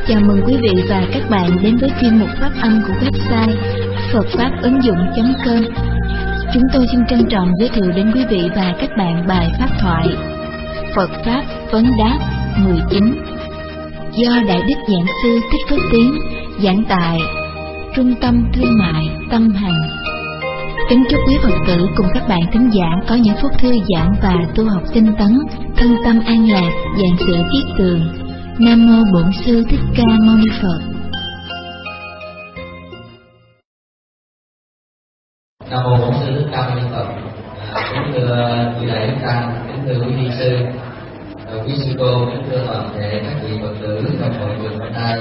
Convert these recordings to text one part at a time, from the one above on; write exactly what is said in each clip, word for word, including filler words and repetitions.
Chào mừng quý vị và các bạn đến với chuyên mục phát âm của website phật pháp ứng dụng chấm com. Chúng tôi xin trân trọng giới thiệu đến quý vị và các bạn bài pháp thoại Phật Pháp Vấn Đáp mười chín do Đại Đức Giảng Sư Thích Phước Tiến giảng tại Trung tâm Thương mại Tâm Hành. Kính chúc quý Phật tử cùng các bạn thính giảng có những phút thư giãn và tu học tinh tấn, thân tâm an lạc, vạn sự kiết tường. Nam mô Bổn Sư Thích Ca Mâu Ni Phật. Nam mô Bổn Sư Thích Ca Mâu Ni Phật. À, kính thưa quý đại đức tăng, kính thưa quý ni sư, à, quý sư cô, kính thưa toàn thể các vị Phật tử trong hội trường hôm nay.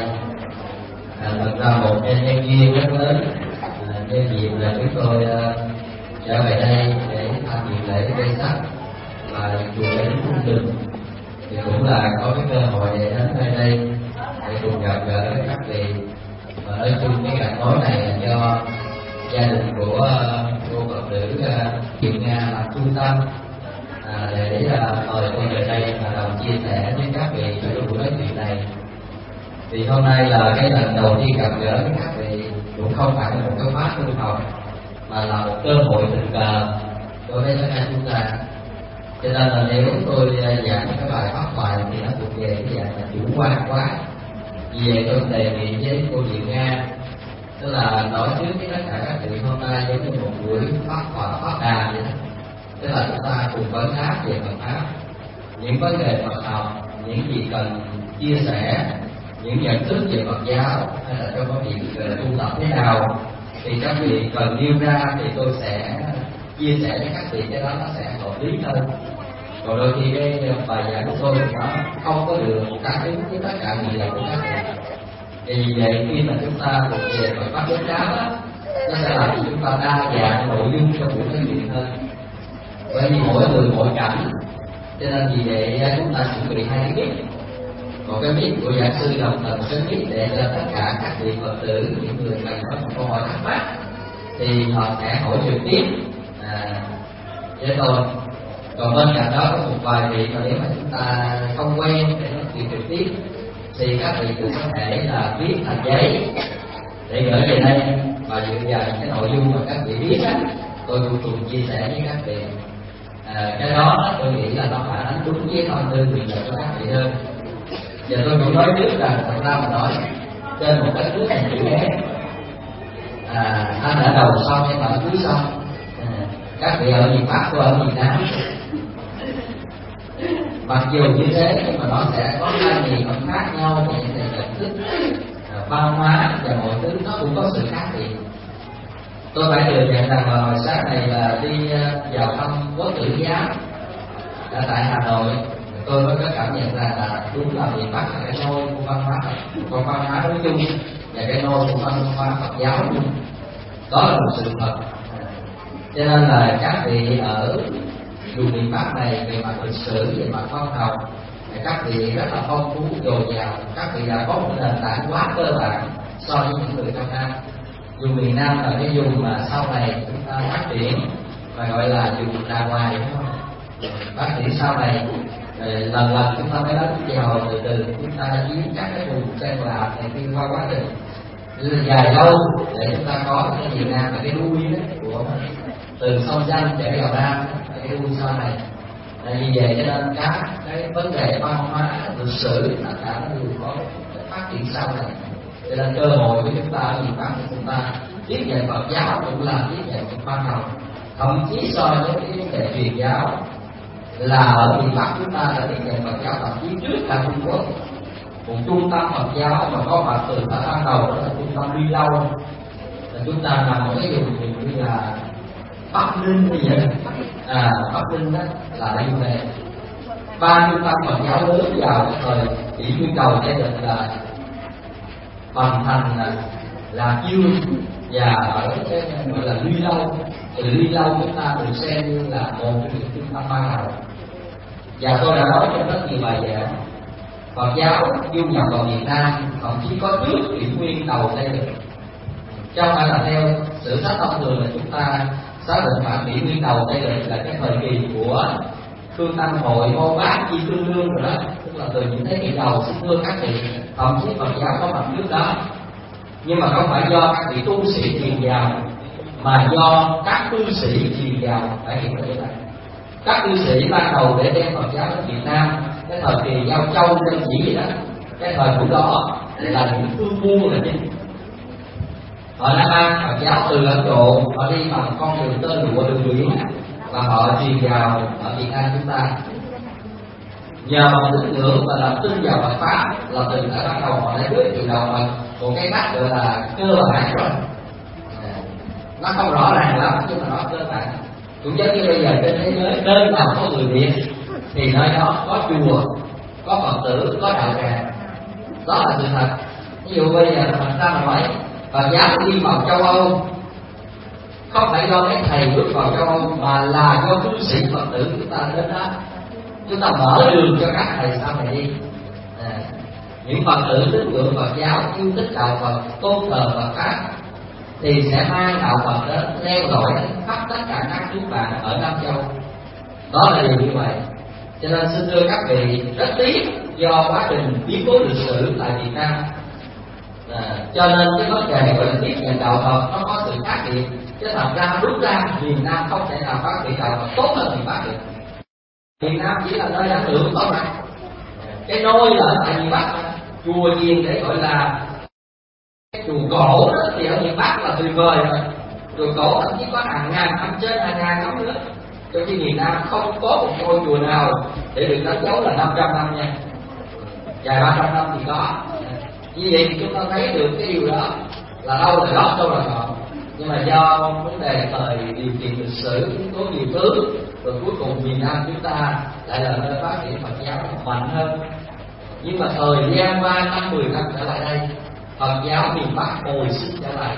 À, thật ra một nhân duyên rất lớn, à, nhân dịp là chúng tôi à, trở về đây để tham dự lễ Tây Sắc và chùa Lễ Cung Đình, thì cũng là có cái cơ hội để đến nơi đây để cùng gặp gỡ với các vị. Và nói chung cái cảnh nói này là do gia đình của uh, cô Phật tử Kiều uh, Nga làm trung tâm à, để uh, mời tôi về đây và đồng chia sẻ với các vị trong buổi nói chuyện này. Thì hôm nay là cái lần đầu tiên gặp gỡ với các vị, cũng không phải là một cái khóa tu học mà là một cơ hội tình cờ đối với tất cả chúng ta. Cho nên là nếu tôi giảng cái bài pháp thoại thì nó thuộc về cái dạng là chủ quan quá. Vì vậy tôi đề nghị với cô Diệu Nga, tức là nói trước với tất cả các vị hôm nay giống như một buổi pháp thoại pháp đà vậy đó. Tức là chúng ta cùng vấn đáp về Phật pháp, những vấn đề Phật học, những gì cần chia sẻ, những nhận thức về Phật giáo hay là trong cái việc tu tập thế nào thì các vị cần nêu ra thì tôi sẽ chia sẻ với các vị, cái đó nó sẽ hợp lý hơn. Còn đôi khi cái bài giảng của tôi nó không có được đáp ứng với tất cả gì là của các vị. Vì vậy khi mà chúng ta thuộc về Phật pháp vấn đáp á, nó sẽ làm cho chúng ta đa dạng nội dung cho buổi nói chuyện hơn. Bởi vì mỗi người mỗi cảnh, cho nên vì vậy chúng ta chuẩn bị hai cái mic. Một cái mic của giảng sư đồng thời một cái mic để cho tất cả các vị Phật tử, những người cần có một câu hỏi thắc mắc thì họ sẽ hỏi trực tiếp à, với tôi. Còn bên cạnh đó có một vài vị mà nếu mà chúng ta không quen để nói chuyện trực tiếp thì các vị cũng có thể là viết thành giấy để gửi về đây, và dựa vào những cái nội dung mà các vị biết á, tôi cũng cùng chia sẻ với các vị. À, cái đó tôi nghĩ là nó phản ánh đúng với tâm tư nguyện vọng của các vị hơn. Giờ tôi cũng nói trước rằng thật ra mà nói trên một đất nước thành chữ S, à, anh đã đầu xong hay là cuối xong. À, các vị ở miền Bắc, tôi ở miền Nam. Mặc dù như thế nhưng mà nó sẽ có hai miền nó khác nhau về những nhận thức, văn hóa và mọi thứ nó cũng có sự khác biệt. Tôi phải thừa nhận rằng là hồi sáng này là đi vào thăm Quốc tử Giám ở tại Hà Nội, tôi mới có cảm nhận rằng là đúng là miền Bắc là cái nôi của văn hóa, của văn hóa nói chung và cái nôi của văn hóa Phật giáo chung. Đó là một sự thật. Cho nên là các vị ở vùng miền Bắc này về mặt lịch sử, về mặt văn học, các vị rất là phong phú dồi dào, các vị đã có một nền tảng quá cơ bản so với những người trong Nam. Vùng miền Nam là cái vùng mà sau này chúng ta phát triển và gọi là vùng đà ngoài, đúng không? Phát triển sau này lần lần chúng ta mới đánh vào từ từ, chúng ta chiếm các cái vùng Tây Lạc này đi qua quá trình dài lâu để chúng ta có cái miền Nam là cái đuôi đó của từ sông Danh trở vào Nam, cái đuôi sau này. Là vì vậy cho nên các cái vấn đề văn hóa, lịch sử tất cả nó đều có phát triển sau này. Cho nên cơ hội của chúng ta ở miền Bắc của chúng ta tiếp nhận Phật giáo cũng là tiếp nhận một văn học, thậm chí so với cái vấn đề truyền giáo là ở miền Bắc chúng ta đã tiếp nhận Phật giáo thậm chí trước là Trung Quốc. Một trung tâm Phật giáo mà có mặt từ thời ban đầu đó là trung tâm Ly Lâu, là chúng ta nằm ở cái vùng như là Bắc Ninh bây giờ. À, Bắc Ninh đó là như vậy. Ba trung tâm Phật giáo lớn vào cái thời chỉ nguyên đầu gia đình là Bằng Thành, là, là Dương và ở cái gọi là Ly Lâu. Từ Ly Lâu chúng ta được xem như là một trong những trung tâm ban đầu. Và tôi đã nói trong rất nhiều bài giảng, Phật giáo du nhập vào Việt Nam thậm chí có trước kỷ nguyên đầu Tây Lịch. Chứ không phải là theo sự sách thông thường là chúng ta xác định khoảng kỷ nguyên đầu Tây Lịch là cái thời kỳ của Phương Tăng Hội, Mô Bác, Chi Tương Lương rồi đó. tức là từ những thế kỷ đầu. Xin thưa các vị, thậm chí Phật giáo có mặt trước đó, nhưng mà không phải do các vị tu sĩ truyền vào, mà do các cư sĩ truyền vào. Phải hiểu như vậy. Các cư sĩ ban đầu để đem Phật giáo đến Việt Nam, cái thời kỳ Giao Châu Dân Chỉ đó, cái thời buổi đó là những thương mua là chính. Họ đã mang Phật giáo từ Ấn Độ, họ đi bằng con đường tơ lụa đường biển và họ truyền vào ở Việt Nam chúng ta. Nhờ vào tín ngưỡng và lòng tin vào Phật pháp là từ đã bắt đầu họ đã giới thiệu đạo Phật một cái cách gọi là cơ bản rồi. Nó không rõ ràng lắm nhưng mà nó cơ bản. Cũng giống như bây giờ trên thế giới nơi nào có người Việt thì nơi đó có chùa, có Phật tử, có đạo tràng. Đó là sự thật. Ví dụ bây giờ Phật ra mà nói Phật giáo đi vào châu Âu, không phải do mấy thầy bước vào châu Âu mà là do cư sĩ Phật tử chúng ta đến đó. Chúng ta mở đường cho các thầy sau này đi. À, những Phật tử tín ngưỡng Phật giáo yêu thích đạo Phật, tôn thờ Phật pháp thì sẽ mang đạo Phật đến leo lỏi khắp tất cả các nước bạn ở Nam Châu. Đó là điều như vậy. Cho nên xin thưa các vị, rất tiếc do quá trình biến cố lịch sử tại Việt Nam, à, cho nên cái vấn đề gọi là tiếp nhận đạo Phật nó có sự khác biệt. Chứ thật ra rút ra miền Nam không thể nào phát triển đạo Phật tốt hơn miền Bắc được. Miền Nam chỉ là nơi ảnh hưởng thôi mà. Cái nôi là ở tại miền Bắc, chùa chiền để gọi là cái chùa cổ đó, thì ở miền Bắc là tuyệt vời rồi. Chùa cổ thậm chí có hàng ngàn năm trên hàng ngàn năm nữa. Trong khi miền Nam không có một ngôi chùa nào để được đánh dấu là năm trăm năm nha, dài ba trăm năm thì có. Như vậy thì chúng ta thấy được cái điều đó là đâu là đó, đâu là ngọn. Nhưng mà do vấn đề thời điều kiện lịch sử, có nhiều thứ, rồi cuối cùng miền Nam chúng ta lại là nơi phát triển Phật giáo mạnh hơn. Nhưng mà thời gian qua năm mười năm trở lại đây, Phật giáo miền Bắc hồi sinh trở lại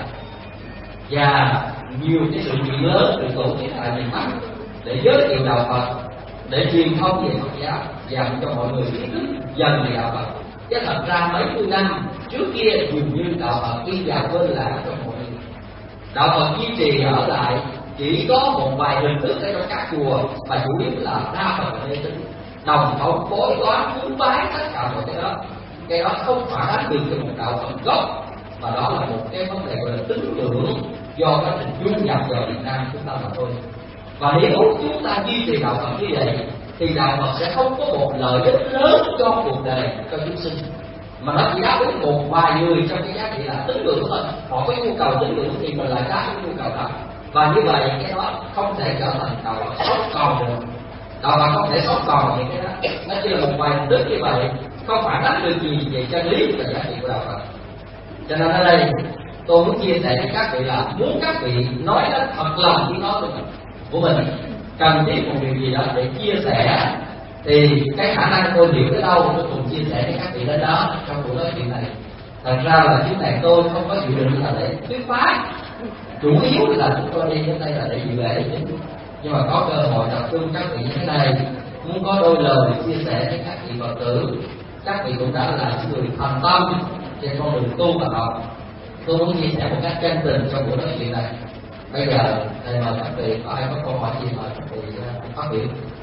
và nhiều cái sự kiện lớn được tổ chức tại miền Bắc để giới thiệu đạo Phật, để truyền thông về Phật giáo, dành cho mọi người kiến thức dần về đạo Phật. Chứ thật ra mấy mươi năm trước kia dường như đạo Phật đi vào quên lãng trong mọi người. Đạo Phật duy trì ở lại chỉ có một vài hình thức ở trong các chùa, mà chủ yếu là đa phần là mê tín, đồng khẩu bói toán cúng bái tất cả mọi cái đó. Cái đó không phản ánh được cho một đạo Phật gốc, mà đó là một cái vấn đề gọi là tín ngưỡng do quá trình dung nhập vào Việt Nam chúng ta mà thôi. Và nếu chúng ta duy trì đạo Phật như vậy thì đạo Phật sẽ không có một lợi ích lớn cho cuộc đời, cho chúng sinh, mà nó chỉ đáp ứng một vài người trong cái giá trị là tín ngưỡng thôi. Họ có nhu cầu tín ngưỡng thì mình lại đáp ứng nhu cầu đó, và như vậy cái đó không thể trở thành đạo Phật sống còn được. Đạo Phật không thể sống còn những cái đó, nó chỉ là một vài hình thức như vậy, không phản ánh được gì về chân lý và giá trị của đạo Phật. Cho nên ở đây tôi muốn chia sẻ với các vị là muốn các vị nói đến thật lòng tiếng nói của mình, của mình cần thiết một điều gì đó để chia sẻ, thì cái khả năng tôi hiểu tới đâu tôi cùng chia sẻ với các vị đến đó trong buổi nói chuyện này. Thật ra là chuyến này tôi không có dự định là để thuyết pháp, chủ yếu là chúng tôi đi đến đây là để dự lễ, nhưng mà có cơ hội tập trung các vị như thế này, muốn có đôi lời chia sẻ với các vị Phật tử. Các vị cũng đã là những người thành tâm trên con đường tu và học. Tôi muốn chia sẻ một cách chân tình trong buổi nói chuyện này. Bây giờ thầy mời các vị, có ai có câu hỏi gì mời các vị phát biểu.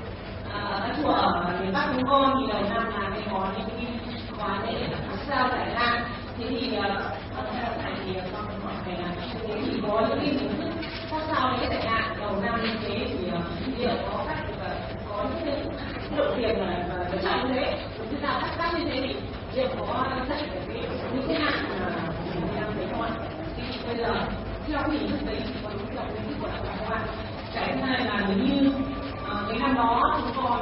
Ở chùa ở miền Bắc chúng con thì đầu năm là mới có những cái khóa lễ sao giải ra, thế thì theo thầy thì con hỏi thầy là thế thì có những cái hình thức phát sao lễ giải hạn đầu năm như thế thì liệu có cách có những cái lượng tiền là để trả như thế, chúng ta phát tác như thế thì liệu có dạy về cái những cái hạn mà mình đang thấy không ạ? Thì bây giờ theo cái hình thức đấy thì có những cái hình thức của đạo Phật các bạn. Cái thứ hai là nếu như cái năm đó chúng con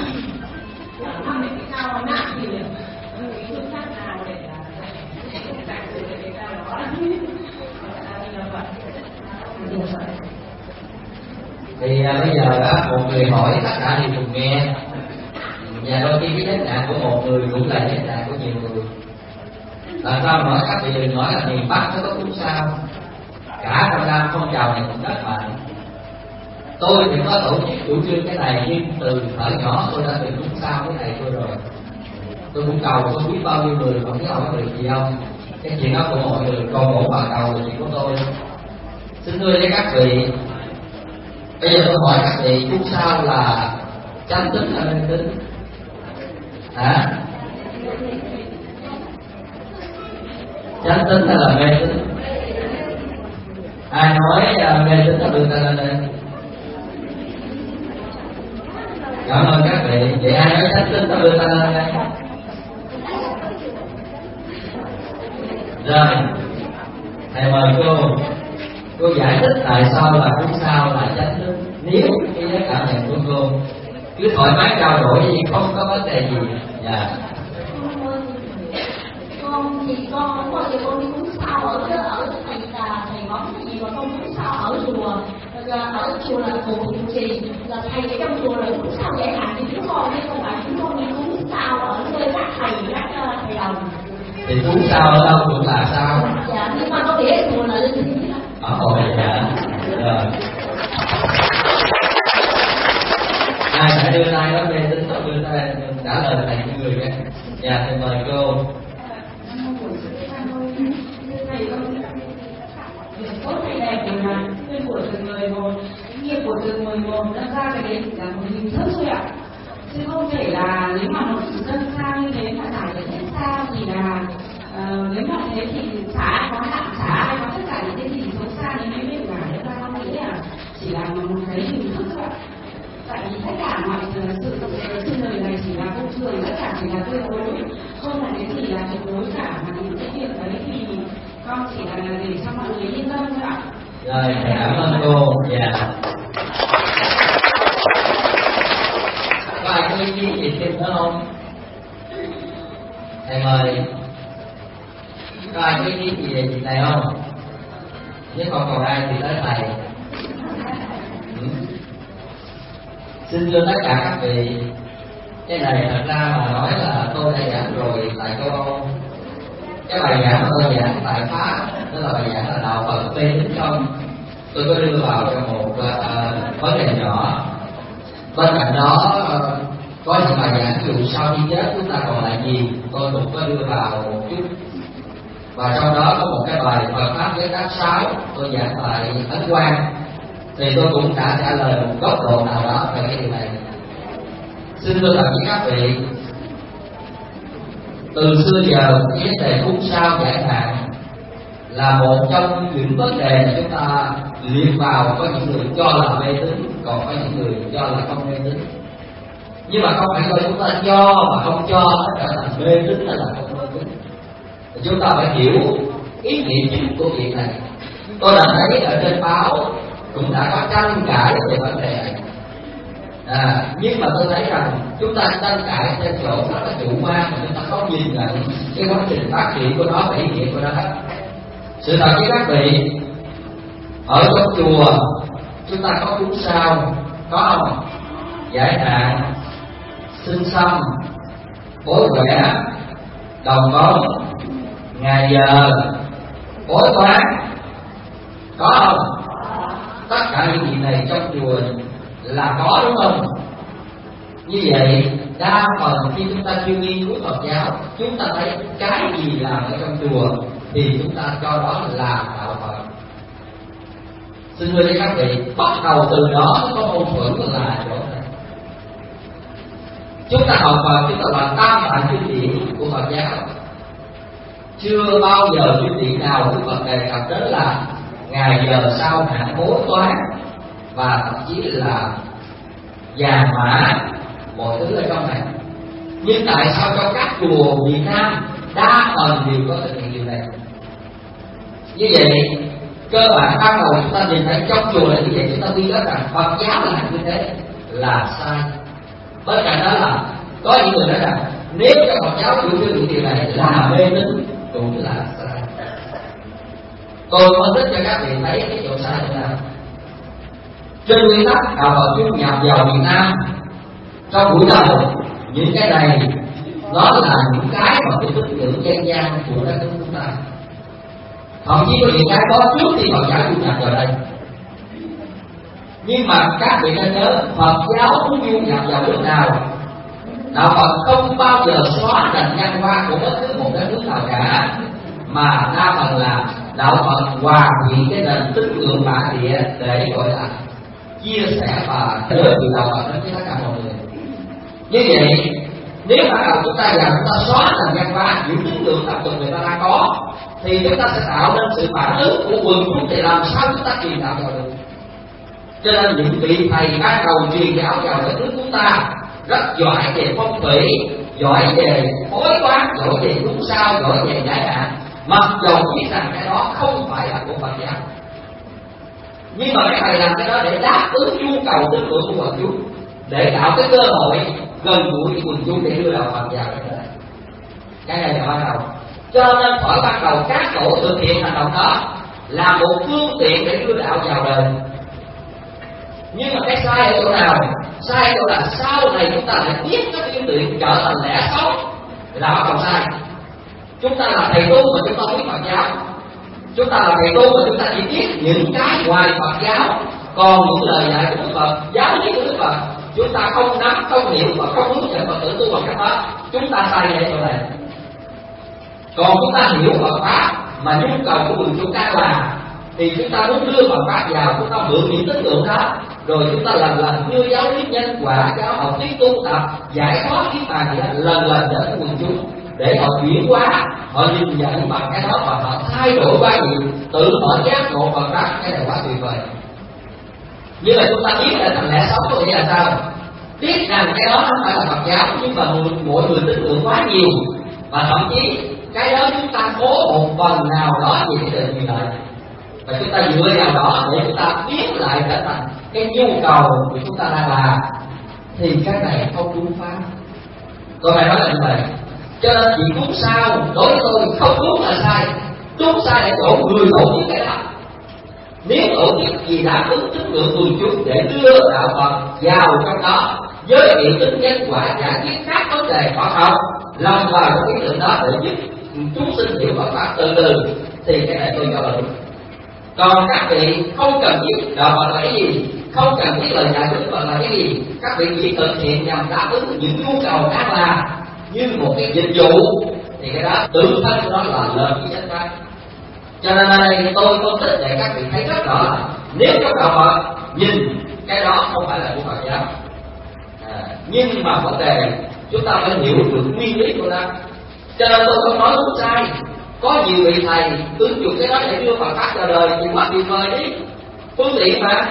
là thăm đến cái cao nạn thì cái phương pháp nào để giải quyết cái cao đó là như vậy. Thì à, bây giờ á, một người hỏi tất cả đều cùng nghe, và đôi khi cái vấn nạn của một người cũng là vấn nạn của nhiều người. Làm sao nói các vị đừng nói là miền Bắc nó có cúng sao, cả trong Nam phong trào này cũng rất mạnh. Tôi thì có tổ chức chủ trương cái này, nhưng từ thời nhỏ tôi đã từng cúng sao cái này tôi rồi. Tôi cũng cầu tôi biết bao nhiêu người không biết hỏi được gì không. Cái chuyện đó của mọi người, còn mỗi bà cầu là chuyện của tôi. Xin thưa với các vị, bây giờ tôi hỏi các vị, cúng sao là chánh tính hay mê tín? Hả? Chánh tín hay là mê tín? Ai nói uh, mê tín là đưa tay lên đây. Cảm ơn các vị. Vậy ai nói chánh tín là đưa tay lên đây. Rồi, thầy mời cô. Cô giải thích tại sao là cúng sao là chánh tín. Nếu cái cảm nhận của cô cứ thoải mái trao đổi gì, không có vấn đề gì. Dạ. Con thì con có giờ con đi cúng sao ở ở thầy là thầy bóng cái gì mà con cúng sao ở chùa, ở chùa là cụ trụ trì, là thầy ở trong chùa là cúng sao giải hạn thì chúng con chứ không phải chúng con đi cúng sao ở nơi các thầy các thầy đồng. Thì cúng sao ở đâu cũng là sao. Dạ, nhưng mà có nghĩa chùa là linh thiêng. Ờ, dạ. Rồi. Ai phải đưa tay đó về tính tôi đưa tay trả lời thầy những người nha. Dạ, thầy mời cô. Tốt hay đẹp thì là duyên của từng người một, kinh nghiệm của từng người một, đâm ra cái đấy chỉ là một hình thức thôi ạ. Chứ không thể là nếu mà nó chỉ dân sao như thế mà giải được hết sao thì là uh, nếu mà thế thì xả ai có hạn, xả ai có tất cả những cái gì xấu xa như mấy bên cả đâm ra không nghĩ là chỉ là một cái hình thức thôi ạ. Tại vì tất cả mọi sự trên đời này chỉ là vô thường, tất cả chỉ là tuyệt đối, không là cái gì là tuyệt đối cả, mà những cái việc đấy thì con chỉ là để cho mọi người yên tâm thôi ạ. Rồi, cảm ơn cô. Dạ. Có ai có ý kiến gì thêm nữa không? Thầy mời. Có ai có ý kiến gì về chuyện này không? Nếu không còn ai thì tới thầy. Ừ. Xin thưa tất cả các vị, cái này thật ra mà nói là tôi đã giảng rồi tại châu Âu. Cái bài giảng mà tôi giảng tại Pháp, đó là bài giảng là đạo Phật mê tín không. Tôi có đưa vào trong một uh, vấn đề nhỏ. Bên cạnh đó uh, có những bài giảng ví dụ sau khi chết chúng ta còn lại gì, tôi cũng có đưa vào một chút. Và trong đó có một cái bài Phật Pháp Giới Tác sáu, tôi giảng tại Ấn Quang, thì tôi cũng đã trả lời một góc độ nào đó về cái điều này. Xin thưa tất cả các vị, từ xưa giờ cái vấn đề cúng sao giải hạn là một trong những vấn đề mà chúng ta liệt vào, có những người cho là mê tín, còn có những người cho là không mê tín. Nhưng mà không phải do chúng ta cho mà không cho nó trở thành mê tín hay là không mê tín. Chúng ta phải hiểu ý nghĩa chính của việc này. Tôi đã thấy ở trên báo cũng đã có tranh cãi về vấn đề này. À, nhưng mà tôi thấy rằng chúng ta tranh cãi trên chỗ rất là chủ quan mà chúng ta không nhìn lại cái quá trình phát triển của nó và ý nghĩa của nó. Sự thật với các vị, ở trong chùa chúng ta có cúng sao, có không? Giải hạn, xin xăm, bối quẻ, đồng bóng, ngày giờ, bói toán, có không? Tất cả những gì này trong chùa là có, đúng không? Như vậy đa phần khi chúng ta chuyên nghiên cứu Phật giáo, chúng ta thấy cái gì làm ở trong chùa thì chúng ta cho đó là đạo Phật. Xin thưa với các vị, bắt đầu từ đó có mâu thuẫn là chỗ này. Chúng ta học Phật, chúng ta là tam đại kinh điển của Phật giáo. Chưa bao giờ kinh điển nào của Phật đề cập đến là ngày giờ sau hạn bố toán và thậm chí là vàng mã, mọi thứ ở trong này. Nhưng tại sao trong các chùa Việt Nam đa phần đều có thực hiện điều này? Như vậy cơ bản ban đầu chúng ta nhìn thấy trong chùa là như vậy, chúng ta biết rằng Phật giáo là như thế là sai. Bên cạnh đó là có những người nói rằng nếu cho Phật giáo chịu thực hiện điều này là mê tín, cũng là sai. Tôi phân tích cho các vị thấy cái chỗ sai như nào. Trên nguyên tắc đạo Phật chúng nhập vào Việt Nam trong buổi đầu, những cái này nó là những cái mà cái tín ngưỡng dân gian của đất nước chúng ta. Thậm chí có những cái có trước khi Phật giáo du nhập vào đây. Nhưng mà các vị nên nhớ, Phật giáo muốn du nhập vào nước nào, đạo Phật không bao giờ xóa nền văn hóa của bất cứ một đất nước nào cả, mà đa phần là đạo Phật hòa quyện cái nền tín ngưỡng bản địa để gọi là chia sẻ và giới thiệu đạo Phật đến với tất cả mọi người. Như vậy Nếu ban đầu chúng ta vào chúng ta xóa nền văn hóa những tín ngưỡng tập tục người ta đang có, thì chúng ta sẽ tạo nên sự phản ứng của quần chúng, thì làm sao chúng ta truyền đạo vào được? Cho nên những vị thầy ban đầu truyền giáo vào đất nước chúng ta rất giỏi về phong thủy, giỏi về phối quán, giỏi về cúng sao, giỏi về giải hạn, mặc dù biết rằng cái đó không phải là của Phật giáo, nhưng mà cái thầy làm cái đó để đáp ứng nhu cầu tín ngưỡng của quần chúng, để tạo cái cơ hội gần gũi với quần chúng để đưa đạo Phật vào cái này. Cái này là ban đầu. Cho nên khỏi ban đầu các tổ thực hiện hành động đó là một phương tiện để đưa đạo vào đời. Nhưng mà cái sai ở chỗ nào? Sai ở chỗ là sau này chúng ta lại biết các phương tiện trở thành lẽ xấu là bắt đầu sai. Chúng ta là thầy tu mà chúng ta biết Phật giáo, chúng ta là thầy tu mà chúng ta chỉ biết những cái ngoài Phật giáo, còn những lời dạy của Đức Phật, giáo lý của Đức Phật chúng ta không nắm, không hiểu và không hướng dẫn Phật tử tu bằng cách đó, chúng ta sai ở chỗ này. Còn chúng ta hiểu Phật pháp mà nhu cầu của quần chúng đang là, thì chúng ta muốn đưa Phật pháp vào, chúng ta mượn những tín ngưỡng đó, rồi chúng ta lần lần đưa giáo lý nhân quả, giáo học thuyết tu tập, giải thoát kiến bàn gì đó, lần lần đến quần chúng để họ chuyển hóa, họ nhìn nhận bằng cái đó và họ thay đổi quá nhiều, tự họ giác ngộ Phật pháp. Cái này quá tuyệt vời. Nhưng mà chúng ta biết là thành lẽ sống của nghĩa là sao? Biết rằng cái đó không phải là Phật giáo, nhưng mà mỗi người tín ngưỡng quá nhiều, và thậm chí cái đó chúng ta cố một phần nào đó về cái đời người lợi, và chúng ta dựa vào đó để chúng ta biến lại trở thành cái nhu cầu của chúng ta đang làm, thì cái này không đúng pháp. Tôi phải nói là như vậy. Cho nên chuyện cúng sao đối với tôi không đúng là sai, đúng sai là chỗ người tổ chức cái đó. Nếu tổ chức gì đã ứng tín ngưỡng quần chúng để đưa đạo Phật vào trong đó, giới thiệu tính nhân quả, giải quyết các vấn đề khoa học, lòng vào trong cái tượng đó để giúp chúng sinh hiểu Phật pháp từ từ, thì cái này tôi cho là đúng. Còn các vị không cần biết đạo Phật là cái gì, không cần biết lời dạy của Đức Phật là cái gì, các vị chỉ thực hiện nhằm đáp ứng những nhu cầu đang làm như một cái dịch vụ, thì cái đó tự thân của nó là lời của chánh pháp. Cho nên đây tôi phân tích để các vị thấy rất rõ là nếu trong đạo Phật nhìn cái đó không phải là của Phật giáo, à, nhưng mà vấn đề chúng ta phải hiểu được nguyên lý của nó. Cho nên tôi không nói đúng sai. Có nhiều vị thầy ứng dụng cái đó để đưa Phật pháp ra đời thì quá tuyệt vời đi, phương tiện mà.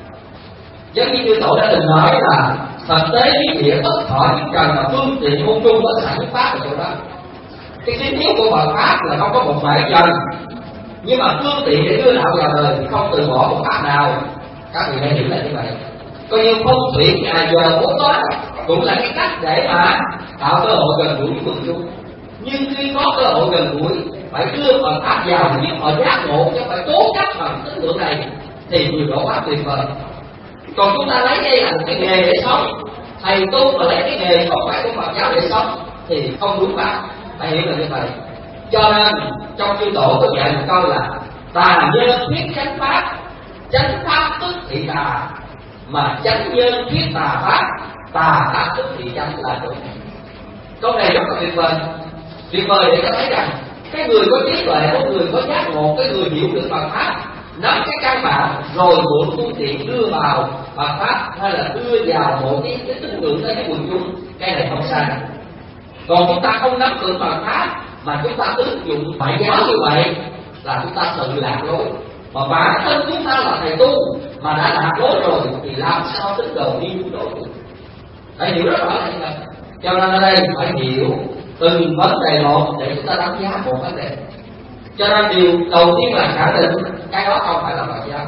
Giống như chư tổ đã từng nói là thực tế lý địa bất thọ nhất trần là phương tiện môn trung ở sản pháp ở chỗ đó. Cái tín hiếu của Phật pháp là không có một phải trần, nhưng mà phương tiện để đưa đạo vào đời thì không từ bỏ một pháp nào. Các vị hãy hiểu là như vậy. Coi như phong thủy ngày giờ bốn tối cũng là cái cách để mà tạo cơ hội gần gũi với quần chúng. Nhưng khi có cơ hội gần gũi phải đưa Phật pháp vào thì giúp họ giác ngộ, chứ phải cố chấp bằng tín ngưỡng này thì điều đó quá tuyệt vời. Còn chúng ta lấy đây là một cái nghề để sống, thầy tu mà lấy cái nghề không phải của Phật giáo để sống thì không đúng pháp. Phải hiểu là như vậy. Cho nên trong chư tổ có dạy một câu là tà nhân thuyết chánh pháp, chánh pháp tức thị tà, mà chánh nhân thuyết tà pháp, tà pháp tức thị chánh là đúng. Câu này rất là tuyệt vời. Tuyệt vời để cho thấy rằng cái người có trí tuệ, có người có giác ngộ, cái người hiểu được Phật pháp, nắm cái căn bản rồi mượn phương tiện đưa vào Phật pháp hay là đưa vào một cái cái tín ngưỡng tới cái quần chúng, cái này không sai. Còn chúng ta không nắm được Phật pháp mà chúng ta ứng dụng ngoại giáo như vậy là chúng ta tự lạc lối. Mà bản thân chúng ta là thầy tu mà đã lạc lối rồi thì làm sao tín đồ đi đúng độ được? Phải hiểu rất rõ là như vậy. Cho nên ở đây phải hiểu từng vấn đề một để chúng ta đánh giá một vấn đề. Cho nên điều đầu tiên là khẳng định cái đó không phải là Phật giáo.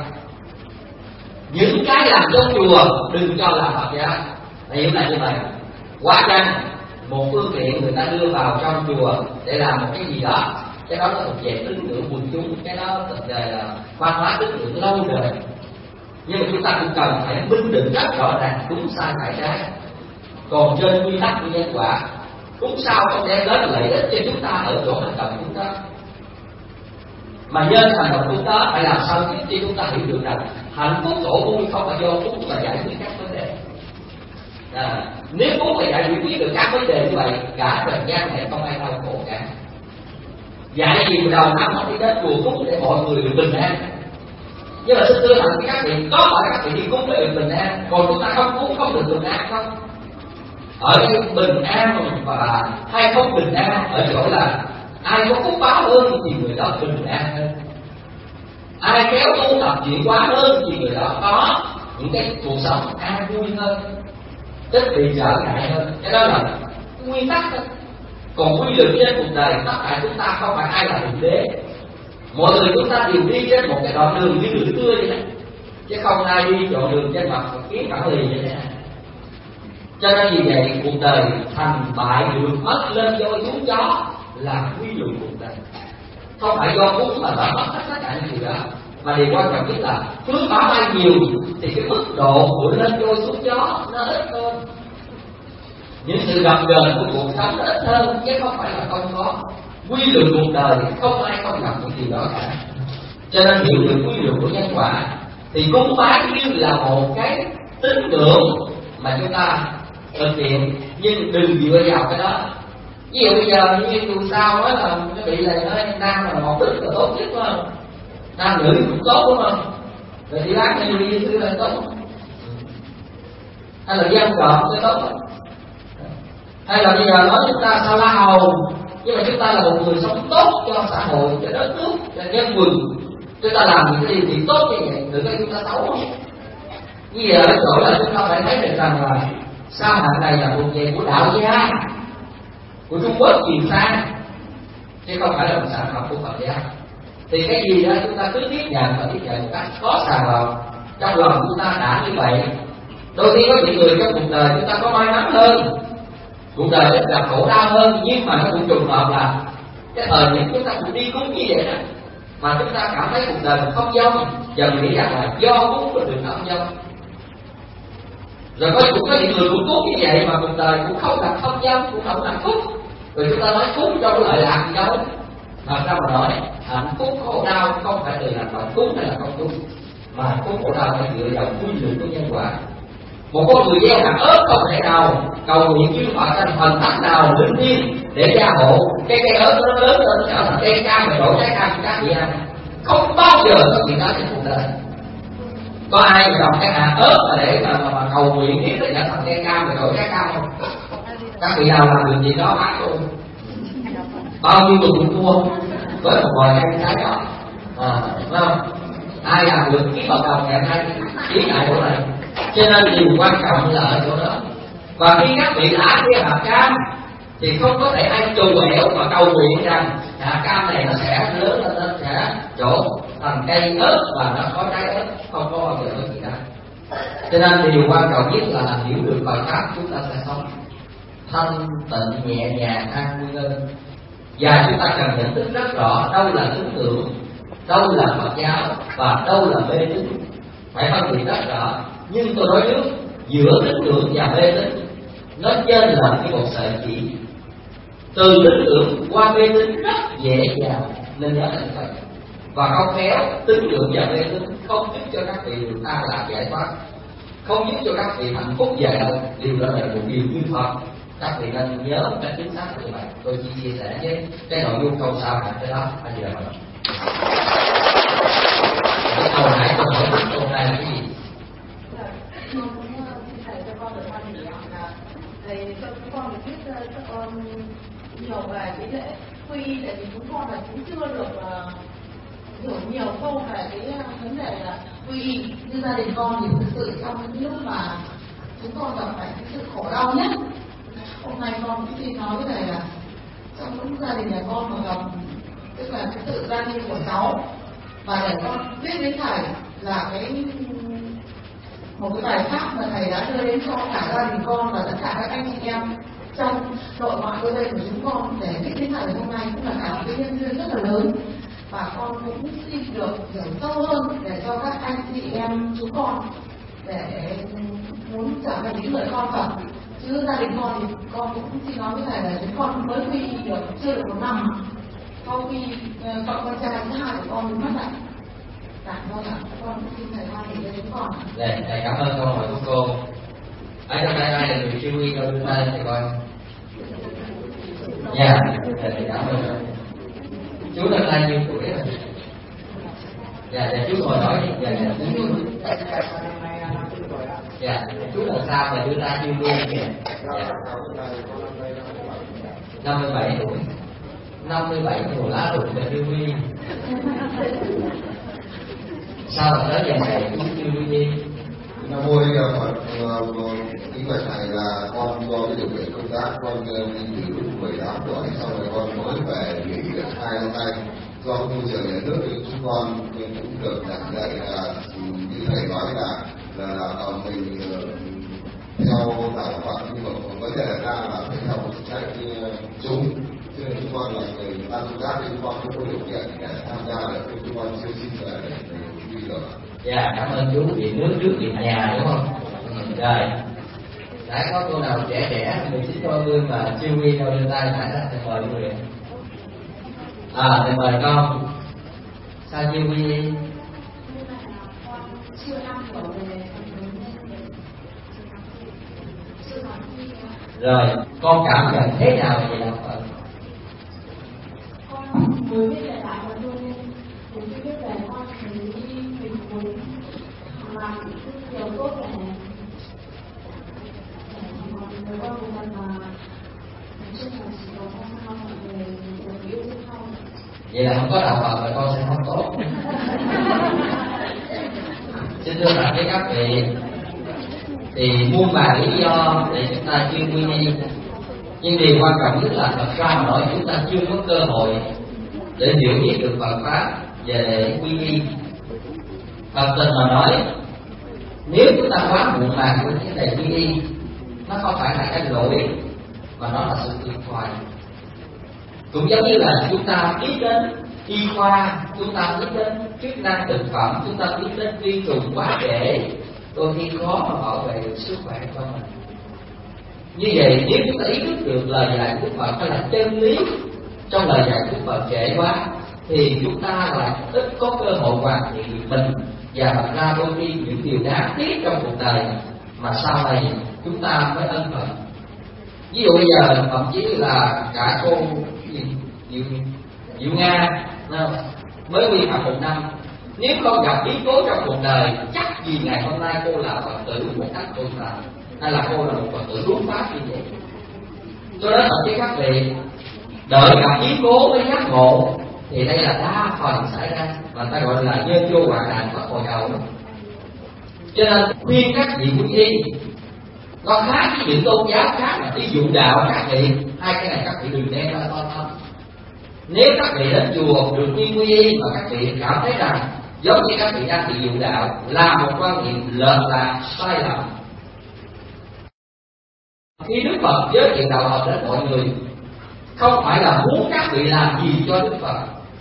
Những cái làm trong chùa đừng cho là Phật giáo. Hiểu là như vậy. Quá chăng một phương tiện người ta đưa vào trong chùa để làm một cái gì đó, cái đó nó thuộc về tín ngưỡng quần chúng, cái đó thuộc về là văn hóa tín ngưỡng lâu đời. Nhưng mà chúng ta cũng cần phải minh định rất rõ ràng đúng sai phải trái. Còn trên quy tắc của nhân quả, cúng sao không đem đến lợi ích cho chúng ta ở chỗ hành động chúng ta, mà nhân hành động chúng ta phải làm sao giúp cho chúng ta hiểu được rằng hạnh phúc tổ vui không phải do cúng mà giải quyết các vấn đề. À, nếu cúng mà giải quyết được các vấn đề như vậy, cả trần gian này không ai đau khổ cả. Dạy gì đầu năm họ đi đến chùa cúng để mọi người được bình an. Nhưng mà xin thưa thằng các vị, có phải các vị đi cúng để được bình an, còn chúng ta không cúng không được bình an không? ở cái bình an và hay không bình an ở chỗ là ai có phúc báo hơn thì người đó bình an hơn, ai kéo tu tập chuyển hóa hơn thì người đó có những cái cuộc sống an vui hơn, ít bị trở ngại hơn. Cái đó là nguyên tắc thôi. Còn quy luật trên cuộc đời tất cả chúng ta không phải ai là thượng đế, mọi người chúng ta đều đi trên một cái đoạn đường như đường tưa vậy đó, chứ không ai đi chọn đường trên mặt kiến bản lì vậy đó. Cho nên vì vậy cuộc đời thành bại được mất lên do vú chó là quy luật cuộc đời, không phải do vú mà đã mất tất cả những điều đó, mà điều quan trọng nhất là phước báo ai nhiều thì cái mức độ của lên trôi xuống gió nó ít hơn, những sự gặp gờn của cuộc sống nó ít hơn, chứ không phải là không có. Quy luật cuộc đời không ai không gặp những điều đó cả. Cho nên hiểu được quy luật của nhân quả thì cúng bái như là một cái tín ngưỡng mà chúng ta thực hiện, nhưng đừng dựa vào cái đó. Ví dụ bây giờ như dù sao nói là cái bị này nói nam là một đích là tốt nhất, đúng không? Nam nữ cũng tốt, đúng không? Rồi đi bác như đi thứ là tốt, hay là gian trộm cái tốt không? Hay là bây giờ nói chúng ta sao la hầu, nhưng mà chúng ta là một người sống tốt cho xã hội, cho đất nước, cho nhân quần, chúng ta làm những cái điều gì tốt như vậy, đừng có chúng ta xấu không? Như vậy ở chỗ là chúng ta phải thấy được rằng là sao hạng này là thuộc về của đạo gia, của Trung Quốc truyền sang, chứ không phải là một sản phẩm của Phật giáo. Thì cái gì đó chúng ta cứ tiếp nhận và tiếp nhận một cách có sàng lọc trong lòng chúng ta đã như vậy. Đôi khi có những người trong cuộc đời chúng ta có may mắn hơn, cuộc đời ít gặp khổ đau hơn, nhưng mà nó cũng trùng hợp là cái thời điểm chúng ta cũng đi cúng như vậy đó, mà chúng ta cảm thấy cuộc đời mình không dông, dần nghĩ rằng là do cúng mà được không dông. Rồi có cũng có những người cũng cúng như vậy mà cuộc đời cũng không gặp không dông, cũng không hạnh phúc. Rồi chúng ta nói cúng đâu có lợi lạc gì đâu. Mà sao mà nói hạnh phúc khổ đau không phải từ hành động cúng hay là không cúng, mà hạnh phúc khổ đau phải dựa vào quy luật của nhân quả. Một con người gieo hạt ớt không thể nào cầu nguyện chư Phật thành phần thánh nào linh thiêng để gia hộ cái cây ớt nó lớn lên trở thành cây cam và đổ trái cam cho các vị ăn, không bao giờ có chuyện đó trên cuộc đời. Có ai mà trồng cái hạt ớt mà để mà, mà, mà cầu nguyện biết nó trở thành cây cam và đổ trái cam không? Các vị nào làm được gì đó bán luôn, bao nhiêu người cũng thua với một vài cây trái đó, à, đúng không? Ai làm được ký hợp đồng ngày nay ký lại chỗ này. Cho nên điều quan trọng là ở chỗ đó. Và khi các vị đã gieo hạt cam thì không có thể ai trù quẹo mà cầu nguyện rằng hạt cam này nó sẽ lớn lên, nó sẽ trổ thành cây ớt và nó có trái ớt, không có bao giờ có gì đó. Cho nên điều quan trọng nhất là hiểu được bài pháp, chúng ta sẽ sống thanh tịnh nhẹ nhàng an vui hơn. Và chúng ta cần nhận thức rất rõ đâu là tín ngưỡng, đâu là Phật giáo và đâu là mê tín, phải phân biệt rất rõ. Nhưng tôi nói trước, giữa tín ngưỡng và mê tín nó trên là cái một sợi chỉ, từ tín ngưỡng qua mê tín rất dễ dàng, nên nhớ là như vậy. Và không khéo tín ngưỡng và mê tín không giúp cho các vị được an lạc giải thoát, không giúp cho các vị hạnh phúc dài lâu. Điều đó là một điều như Phật, các vị nên nhớ một cách chính xác như vậy. Tôi chỉ chia sẻ với cái nội dung câu sau hẳn cái đó. Anh chị là cái câu nãy tôi hỏi câu này là cái gì? Con cũng xin thầy cho con được quan điểm là thầy cho chúng con được biết cho con nhiều về cái lễ quy y, tại vì chúng con là cũng chưa được uh, hiểu nhiều câu về cái vấn đề là quy y. Như gia đình con thì thực sự trong những lúc mà chúng con gặp phải cái sự khổ đau nhất, hôm nay con cũng xin nói cái này là trong lúc gia đình nhà con mà gặp tức là cái sự ra đi của cháu, và để con biết đến thầy là cái một cái bài pháp mà thầy đã đưa đến cho cả gia đình con và tất cả các anh chị em trong nội ngoại đôi bên của chúng con để biết đến thầy hôm nay cũng là cả một cái nhân duyên rất là lớn. Và con cũng xin được hiểu sâu hơn để cho các anh chị em chúng con để muốn trở thành những người con Phật. Chứ gia đình con thì con cũng xin nói với thầy là chúng con mới quy y được chưa được một năm, sau khi cậu con trai thứ hai của con mất lại. Dạ vâng ạ, con cũng xin thầy quan hệ cho chúng con. Dạ, thầy cảm ơn câu hỏi của cô. Ở trong đây ai là người chưa quy đâu đưa tay thầy coi. Dạ, thầy cảm ơn. Chú năm nay nhiêu tuổi rồi? Dạ, dạ chú ngồi nói đi. Dạ, dạ chú. Dạ, chú làm sao mà đưa ra chuyên viên kìa. Dạ. năm mươi bảy tuổi. năm mươi bảy tuổi lá rụng về chuyên viên. Sao mà tới giờ này cũng chuyên viên? Nam mô Di Đà Phật. Kính bạch thầy là con do cái điều kiện công tác con đi từ lúc mười tám tuổi, sau rồi con mới về nghỉ được hai năm nay. Do môi trường nhà nước thì chúng con cũng được giảng dạy là như thầy nói là là là ở mình theo đạo Phật, nhưng mà vấn đề là là phải theo một chính sách chung. Cho nên chúng con là người ban công tác thì chúng con không có điều kiện để tham gia được, chúng con chưa xin về để đi được. Dạ, cảm ơn chú. Điện nước trước điện nhà đúng không? Rồi. Đã có cô nào trẻ trẻ mười chín đôi mươi mà chưa quy đâu đưa tay lại đó, thì mời quý vị. À, thì mời con. Sao chưa quy? Rồi, con cảm nhận thế nào về đạo Phật? Con mới biết về đạo Phật luôn, mình chưa biết về con thấy mình muốn làm những điều tốt để người con của mình mà nói chung là chỉ có con không về được yêu thương không. Vậy là không có đạo Phật mà con sẽ không tốt. Xin thưa rằng với các vị, thì muôn vàn lý do để chúng ta chuyên quy y, nhưng điều quan trọng nhất là thật ra mà nói chúng ta chưa có cơ hội để hiểu biết được Phật pháp và để quy y. Thật tình mà nói, nếu chúng ta quá muộn màng với cái đề quy y, nó không phải là cái lỗi mà nó là sự thiệt thòi. Cũng giống như là chúng ta biết đến y khoa, chúng ta biết đến chức năng thực phẩm, chúng ta biết đến vi trùng quá trễ, đôi khi khó mà bảo vệ được sức khỏe cho mình. Như vậy nếu chúng ta ý thức được lời dạy của Phật hay là chân lý trong lời dạy của Phật trễ quá, thì chúng ta lại ít có cơ hội hoàn thiện được mình, và thật ra đôi khi những điều đáng tiếc trong cuộc đời mà sau này chúng ta mới ân hận. Ví dụ bây giờ thậm chí là cả cô Diệu, Diệu Nga mới quy học một năm, nếu không gặp biến cố trong cuộc đời, chắc gì ngày hôm nay cô là Phật tử một cách tồn tại, hay là cô là một Phật tử đúng pháp như vậy. Cho nên thậm chí các vị đợi gặp biến cố mới giác ngộ, thì đây là đa phần xảy ra, mà ta gọi là nhân vô hoạn nạn Phật hồi đầu. Cho nên khuyên các vị quý y, nó khác với những tôn giáo khác mà ví dụ đạo các vị, hai cái này các vị đừng đem ra to tâm. Nếu các vị đến chùa được quy y mà các vị cảm thấy rằng giống như các vị đang bị dụ đạo, là một quan niệm lệch lạc sai lầm. Khi Đức Phật giới thiệu đạo Phật đến mọi người, không phải là muốn các vị làm gì cho Đức Phật.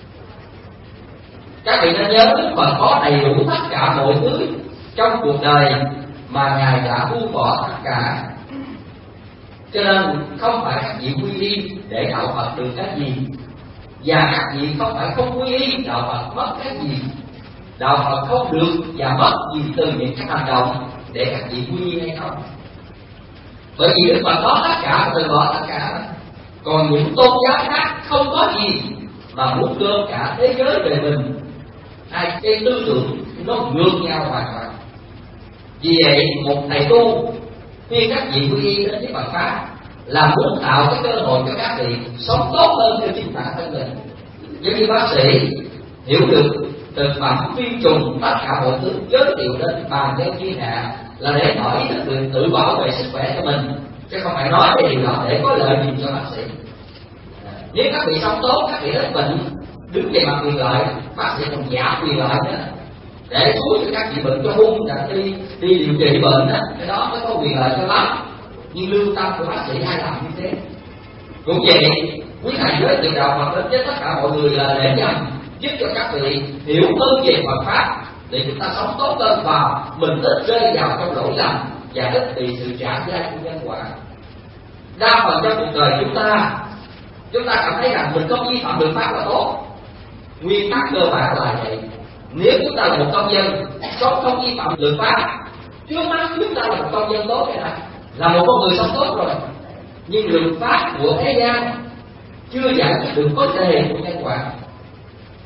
Các vị nên nhớ Đức Phật có đầy đủ tất cả mọi thứ trong cuộc đời mà Ngài đã buông bỏ tất cả. Cho nên không phải các vị quy y để đạo Phật được cái gì, và các vị không phải không quy y đạo Phật mất cái gì. Đạo Phật không được và mất gì từ những cái hành động để các vị quy y hay không. Bởi vì Đức Phật có tất cả, từ bỏ tất cả. Còn những tôn giáo khác không có gì mà muốn gom cả thế giới về mình. Hai cái tư tưởng nó ngược nhau hoàn toàn. Vì vậy một thầy tu khi các vị quy y đến với Phật pháp là muốn tạo cái cơ hội cho các vị sống tốt hơn cho chính bản thân mình. Giống như bác sĩ hiểu được thực phẩm, vi trùng, tất cả mọi thứ giới thiệu đến bàn giao thiên hạ là để hỏi ý thức được tự bảo vệ sức khỏe cho mình, chứ không phải nói về điều đó để có lợi gì cho bác sĩ. Nếu các vị sống tốt, các vị hết bệnh, đứng về mặt quyền lợi, bác sĩ còn giảm quyền lợi nữa, để thuốc cho các vị bệnh cho hung đã đi đi điều trị bệnh đó, cái đó mới có quyền lợi cho lắm. Nhưng lương tâm của bác sĩ hay làm như thế. Cũng vậy, quý thầy giới thiệu đạo Phật đến với tất cả mọi người là để nhằm giúp cho các vị hiểu hơn về Phật pháp, để chúng ta sống tốt hơn và mình ít rơi vào trong lỗi lầm và ít bị sự trả giá của nhân quả. Đa phần trong cuộc đời chúng ta, chúng ta cảm thấy rằng mình không vi phạm luật pháp là tốt. Nguyên tắc cơ bản là vậy. Nếu chúng ta là một công dân sống không vi phạm luật pháp, trước mắt chúng ta là một công dân tốt vậy này, là một con người sống tốt rồi. Nhưng luật pháp của thế gian chưa giải quyết được vấn đề của nhân quả.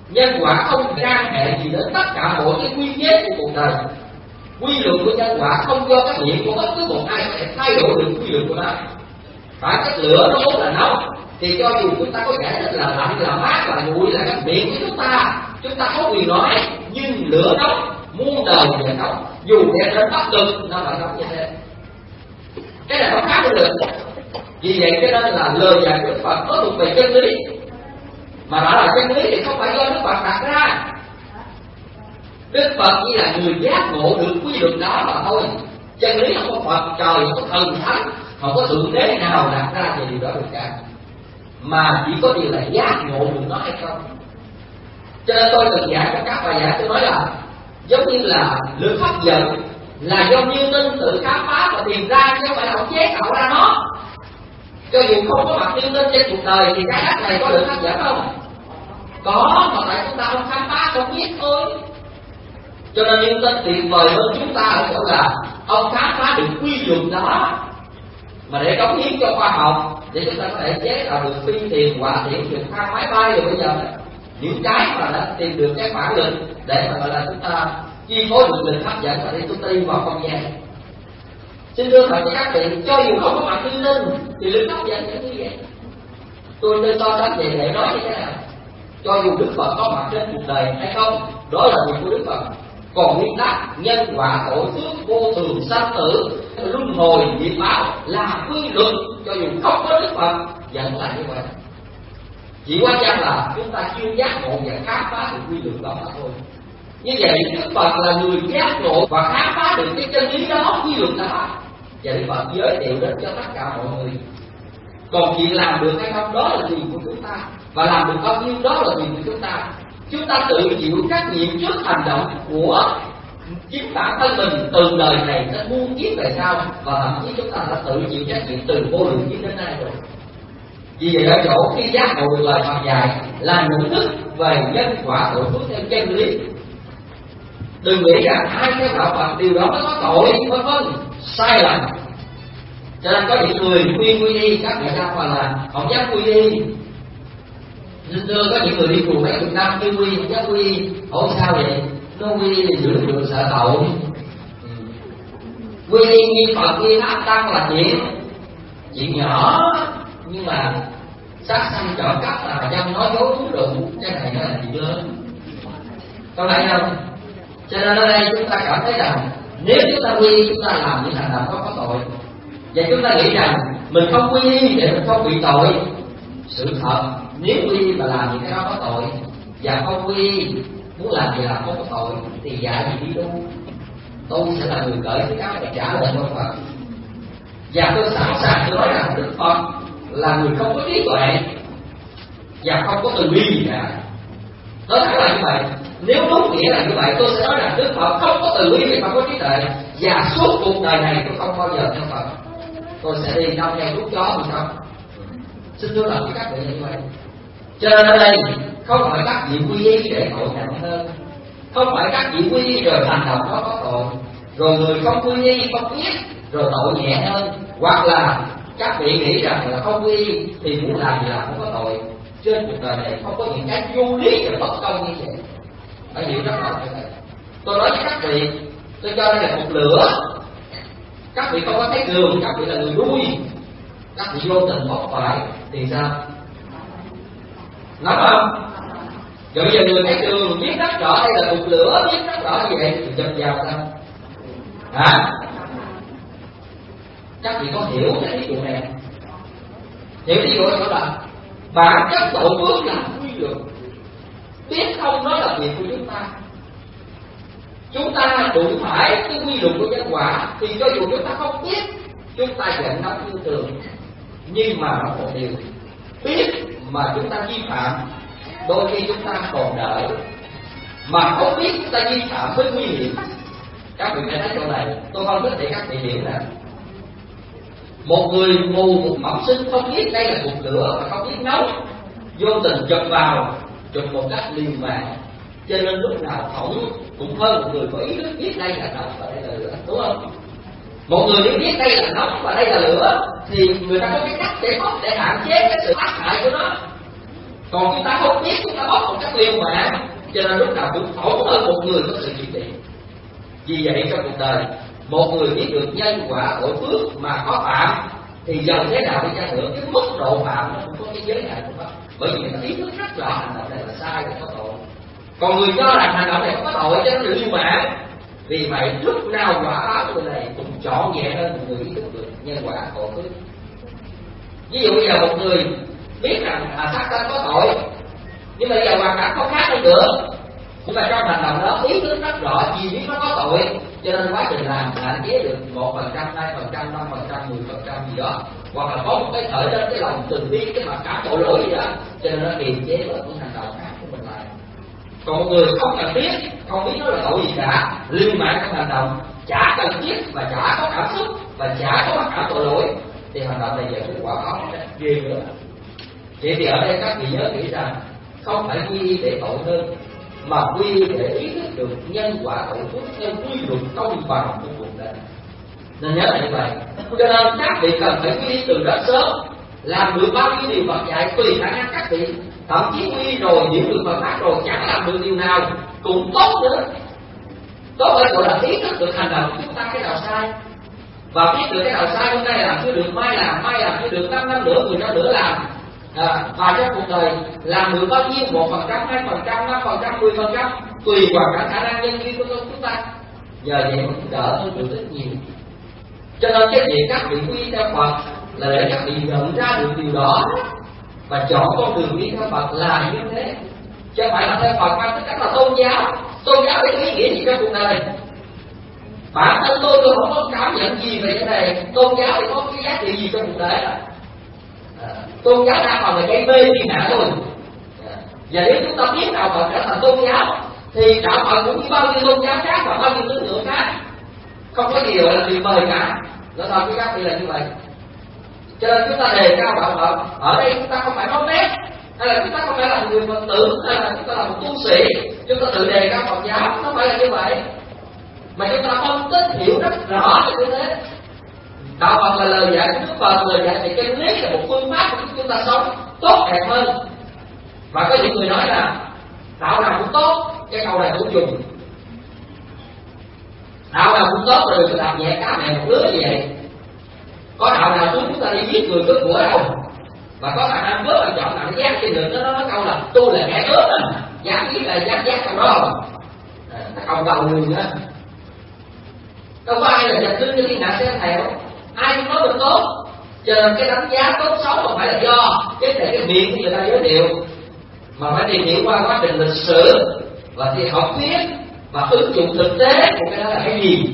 Nhân quả không can hệ gì đến tất cả mọi cái quy chế của cuộc đời. Quy luật của nhân quả không do các niệm của bất cứ một ai có thể thay đổi được quy luật của nó. Phải cái lửa nó vốn là nóng, thì cho dù chúng ta có giải thích là lạnh, là mát, là nguội, là cái miệng của chúng ta, chúng ta có quyền nói, nhưng lửa nóng muôn đời về nóng, dù đem đến bất cực nó phải nóng như thế. Cái này nó khác được. Vì vậy cho nên là lời dạy của Đức Phật có thuộc về chân lý, mà đã là chân lý thì không phải do Đức Phật đặt ra. Đức Phật chỉ là người giác ngộ được quy luật đó mà thôi. Chân lý không có Phật trời, không có thần thánh, không có thượng đế nào đặt ra về điều đó được cả, mà chỉ có điều là giác ngộ được nó hay không. Cho nên tôi từng giảng cho các bài giảng, tôi nói là giống như là lực hấp dẫn là do Newton tự khám phá và tìm ra, chứ không phải là ông chế tạo ra nó. Cho dù không có mặt Newton trên cuộc đời thì cái đất này có lực hấp dẫn không? Có, mà tại chúng ta không khám phá, không biết thôi. Cho nên Newton tuyệt vời hơn chúng ta ở chỗ là ông khám phá được quy luật đó, mà để cống hiến cho khoa học, để chúng ta có thể chế tạo được phi thuyền, hỏa tiễn, được thang máy bay. Rồi bây giờ những cái mà đã tìm được cái bản lực để mà gọi là chúng ta chi phối được lực hấp dẫn và đi chúng ta đi vào không gian. Xin đưa thật với các vị, cho dù không có mặt thiên linh thì lực hấp dẫn sẽ như vậy. Tôi tôi so sánh về để nói như thế nào. Cho dù Đức Phật có mặt trên cuộc đời hay không, đó là việc của Đức Phật. Còn nguyên tắc nhân quả khổ phước vô thường sanh tử luân hồi nghiệp báo là quy luật, cho dù không có Đức Phật vẫn là như vậy. Chỉ quan trọng là chúng ta chưa giác ngộ và khám phá được quy luật đó mà thôi. Như vậy Đức Phật là người giác ngộ và khám phá được cái chân lý đó, quy luật đó, và Đức Phật giới thiệu đến cho tất cả mọi người. Còn chuyện làm được hay không đó là chuyện của chúng ta, và làm được bao nhiêu đó là chuyện của chúng ta. Chúng ta tự chịu trách nhiệm trước hành động của chính bản thân mình từ đời này đến muôn kiếp về sau, và thậm chí chúng ta đã tự chịu trách nhiệm từ vô lượng kiếp đến nay rồi. Vì vậy ở chỗ khi giác ngộ được lời Phật dạy là nhận thức về nhân quả của phước theo chân lý. Đừng nghĩ rằng ai theo đạo Phật điều đó nó có tội, vân vân, sai lầm. Cho nên có những người khuyên quy y, các vị đa phần là không dám quy y. Nên thưa có những người đi chùa mấy chục năm chưa quy, không dám quy y. Ủa sao vậy? Nó quy y thì giữ được sợ tội. Quy y như Phật quy Pháp Tăng là chuyện chuyện nhỏ, nhưng mà sát sanh trộm cắp là dân nói dối thú đụng, cái này nó là chuyện lớn. Có phải không? Cho nên ở đây chúng ta cảm thấy rằng nếu chúng ta quy y, chúng ta làm những hành động đó có tội, và chúng ta nghĩ rằng mình không quy y để mình không bị tội. Sự thật nếu quy y mà làm những cái đó có tội, và không quy y muốn làm gì làm không có tội, thì dạy gì đi đâu. Tôi sẽ là người cởi cái áo để trả lời cho Phật. Và tôi sẵn sàng nói rằng Đức Phật là người không có trí tuệ và không có từ bi gì cả. Nói thẳng là như vậy. Nếu đúng nghĩa là như vậy, tôi sẽ nói rằng Đức Phật không có từ bi và không có trí tuệ, và suốt cuộc đời này tôi không bao giờ theo Phật. Tôi sẽ đi đâu theo thuốc chó thì không. Xin thưa lòng với các vị như vậy. Cho nên ở đây không phải các vị quy y để tội nặng hơn, không phải các vị quy y rồi hành động đó có tội, rồi người không quy y không biết rồi tội nhẹ hơn, hoặc là các vị nghĩ rằng là không quy y thì muốn làm gì làm không có tội. Trên cuộc đời này không có những cái vô lý và bất công như vậy. Phải hiểu rất là như vậy. Tôi nói với các vị, tôi cho đây là một lửa. Các vị không có thấy đường, các vị là người đuôi, các vị vô tình bóc phải thì sao? Nắm không? Rồi bây giờ người thấy đường, biết rất rõ đây là cục lửa, biết rất rõ như vậy thì chụp vào sao? Hả? Các vị có hiểu cái ví dụ này? Hiểu ví dụ đó là bản chất tội phước là quy luật. Biết không đó là việc của chúng ta. Chúng ta đụng phải cái quy luật của nhân quả thì cho dù chúng ta không biết, chúng ta vẫn nắm như thường. Nhưng mà nó một điều, biết mà chúng ta vi phạm, đôi khi chúng ta còn đỡ, mà không biết chúng ta vi phạm mới nguy hiểm. Các vị thấy chỗ này, tôi không thích để các vị hiểu nè. Một người mù một bẩm sinh không biết đây là cục lửa và không biết nấu, vô tình chụp vào, chụp một cách liều mạng, cho nên lúc nào ổng cũng hơn một người có ý thức biết đây là nóng và đây là lửa, đúng không? Một người nếu biết đây là nóng và đây là lửa thì người ta có cái cách để bóc, để hạn chế cái sự tác hại của nó. Còn chúng ta không biết, chúng ta bóc một cách cách liều mạng, cho nên lúc nào cũng ổn hơn một người có sự chuẩn bị. Vì vậy trong cuộc đời, một người biết được nhân quả tội phước mà có phạm thì dần thế nào đi chăng nữa, cái mức độ phạm nó cũng có cái giới hạn của nó, bởi vì người ta ý thức rất rõ hành động này là sai và có tội. Còn người cho rằng hành động này không có tội cho nên liều mạng. Vì vậy lúc nào quả báo của người này cũng trọn vẹn hơn một người ý thức được nhân quả tội phước. Ví dụ bây giờ một người biết rằng à, sát sanh có tội, nhưng mà bây giờ hoàn cảnh không khác hơn nữa, nhưng mà trong hành động đó ý thức rất rõ vì biết nó có tội, cho nên quá trình làm hạn chế được một phần trăm, hai phần trăm, năm phần trăm, mười phần trăm gì đó, hoặc là có một cái khởi lên cái lòng từ bi, cái mặt cảm tội lỗi gì đó, cho nên nó kiềm chế với những hành động khác của mình lại. Còn một người không cần biết, không biết nó là tội gì cả, liều mạng trong hành động, chả cần biết và chả có cảm xúc và chả có mặc cảm tội lỗi, thì hành động này về kết quả báo ghê nữa. Vậy thì ở đây các vị nhớ nghĩ rằng không phải quy để tội hơn, mà quy để ý thức được nhân quả tội phước theo quy luật công bằng của cuộc đời. Nên nhớ là như vậy. Cho nên các vị cần phải quy từ rất sớm, làm được bao nhiêu điều Phật dạy tùy khả năng các vị. Thậm chí quy rồi hiểu được Phật pháp rồi chẳng làm được điều nào cũng tốt nữa. Tốt hơn gọi là ý thức được hành động của chúng ta cái nào sai, và biết được cái nào sai, hôm nay làm chưa được, mai làm, mai làm chưa được, năm năm nữa, mười năm nữa làm. À, và trong cuộc đời làm được bao nhiêu, một phần trăm, hai phần trăm, năm phần trăm, mười phần trăm, tùy vào cả khả năng nhân duyên của chúng ta. Nhờ vậy mà cũng đỡ hơn được rất nhiều. Cho nên cái việc các vị quy theo Phật là để các vị nhận ra được điều đó và chọn con đường đi theo Phật là như thế, chứ không phải là theo Phật mang tính cách là tôn giáo. Tôn giáo có ý nghĩa gì trong cuộc đời? Bản thân tôi tôi không có cảm nhận gì về cái này. Tôn giáo thì có cái giá trị gì trong cuộc đời? À, tôn giáo đa phần là gây mê thiên hạ thôi. À, và nếu chúng ta biết đạo Phật trở thành tôn giáo thì đạo Phật cũng như bao nhiêu tôn giáo khác và bao nhiêu tín ngưỡng khác, không có gì gọi là tuyệt vời cả. Nó thật với các vị là như vậy. Cho nên chúng ta đề cao đạo Phật. Ở đây chúng ta không phải nói phép, hay là chúng ta không phải là người Phật tử, hay là chúng ta là một tu sĩ, chúng ta tự đề cao Phật giáo, không phải là như vậy. Mà chúng ta phân tích hiểu rất rõ về như thế. Đạo Phật là lời dạy của Đức Phật, lời dạy về chân lý là một phương pháp của chúng ta sống tốt đẹp hơn. Và có những người nói là đạo nào cũng tốt, cái câu này cũng dùng. Đạo nào cũng tốt rồi làm nhẹ cá mẹ một đứa như vậy. Có đạo nào xuống chúng ta đi giết người cướp của đâu. Và có khả năng cướp là chọn nào giác trên đường nó nói câu là tôi là kẻ cướp à, dám giết là dám giác trong đó. Ta cộng đầu người nữa. Đâu có ai là giật lưng cho thiên hạ xem thèo, ai cũng nói được tốt. Cho nên cái đánh giá tốt xấu không phải là do cái thể cái miệng của người ta giới thiệu, mà phải tìm hiểu qua quá trình lịch sử và thì học thuyết và ứng dụng thực tế của cái đó là cái gì.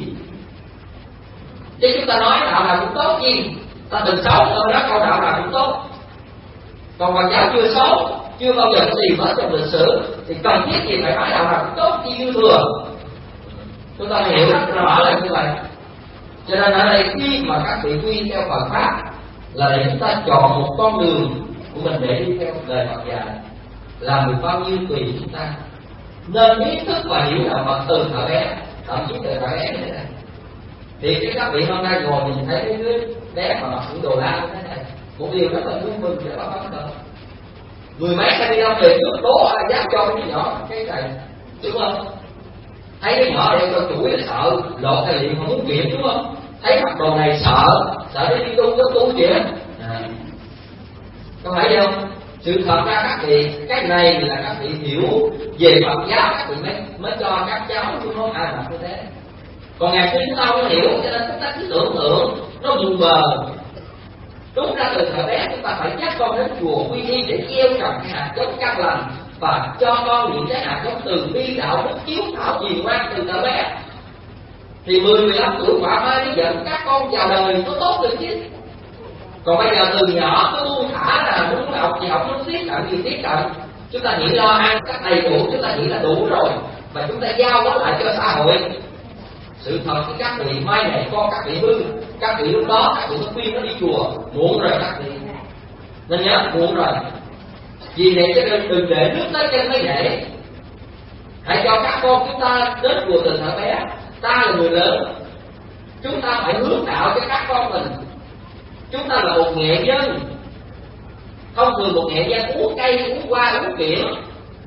Chứ chúng ta nói đạo nào cũng tốt gì, ta từng xấu hơn đó câu đạo nào cũng tốt. Còn Phật giáo chưa xấu, chưa bao giờ gì hết trong lịch sử thì cần thiết gì phải nói đạo nào cũng tốt chi dư thừa. Chúng ta hiểu rất rõ là như vậy. Cho nên ở đây khi mà các vị quy theo Phật pháp là để chúng ta chọn một con đường của mình để đi theo lời Phật dạy, làm được bao nhiêu tùy chúng ta. Nên ý thức và hiểu đạo Phật từ thời bé, thậm chí từ thời bé như thế này. Thì cái các vị hôm nay ngồi nhìn thấy cái đứa bé mà mặc những đồ la như thế này, một điều rất là vui mừng để báo cáo được. Mười mấy xe đi đâu về trước bố ai dám cho cái nhỏ cái này, đúng không? Thấy cái nhỏ đây con chuỗi là sợ, lộ thầy liền không muốn kiện, đúng không? Thấy mặc đồ này sợ, sợ để đi tu có tu chuyện. À. Có phải không? Sự thật ra các vị, cái này là các vị hiểu về Phật giáo, các vị mới, mới cho các cháu chúng nó ai làm như thế. Còn ngày xưa chúng ta không hiểu, cho nên chúng ta cứ tưởng tượng nó buồn bờ. Đúng ra từ thời bé chúng ta phải dắt con đến chùa quy y để gieo trồng cái hạt giống căn lành và cho con những cái hạt giống từ bi đạo đức chiếu thảo hiền ngoan từ thời bé. Thì mười mười lăm tuổi quả mai mới dẫn các con vào đời có tốt được chứ. Còn bây giờ từ nhỏ cứ buông thả là muốn học gì học, muốn tiếp cận gì tiếp cận. Chúng ta nghĩ lo ăn các đầy đủ, chúng ta nghĩ là đủ rồi và chúng ta giao nó lại cho xã hội. Sự thật với các vị mai này con các vị hư, các vị lúc đó các vị mới khuyên nó đi chùa, muộn rồi các vị. Nên nhớ muộn rồi. Vì vậy cho nên đừng để nước tới chân mới để. Hãy cho các con chúng ta đến chùa từ thời bé. Ta là người lớn, chúng ta phải hướng đạo cho các con mình. Chúng ta là một nghệ nhân. Không thường một nghệ nhân uống cây, uống hoa, uống kiệu,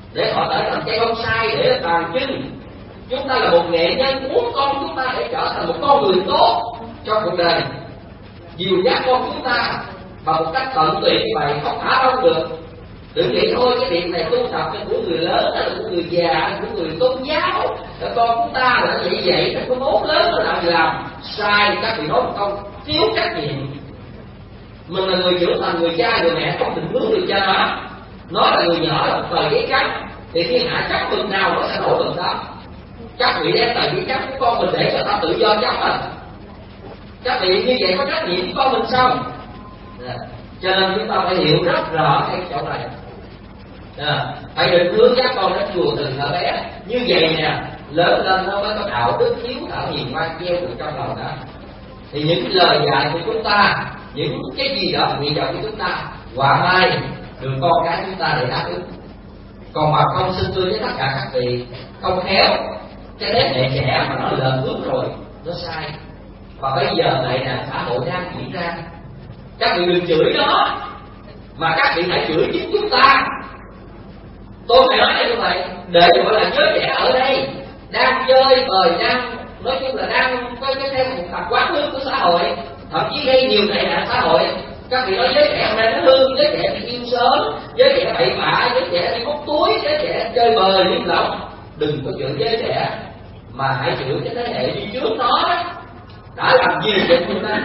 để họ trở thành cây bonsai để bàn chân. Chúng ta là một nghệ nhân, muốn con chúng ta để trở thành một con người tốt trong cuộc đời, dìu dắt con chúng ta bằng một cách tận tụy như vậy không thả đâu được. Đừng nghĩ thôi cái việc này tu tập cho của người lớn, là của người già, của người tôn giáo, là con chúng ta là nó vậy vậy, nó có mốt lớn nó làm gì làm sai. Các vị nói một câu thiếu trách nhiệm. Mình là người trưởng thành, người cha người mẹ không định hướng được cho nó. Nó là người nhỏ là một tờ giấy trắng, thì thiên hạ chắc mừng nào nó sẽ nổi mừng đó. Các vị đem tờ giấy trắng của con mình để cho ta tự do chấp mình. Các vị như vậy có trách nhiệm với con mình sao? À, cho nên chúng ta phải hiểu rất rõ cái chỗ này. À, phải định hướng các con đến chùa từ thời bé. Như vậy nè, lớn lên nó mới có đạo đức hiếu thảo hiền ngoan gieo được trong lòng đó. Thì những lời dạy của chúng ta, những cái gì đó nguyện vọng của chúng ta, quả mai được con cái chúng ta để đáp ứng. Còn mà không xin tôi với tất cả các vị không khéo, cái thế hệ trẻ mà nó lệch hướng rồi, nó sai. Và bây giờ này là xã hội đang diễn ra. Các vị đừng chửi nó, mà các vị hãy chửi chính chúng ta. Tôi phải nói như vậy, để gọi là giới trẻ ở đây đang chơi bời, đang nói chung là đang có cái theo một tập quán hư của xã hội, thậm chí gây nhiều tệ nạn xã hội. Các vị nói giới trẻ hôm nay nó hư, giới trẻ bị yêu sớm, giới trẻ bậy bạ, giới trẻ đi móc túi, giới trẻ chơi bời liếm lỏng. Đừng có chửi giới trẻ, mà hãy chửi cái thế hệ đi trước nó đó, đã làm gì cho chúng ta.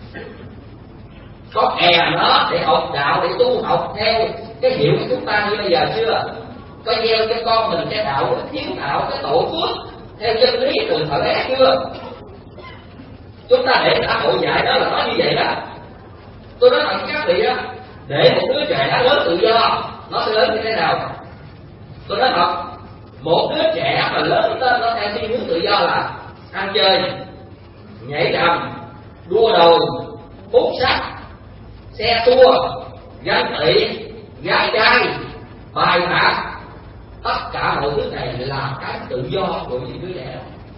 Có kè nó để học đạo, để tu học theo cái hiểu của chúng ta như bây giờ chưa? Có gieo cho con mình cái đạo, cái hiếu đạo, cái tổ phước theo chân lý từ thời bé chưa? Chúng ta để xã hội dạy đó là nói như vậy đó. Tôi nói rằng các vị á, để một đứa trẻ đã lớn tự do, nó sẽ lớn như thế nào? Tôi nói thật, một đứa trẻ mà lớn lên nó theo thiên hướng tự do là ăn chơi, nhảy đầm, đua đòi, hút sách, xe tua, ganh tị, gái trai, bài bạc, tất cả mọi thứ này là cái tự do của những đứa trẻ.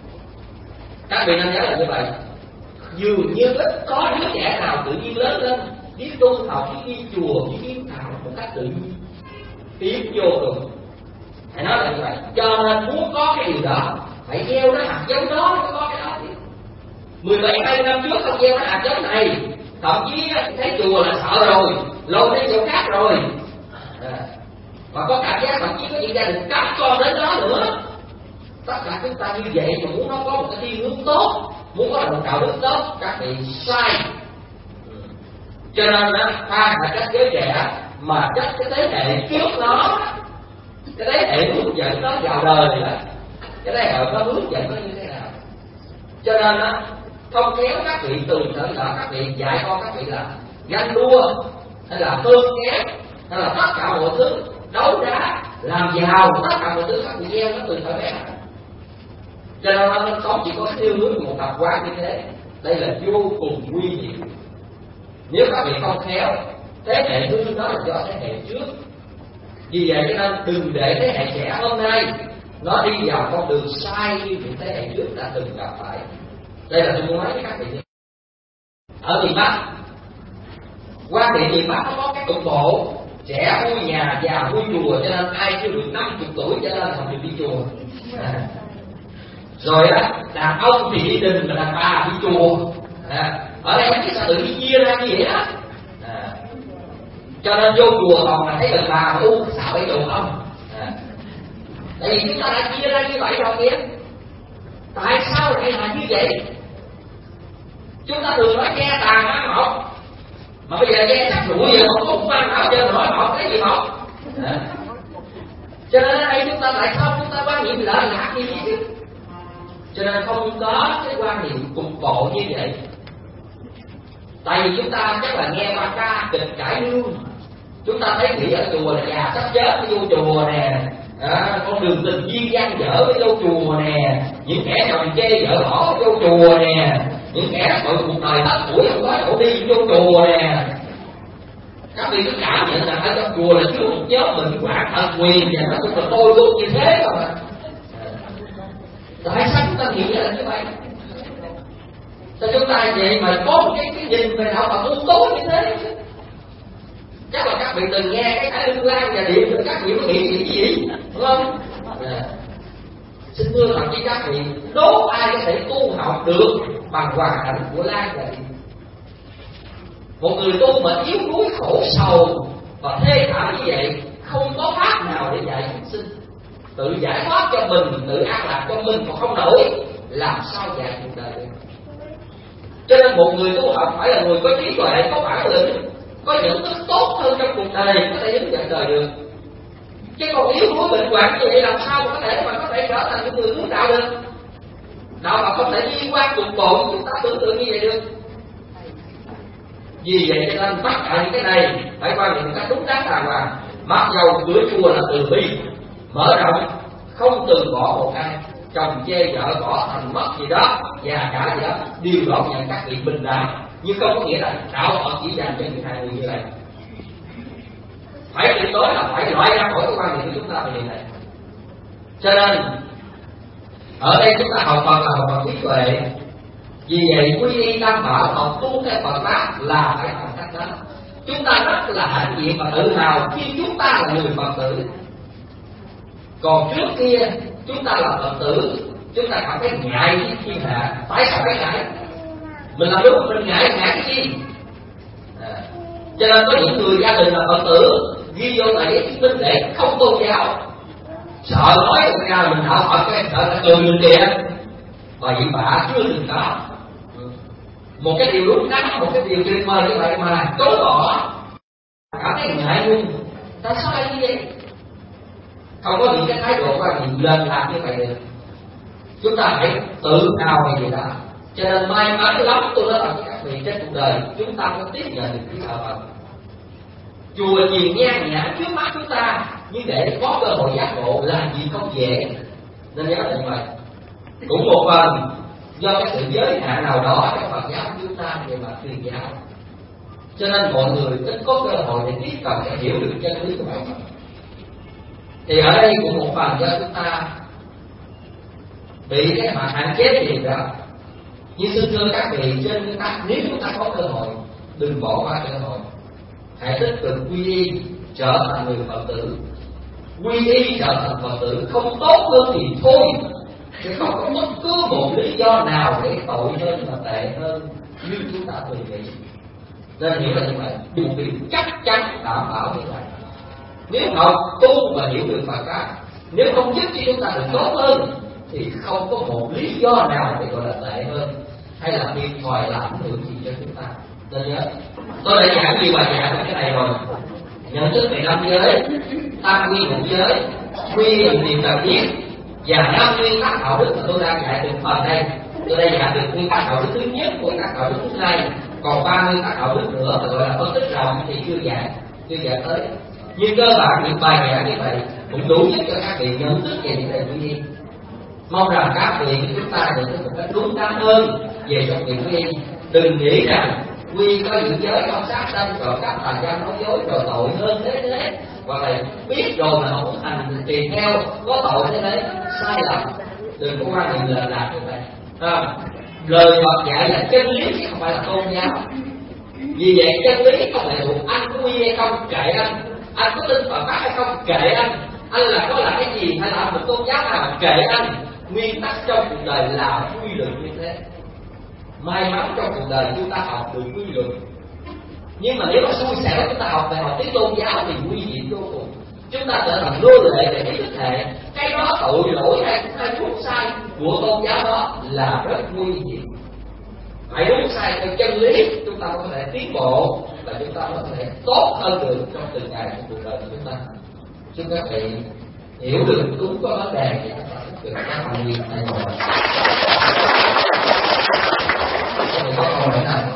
Các vị nên nhớ là như vậy. Dường như ít có đứa trẻ nào tự nhiên lớn lên biết tu học, biết đi chùa, biết đi đạo một cách tự nhiên, tiến vô cùng. Phải nói là như vậy. Cho nên muốn có cái điều đó phải gieo nó hạt giống đó mới có cái đó. Mười bảy hai năm trước không gieo cái hạt giống này, thậm chí thấy chùa là sợ rồi, lôi đến chỗ khác rồi. À, và có cảm giác thậm chí có những gia đình cấm con đến đó nữa. Tất cả chúng ta như vậy mà muốn nó có một cái thiên hướng tốt, muốn có một đạo đức tốt, các vị sai. Cho nên á, ta là các giới trẻ mà chắc cái thế hệ trước nó, cái thế hệ hướng dẫn nó vào đời này là cái thế hệ nó hướng dẫn nó như thế nào. Cho nên á, không kéo các vị từ thời là các vị dạy con các vị là ganh đua, hay là tương kém, hay là tất cả mọi thứ đấu đá, làm giàu, tất cả mọi thứ các vị gieo nó từ thời bé. Cho nên nó không chỉ có theo hướng một tập quán như thế, đây là vô cùng nguy hiểm. Nếu các vị không khéo, thế hệ hư đó là do thế hệ trước. Vì vậy cho nên đừng để thế hệ trẻ hôm nay nó đi vào con đường sai như những thế hệ trước đã từng gặp phải. Đây là tôi muốn nói với các vị. Ở miền Bắc, quan điểm miền Bắc nó có cái cục bộ trẻ vui nhà, già vui chùa, cho nên ai chưa được năm mươi tuổi cho nên không được đi chùa. À. Rồi á, đàn ông thì đi đình, mà đàn bà đi chùa. À. Ở đây cái sao tự nhiên chia ra như vậy đó. À. Cho nên vô chùa còn là thấy đàn bà mà u xạo cái chùa không. À. Tại vì chúng ta đã chia ra như vậy rồi kìa. Tại sao lại là như vậy? Chúng ta thường nói nghe tàn ăn một, mà bây giờ nghe chắc rủi giờ không có cũng ăn nào chơi hỏi một cái gì một. À. Cho nên ở đây chúng ta tại sao chúng ta quan niệm lợi lạc gì chứ? Cho nên không có cái quan niệm cục bộ như vậy. Tại vì chúng ta chắc là nghe qua ca kịch cải lương, chúng ta thấy nghĩ ở chùa là già sắp chết mới vô chùa nè, à, con đường tình duyên gian dở mới vô chùa nè, những kẻ chồng chê vợ bỏ vô chùa nè, những kẻ tội cuộc đời hết tuổi không có chỗ đi vô chùa nè. Các vị cứ cảm nhận là ở trong chùa là chứa một nhóm mình quản thần quyền và nó cũng là tôi luôn như thế rồi. Tại sao chúng ta nghĩ là như vậy? Sao chúng ta vậy mà có một cái, cái nhìn về đạo Phật ưu tối như thế? Chắc là các vị từng nghe cái cải lương lan và điện rồi các vị có nghĩ gì gì đúng không? À, xin thưa thậm chí các vị, đố ai có thể tu học được bằng hoàn cảnh của lan và điện? Một người tu mà yếu đuối khổ sầu và thê thảm như vậy, không có pháp nào để dạy chúng sinh tự giải thoát cho mình, tự an lạc cho mình còn không nổi, làm sao dạy cuộc đời được? Cho nên một người tu học phải là người có trí tuệ, có bản lĩnh, có nhận thức tốt hơn trong cuộc đời có thể đứng dậy đời được. Chứ còn yếu đuối bệnh hoạn như vậy làm sao mà có thể mà có thể trở thành những người hướng đạo được? Đạo mà không thể liên quan cục bộ chúng ta tưởng tượng như vậy được. Vì vậy cho nên tất cả những cái này phải quan niệm cách đúng đắn đàng hoàng. Mặc dầu cửa chùa là từ bi, mở rộng, không từ bỏ một ai, chồng chê vợ bỏ thành mất gì đó, già cả gì đó, đều đón nhận các vị bình đẳng, nhưng không có nghĩa là đạo Phật chỉ dành cho những hai người như vậy. Phải tuyệt đối là phải loại ra khỏi cái quan niệm của chúng ta về điều này. Cho nên ở đây chúng ta học Phật là học Phật trí tuệ. Vì vậy quy y tam bảo, học tu theo Phật pháp là phải làm cách đó. Chúng ta rất là hãnh diện và tự hào khi chúng ta là người Phật tử. Còn trước kia chúng ta là Phật tử, chúng ta cảm thấy ngại với thiên hạ. Tại sao phải ngại? Mình làm đúng, mình ngại ngại cái gì? À, cho nên có những người gia đình là Phật tử ghi vô lại cái chứng minh để không tôn giáo, sợ nói ra mình đạo Phật cái sợ là cười mình kìa. Và vậy bà chưa từng có một cái điều đúng đắn, một cái điều tuyệt vời như vậy mà chối bỏ, cảm thấy ngại luôn. Tại sao lại như vậy? Không có những cái thái độ quan niệm lên làm như vậy được. Chúng ta phải tự hào về gì đó. Cho nên may mắn lắm, tôi nói với các vị, trên cuộc đời chúng ta có tiếp nhận được cái đạo Phật. Chùa nhiều nhan nhã trước mắt chúng ta, nhưng để có cơ hội giác ngộ là gì không dễ. Nên nhớ như vậy. Cũng một phần do cái sự giới hạn nào đó trong Phật giáo của chúng ta về mặt truyền giáo, cho nên mọi người ít có cơ hội để tiếp cận để hiểu được chân lý của Phật. Thì ở đây cũng một phần do chúng ta bị cái mặt hạn chế gì đó. Nhưng xin thưa các vị, trên chúng ta nếu chúng ta có cơ hội, đừng bỏ qua cơ hội, hãy tích cực quy y trở thành người Phật tử. Quy y trở thành Phật tử không tốt hơn thì thôi, chứ không có bất cứ một lý do nào để tội hơn và tệ hơn như chúng ta thường nghĩ. Nên hiểu là như vậy, một điều chắc chắn đảm bảo như vậy. Nếu học tu và hiểu được Phật pháp, nếu không giúp cho chúng ta được tốt hơn, thì không có một lý do nào để gọi là tệ hơn hay là thiệt thòi làm ảnh hưởng gì cho chúng ta. Nên nhớ, tôi đã giảng nhiều bài giảng về cái này rồi. Nhận thức về năm giới, tam quy ngũ giới, quy là niệm cần thiết, và năm nguyên tắc đạo đức mà tôi đang dạy từng phần đây. Tôi đây giảng được nguyên tắc đạo đức thứ nhất, nguyên tắc đạo đức thứ hai, còn ba nguyên tắc đạo đức nữa mà gọi là phân tích rộng thì chưa giảng, chưa giảng tới. Nhưng cơ bản những bài giảng như vậy cũng đủ giúp cho các vị nhận thức về những đề quy y. Mong rằng các vị chúng ta nhận thức một cách đúng đắn hơn về trong việc quy y. Đừng nghĩ rằng quy có những giới không sát sanh, rồi các tà gian nói dối, rồi tội hơn thế thế, hoặc là biết rồi mà không hành tùy theo có tội thế đấy, sai lầm. Đừng có quan niệm lệch lạc như vậy. À, lời Phật dạy là chân lý chứ không phải là tôn giáo. Vì vậy chân lý không phải thuộc anh có quy hay không kệ anh, anh có tin Phật pháp hay không kệ anh, anh là có là cái gì hay là một tôn giáo nào kệ anh. Nguyên tắc trong cuộc đời là quy luật như thế. May mắn trong cuộc đời chúng ta học được quy luật. Nhưng mà nếu mà xui xẻo chúng ta học về học tiếng tôn giáo thì nguy hiểm vô cùng. Chúng ta trở thành nô lệ về cái thức hệ. Cái đó tội lỗi hay hay đúng sai của tôn giáo đó là rất nguy hiểm. Phải đúng sai theo chân lý chúng ta mới có thể tiến bộ và chúng ta mới có thể tốt hơn được trong từng ngày trong cuộc đời của chúng ta. Chúc các vị hiểu được đúng có vấn đề thì chúng ta được các thành viên tại ngồi. Có câu hỏi nào?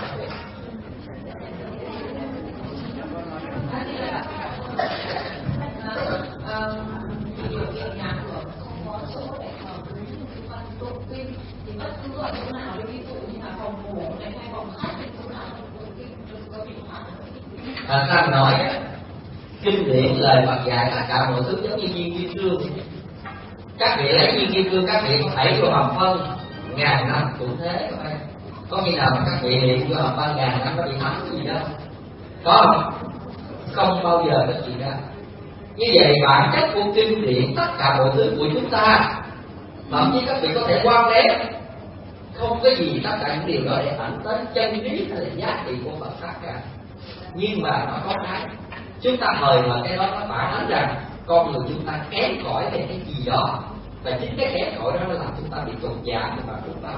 Thật ra nói kinh điển lời Phật dạy là cả mọi thứ giống như viên kim cương. Các vị lấy viên kim cương các vị có thể vô hầm phân ngàn năm cũng thế. Có khi nào các vị niệm vô hầm phân ngàn năm nó bị thấm gì đâu? Có không? không bao giờ có chuyện ra. Như vậy bản chất của kinh điển, tất cả mọi thứ của chúng ta, thậm chí các vị có thể quan ghét, không có gì tất cả những điều đó để ảnh tới chân lý hay là giá trị của Phật pháp cả. Nhưng mà nó có cái chúng ta thời mà cái đó nó phản ánh rằng con người chúng ta kém cỏi về cái gì đó, và chính cái kém cỏi đó nó làm chúng ta bị tụt giảm và tụt đau.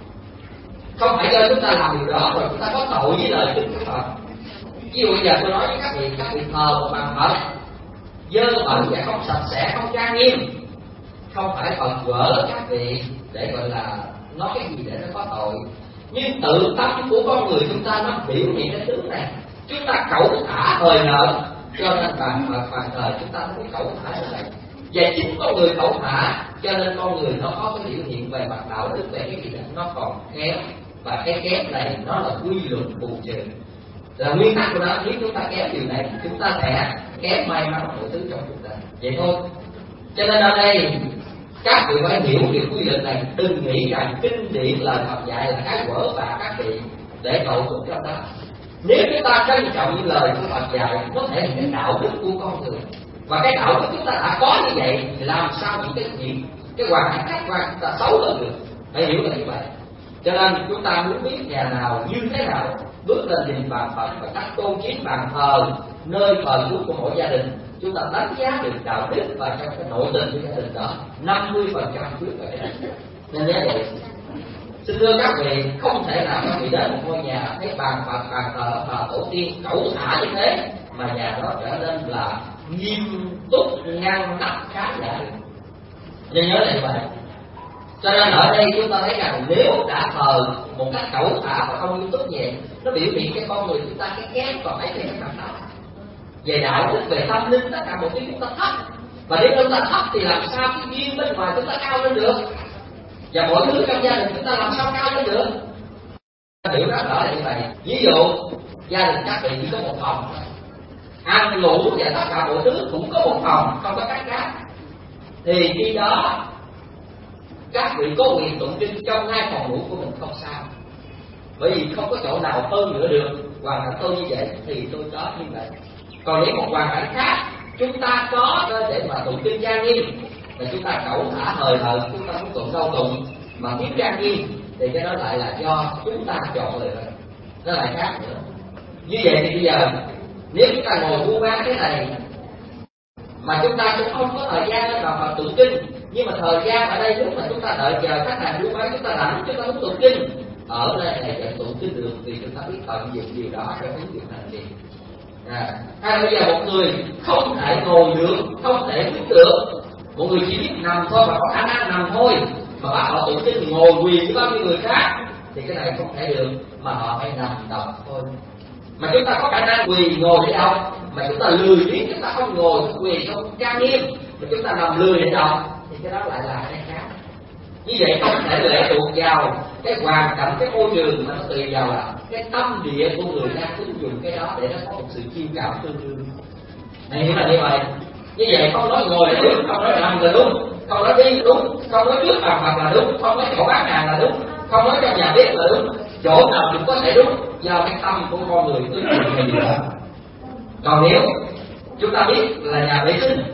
Không phải do chúng ta làm điều đó rồi chúng ta có tội với lời kinh của Phật. Ví dụ bây giờ tôi nói với các vị, các vị thờ một bàn Phật dơ bẩn và không sạch sẽ, không trang nghiêm, không phải Phật vỡ các vị để gọi là nói cái gì để nó có tội, nhưng tự tâm của con người chúng ta nó biểu hiện cái tướng này. Chúng ta cẩu thả hời hợt, cho nên bàn Phật bàn thờ chúng ta mới cẩu thả như vậy. Và chính con người cẩu thả, cho nên con người nó có cái biểu hiện về mặt đạo đức, về cái gì đó nó còn kém, và cái kém này nó là quy luật bù trừ, là nguyên tắc của nó. Nếu chúng ta kém điều này, chúng ta sẽ kém may mắn mọi thứ trong cuộc đời. Vậy thôi. Cho nên ở đây các vị phải hiểu điều quy luật này, đừng nghĩ rằng kinh điển lời Phật dạy là cái vỡ vả các vị để cầu tụng trong đó. Nếu chúng ta trân trọng những lời của Phật dạy, nó thể hiện cái đạo đức của con người, và cái đạo đức chúng ta đã có như vậy, thì làm sao những cái chuyện, cái hoàn cảnh khách quan chúng ta xấu hơn được. Phải hiểu là như vậy. Cho nên chúng ta muốn biết nhà nào như thế nào, bước lên nhìn bàn Phật và cách tôn kính bàn thờ, nơi thờ của mỗi gia đình, chúng ta đánh giá được đạo đức và trong cái nội tình của gia đình đó năm mươi phần trăm quyết về cái này. Nên nhớ vậy. Xin thưa các vị, không thể nào các vị đến một ngôi nhà thấy bàn Phật, bàn thờ, thờ tổ tiên cẩu thả như thế mà nhà đó trở nên là nghiêm túc, ngăn nắp khá giả được. Nên nhớ lại vậy. Cho nên ở đây chúng ta thấy rằng nếu đã thờ một cách cẩu thả và không nghiêm túc nhẹ, nó biểu hiện cái con người chúng ta cái kém và phải cái mặt đó. Về đạo đức, về tâm linh, tất cả mọi thứ chúng ta thấp. Và nếu chúng ta thấp thì làm sao cái duyên bên ngoài chúng ta cao lên được, và mọi thứ trong gia đình chúng ta làm sao cao lên được. Hiểu rất rõ là như vậy. Ví dụ gia đình các vị chỉ có một phòng, ăn ngủ và tất cả mọi thứ cũng có một phòng, không có cách khác, thì khi đó các vị có quyền tụng kinh trong hai phòng ngủ của mình không sao, bởi vì không có chỗ nào hơn nữa được. Hoàn cảnh tôi như vậy thì tôi có như vậy. Còn nếu một hoàn cảnh khác chúng ta có để mà tụng kinh trang nghiêm, mà chúng ta cẩu thả hời hợt, chúng ta muốn tụng đâu tụng mà thiếu trang nghiêm, thì cái đó lại là do chúng ta chọn lựa, nó lại khác nữa. Như vậy thì bây giờ nếu chúng ta ngồi buôn bán thế này mà chúng ta cũng không có thời gian để mà tụng kinh, nhưng mà thời gian ở đây lúc mà chúng ta đợi chờ khách hàng buôn bán, chúng ta rảnh, chúng ta muốn tụng kinh, ở đây này vẫn tụng kinh được, vì chúng ta biết tận dụng điều đó để ứng dụng hành trì. À, hay bây giờ một người không thể ngồi được, không thể đứng được, một người chỉ biết nằm thôi và có khả năng nằm thôi, mà bắt họ tụng kinh ngồi quỳ với bao nhiêu người khác, thì cái này không thể được, mà họ phải nằm đọc thôi. Mà chúng ta có khả năng quỳ ngồi để đọc, mà chúng ta lười biếng, chúng ta không ngồi không quỳ không trang nghiêm, mà chúng ta nằm lười để đọc, thì cái đó lại là cái khác. Như vậy không thể lệ thuộc vào cái hoàn cảnh, cái môi trường, mà nó tùy vào là cái tâm địa của người đang ứng dụng cái đó để nó có một sự chiêu cảm tương đương. Này hiểu là như vậy. Như vậy không nói ngồi là đúng, không nói nằm là đúng, không nói đi đúng, không nói trước bàn Phật là đúng, không nói chỗ bán hàng là đúng, không nói trong nhà bếp là đúng, chỗ nào cũng có thể đúng, do cái tâm của con người ứng dụng cái gì đó. Còn nếu chúng ta biết là nhà vệ sinh,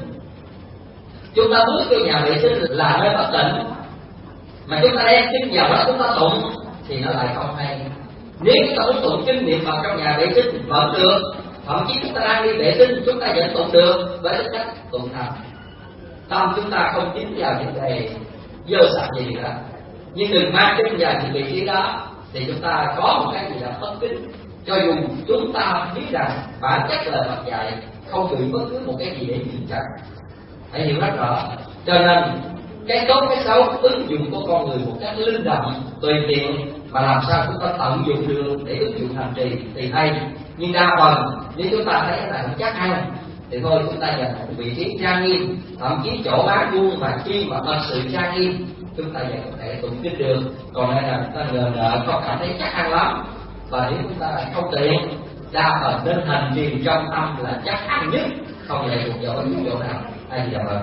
chúng ta bước vô nhà vệ sinh là nơi bất tịnh, mà chúng ta đem kinh vào đó chúng ta tụng thì nó lại không hay. Nếu chúng ta muốn tụng kinh niệm Phật trong nhà vệ sinh vẫn được, thậm chí chúng ta đang đi vệ sinh chúng ta vẫn tụng được với tính cách tụng thành. Tâm chúng ta không dính vào những cái dơ sạch gì nữa, nhưng đừng mang kinh vào những vị trí đó thì chúng ta có một cái gì đó bất kính, cho dù chúng ta biết rằng bản chất lời Phật dạy không bị bất cứ một cái gì để chịu trách. Hãy hiểu rất rõ. Cho nên cái tốt cái xấu ứng dụng của con người một cách linh động tùy tiện, mà làm sao chúng ta tận dụng được để ứng dụng hành trì thì hay. Nhưng đa phần nếu chúng ta thấy là chắc ăn thì thôi chúng ta dành một vị trí trang nghiêm, thậm chí chỗ bán buôn mà khi mà thật sự trang nghiêm chúng ta vẫn có thể tụng kinh được. Còn đây là chúng ta ngờ ngợ không cảm thấy chắc ăn lắm, và nếu chúng ta không tiện, đa phần nên hành trì trong tâm là chắc ăn nhất, không lệ thuộc vào bất cứ chỗ nào. Ai gì đâu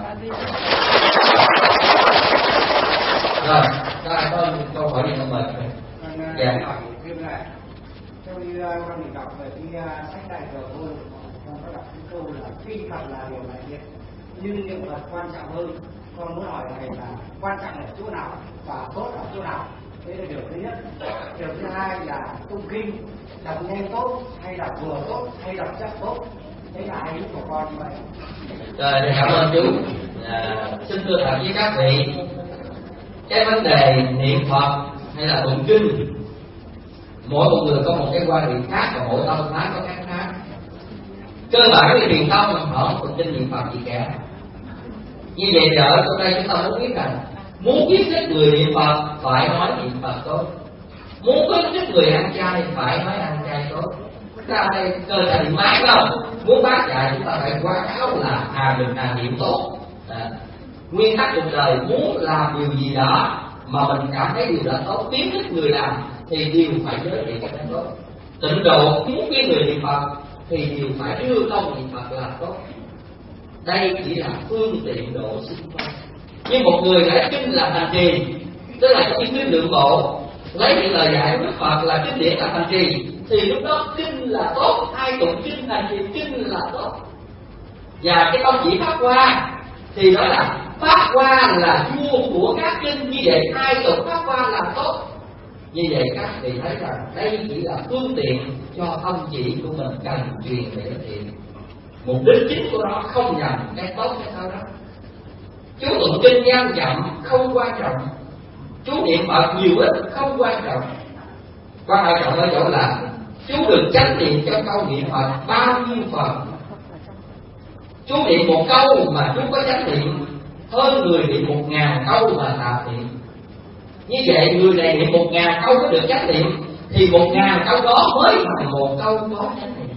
rồi, các ai có câu hỏi gì không mời? Dạ. Hỏi thêm lại, theo như con mình đọc về cái sách Đại Thừa Ngôn, con có đọc cái câu là kinh Phật là điều đại diện, nhưng niệm Phật quan trọng hơn. Con muốn hỏi thầy là quan trọng ở chỗ nào và tốt ở chỗ nào? Đấy là điều thứ nhất. Điều thứ hai là tụng kinh đọc nhanh tốt hay đọc vừa tốt hay đọc chắc tốt? Đấy là hai ý của con như vậy. Rồi, cảm ơn chú. À, xin thưa thật với các vị, cái vấn đề niệm Phật hay là tụng kinh, mỗi một người có một cái quan điểm khác và mỗi tông phái có khác khác. Cơ bản thì truyền thông mình hỏi tụng kinh niệm Phật gì cả. Như vậy thì ở trong đây chúng ta muốn biết rằng, muốn khuyến khích người niệm Phật phải nói niệm Phật tốt, muốn khuyến khích người ăn chay phải nói ăn chay tốt. Ra đây cơ thể bị mát không? Muốn bác dạy chúng ta phải quảng cáo là hà mình hà niệm tốt. À, nguyên tắc cuộc đời muốn làm điều gì đó mà mình cảm thấy điều đó tốt, khuyến khích người làm thì đều phải giới thiệu cái tốt. Tịnh độ muốn khuyến người niệm Phật thì đều phải đưa công niệm Phật là tốt. Đây chỉ là phương tiện độ sinh thôi. Nhưng một người lấy kinh là thành trì, tức là trong kinh lượng bộ lấy những lời dạy của Đức Phật là kinh điển là thành trì, thì lúc đó kinh là tốt, ai tụng kinh thành trì kinh là tốt. Và cái công chỉ Pháp Hoa thì đó là Pháp Hoa là vua của các kinh, như vậy ai tụng Pháp Hoa là tốt. Như vậy các vị thấy rằng đây chỉ là phương tiện cho ông chỉ của mình cần truyền để giới thiệu. Mục đích chính của nó không nhằm cái tốt cái sao đó. Chú tụng kinh nhanh chậm không quan trọng, chú niệm Phật nhiều ít không quan trọng. Quan trọng ở chỗ là chú được chánh niệm cho câu niệm Phật bao nhiêu phần. Chú niệm một câu mà chú có chánh niệm hơn người niệm một ngàn câu mà tạp niệm. Như vậy người này niệm một ngàn câu có được chánh niệm thì một ngàn câu đó mới là một câu có chánh niệm.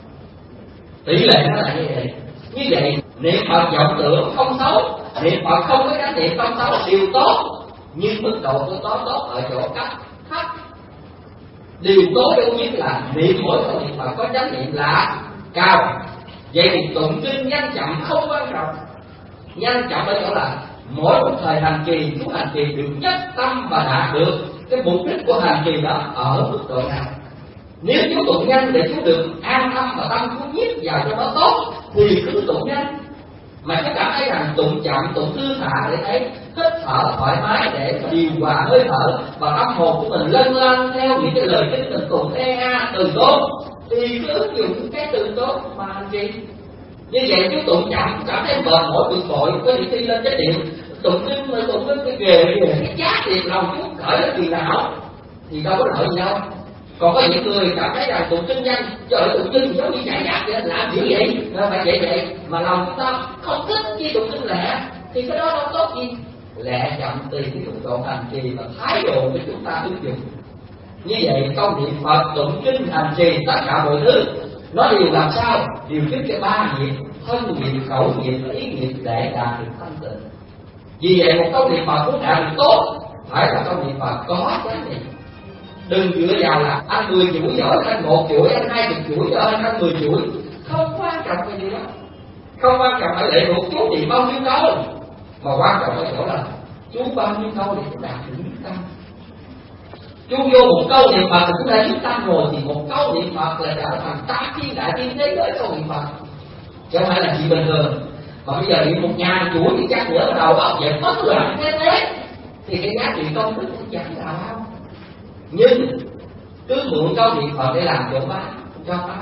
Tỷ lệ nó là như vậy. Như vậy niệm Phật vọng tưởng không xấu, niệm Phật không có chánh niệm không xấu đều tốt, nhưng mức độ của tốt tốt ở chỗ cấp thấp. Điều tốt yếu nhất là niệm mỗi câu niệm Phật có chánh niệm là cao. Vậy thì tụng kinh nhanh chậm không quan trọng. Nhanh chậm ở chỗ là mỗi một thời hành trì chú hành trì được nhất tâm và đạt được cái mục đích của hành trì đó ở mức độ nào. Nếu chú tụng nhanh để chú được an tâm và tâm chú nhiếp vào cho nó tốt thì cứ tụng nhanh. Mà các cảm thấy rằng tụng chậm, tụng thư thả để thấy hít thở thoải mái để điều hòa hơi thở và tâm hồn của mình lân lân theo những cái lời kinh mình tụng e a từ tốt thì cứ dùng cái từ tốt mà hành trì. Như vậy chú tụng chậm cảm thấy mệt mỏi bực bội, có những khi lên chánh niệm tụng kinh mà tụng cái ghề ghề cái chát thì lòng chú khởi lên phiền não thì đâu có lợi gì đâu. Còn có những người cảm thấy rằng tụng kinh nhanh, trời tụng kinh giống như chạy nhạc vậy, làm gì vậy? Rồi phải vậy vậy mà lòng chúng ta không thích chi tụng kinh lẹ thì cái đó đâu tốt gì. Lẹ chậm tùy cái mức độ hành trì và thái độ của chúng ta ứng dụng. Như vậy công niệm Phật, tụng kinh, hành trì tất cả mọi thứ nó đều làm sao điều khiển cái ba nghiệp thân nghiệp, khẩu nghiệp và ý nghiệp để đạt được thanh tịnh. Vì vậy một công niệm Phật muốn đạt được tốt phải là công niệm Phật có chánh niệm. Đừng dựa vào là anh mười chuỗi giỏi anh một chuỗi, anh hai chục chuỗi cho anh anh mười chuỗi. Không quan trọng cái gì đó. Không quan trọng phải lệ thuộc chú niệm bao nhiêu câu, mà quan trọng ở chỗ là chú bao nhiêu câu để chúng đạt được nhất tâm. Chú vô một câu niệm Phật thì chúng ta nhất tâm rồi thì một câu niệm Phật là trở thành tám thiên đại thiên thế giới câu niệm Phật. Chứ không phải là chuyện bình thường. Mà bây giờ niệm một ngàn chuỗi thì chắc nữa đầu óc vậy mất loạn thế thế thì cái giá trị công đức cũng chẳng nào. Nhưng cứ mượn câu niệm Phật để làm chỗ bác cho bác.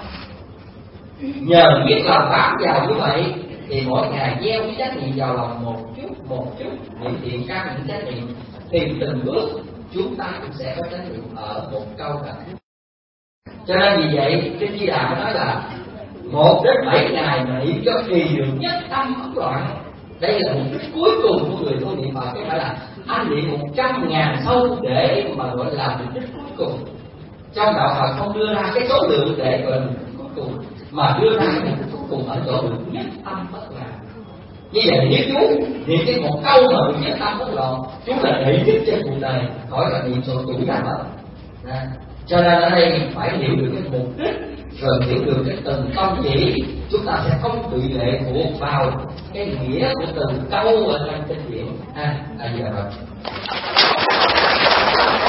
Nhờ biết lòng bám vào như vậy thì mỗi ngày gieo cái trách nhiệm vào lòng một chút một chút niệm thiện căn những trách nhiệm thì từng bước chúng ta cũng sẽ có trách nhiệm ở một câu cả. Cho nên vì vậy Kinh Di Đà nói là một đến bảy ngày mà niệm cho kỳ được nhất tâm bất loạn. Đây là mục đích cuối cùng của người tu niệm Phật, chứ phải là anh niệm một trăm ngàn sâu để mà gọi là mục đích cuối cùng. Trong đạo Phật không đưa ra cái số lượng để gọi là cuối cùng, mà đưa ra cái mục đích cuối cùng ở chỗ được nhất tâm bất loạn. Như vậy nếu chú niệm cái một câu mà được nhất tâm bất loạn, chú là đệ nhất trên cuộc đời, khỏi là niệm số chủ nào hết. Cho nên ở đây phải hiểu được cái mục đích, rồi hiểu được cái từng công chỉ, chúng ta sẽ không bị lệ thuộc vào cái nghĩa của từng câu ở trong kinh điển. À, à giờ rồi.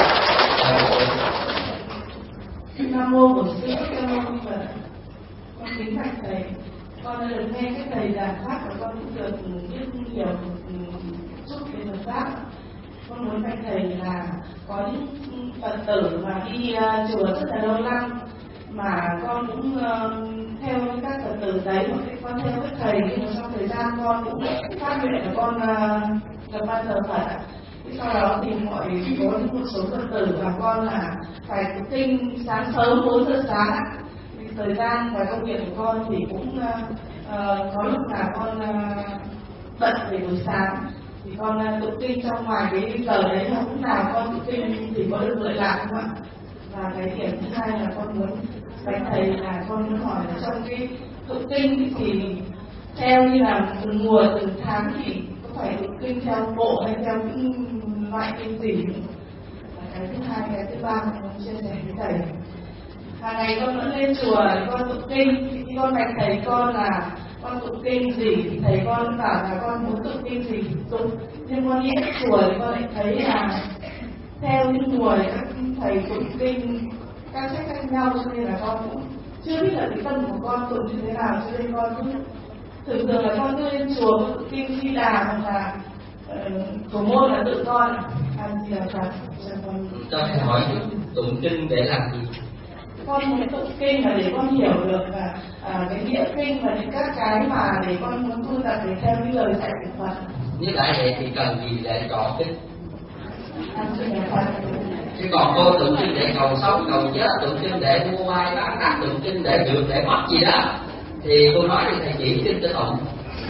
Nam mô Bổn Sư Thích Ca Mâu Ni Phật. Con kính bạch thầy, con đã được nghe các thầy giảng pháp và con cũng được biết nhiều chút về Phật pháp. Con muốn bạch thầy là có những Phật tử mà đi uh, chùa rất là lâu năm mà con cũng uh, theo các Phật tử đấy, hoặc con theo các thầy, nhưng mà trong thời gian con cũng phát nguyện là con uh, gặp ban giờ Phật. Sau đó thì mọi có một số Phật tử và con là phải tụng kinh sáng sớm bốn giờ sáng. Thì thời gian và công việc của con thì cũng uh, uh, có lúc là con uh, bận về buổi sáng thì con uh, tụng kinh trong ngoài cái giờ đấy là lúc nào con tụng kinh thì có được lợi lạc không ạ? Và cái điểm thứ hai là con muốn bạch thầy là con muốn hỏi là trong cái tụng kinh thì theo như là từng mùa từng tháng thì có phải tụng kinh theo bộ hay theo những loại kinh gì? Và cái thứ hai, cái thứ ba con muốn chia sẻ với thầy. Hàng ngày con vẫn lên chùa để con tụng kinh, khi con bạch thầy con là con tụng kinh gì thì thầy con bảo là con muốn tụng kinh gì thì tụng, nhưng con đi đến chùa thì con lại thấy là theo những mùa các thầy tụng kinh các sách khác nhau, cho nên là con cũng chưa biết là cái tâm của con tụng như thế nào, cho nên con cũng thường thường là con cứ lên chùa con tụng kinh Di Đà hoặc là thủ uh, môn là tự con ăn gì là Phật. Cho thầy hỏi tụng kinh để làm gì? Con muốn tụng kinh là để con hiểu được là à, cái nghĩa kinh và những các cái mà để con muốn tu tập để theo những lời dạy của Phật. Nếu lại vậy thì cần gì để chọn kinh? Ăn gì là Phật. Chứ còn cô tụng kinh để cầu sống, cầu chết, tụng kinh để mua mai bán đắt, tụng kinh để được, để mất gì đó, thì tôi nói thì thầy chỉ kinh cho tụng.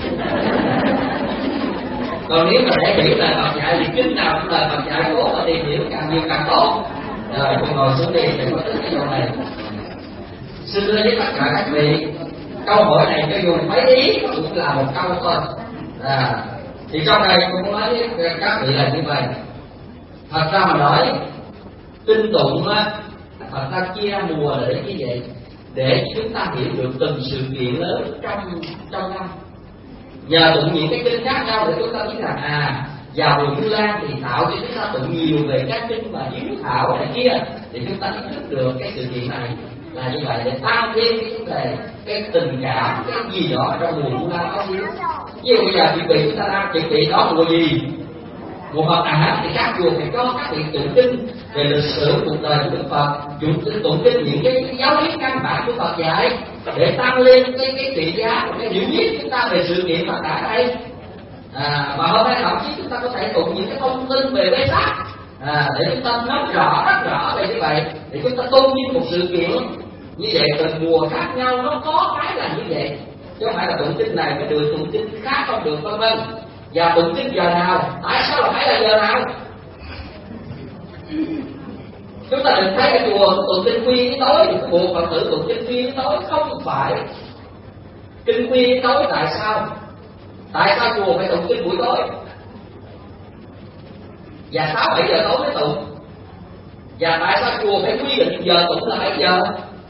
Còn nếu mà để hiểu là Phật dạy thì kinh nào cũng là Phật dạy, cố mà tìm hiểu càng nhiều càng tốt. Rồi tôi ngồi xuống đi để có tính cái câu này. Xin thưa với tất cả các vị, câu hỏi này cho dù mấy ý cũng là một câu thôi. À, thì trong đây tôi muốn nói với các vị là như vậy. Thật ra mà nói, kinh tụng á, Phật ta chia mùa để như vậy, để chúng ta hiểu được từng sự kiện lớn trong trong năm. Nhờ tụng những cái kinh khác nhau để chúng ta biết rằng à, vào mùa Vu Lan thì tạo cho chúng ta tụng nhiều về các kinh mà hiếu thảo này kia, thì chúng ta ý thức được cái sự kiện này là như vậy, để tăng thêm cái vấn đề cái tình cảm cái gì đó trong mùa Vu Lan có xíu. Ví dụ bây giờ chuẩn bị chúng ta đang chuẩn bị đó mùa gì? Mùa Phật đản thì các chùa phải cho các vị tụng kinh về lịch sử cuộc đời của Đức Phật, chúng tụng kinh những cái, cái giáo lý căn bản của Phật dạy để tăng lên cái cái trị giá, cái hiểu biết chúng ta về sự kiện Phật đản đây. À, và hôm nay thậm chí chúng ta có thể tụng những cái thông tin về bế tắc à, để chúng ta nắm rõ rất rõ về như vậy, để chúng ta tôn vinh một sự kiện như vậy. Từng mùa khác nhau nó có cái là như vậy, chứ không phải là tụng kinh này mới được, tụng kinh khác không được, vân vân. Và tụng kinh giờ nào? Tại sao là phải là giờ nào? Chúng ta đừng thấy cái chùa tụng kinh khuya đến tối, buộc Phật tử tụng kinh khuya đến tối, không phải. Kinh khuya đến tối tại sao? Tại sao chùa phải tụng kinh buổi tối? Và sáu bảy giờ tối mới tụng. Và tại sao chùa phải quy định giờ tụng là mấy giờ?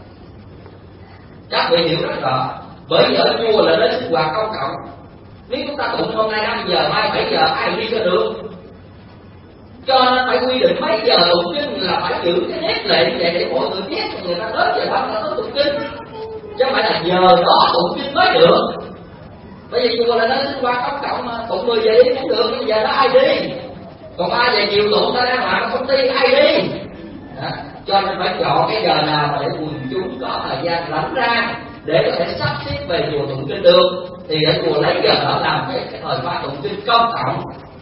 Các vị hiểu rất rõ. Bởi vì ở chùa là nơi sinh hoạt công cộng. Nếu chúng ta tụng hôm nay năm giờ, mai bảy giờ, ai đi cho được? Cho nên phải quy định mấy giờ tụng kinh, là phải giữ cái nét lệ như vậy để mọi người biết người ta đến giờ bắt là tới tụng kinh, chứ không phải là giờ đó tụng kinh mới được. Bởi vì chùa là nơi sinh hoạt công cộng mà, tụng mười giờ đi cũng được, nhưng giờ đó ai đi? Còn ba giờ chiều tụng ta đang làm công ty, ai đi? Đó. Cho nên phải chọn cái giờ nào mà để quần chúng có thời gian rảnh ra để có thể sắp xếp về chùa tụng kinh được, thì ở chùa lấy giờ đó làm cái, cái thời khóa tụng kinh công cộng.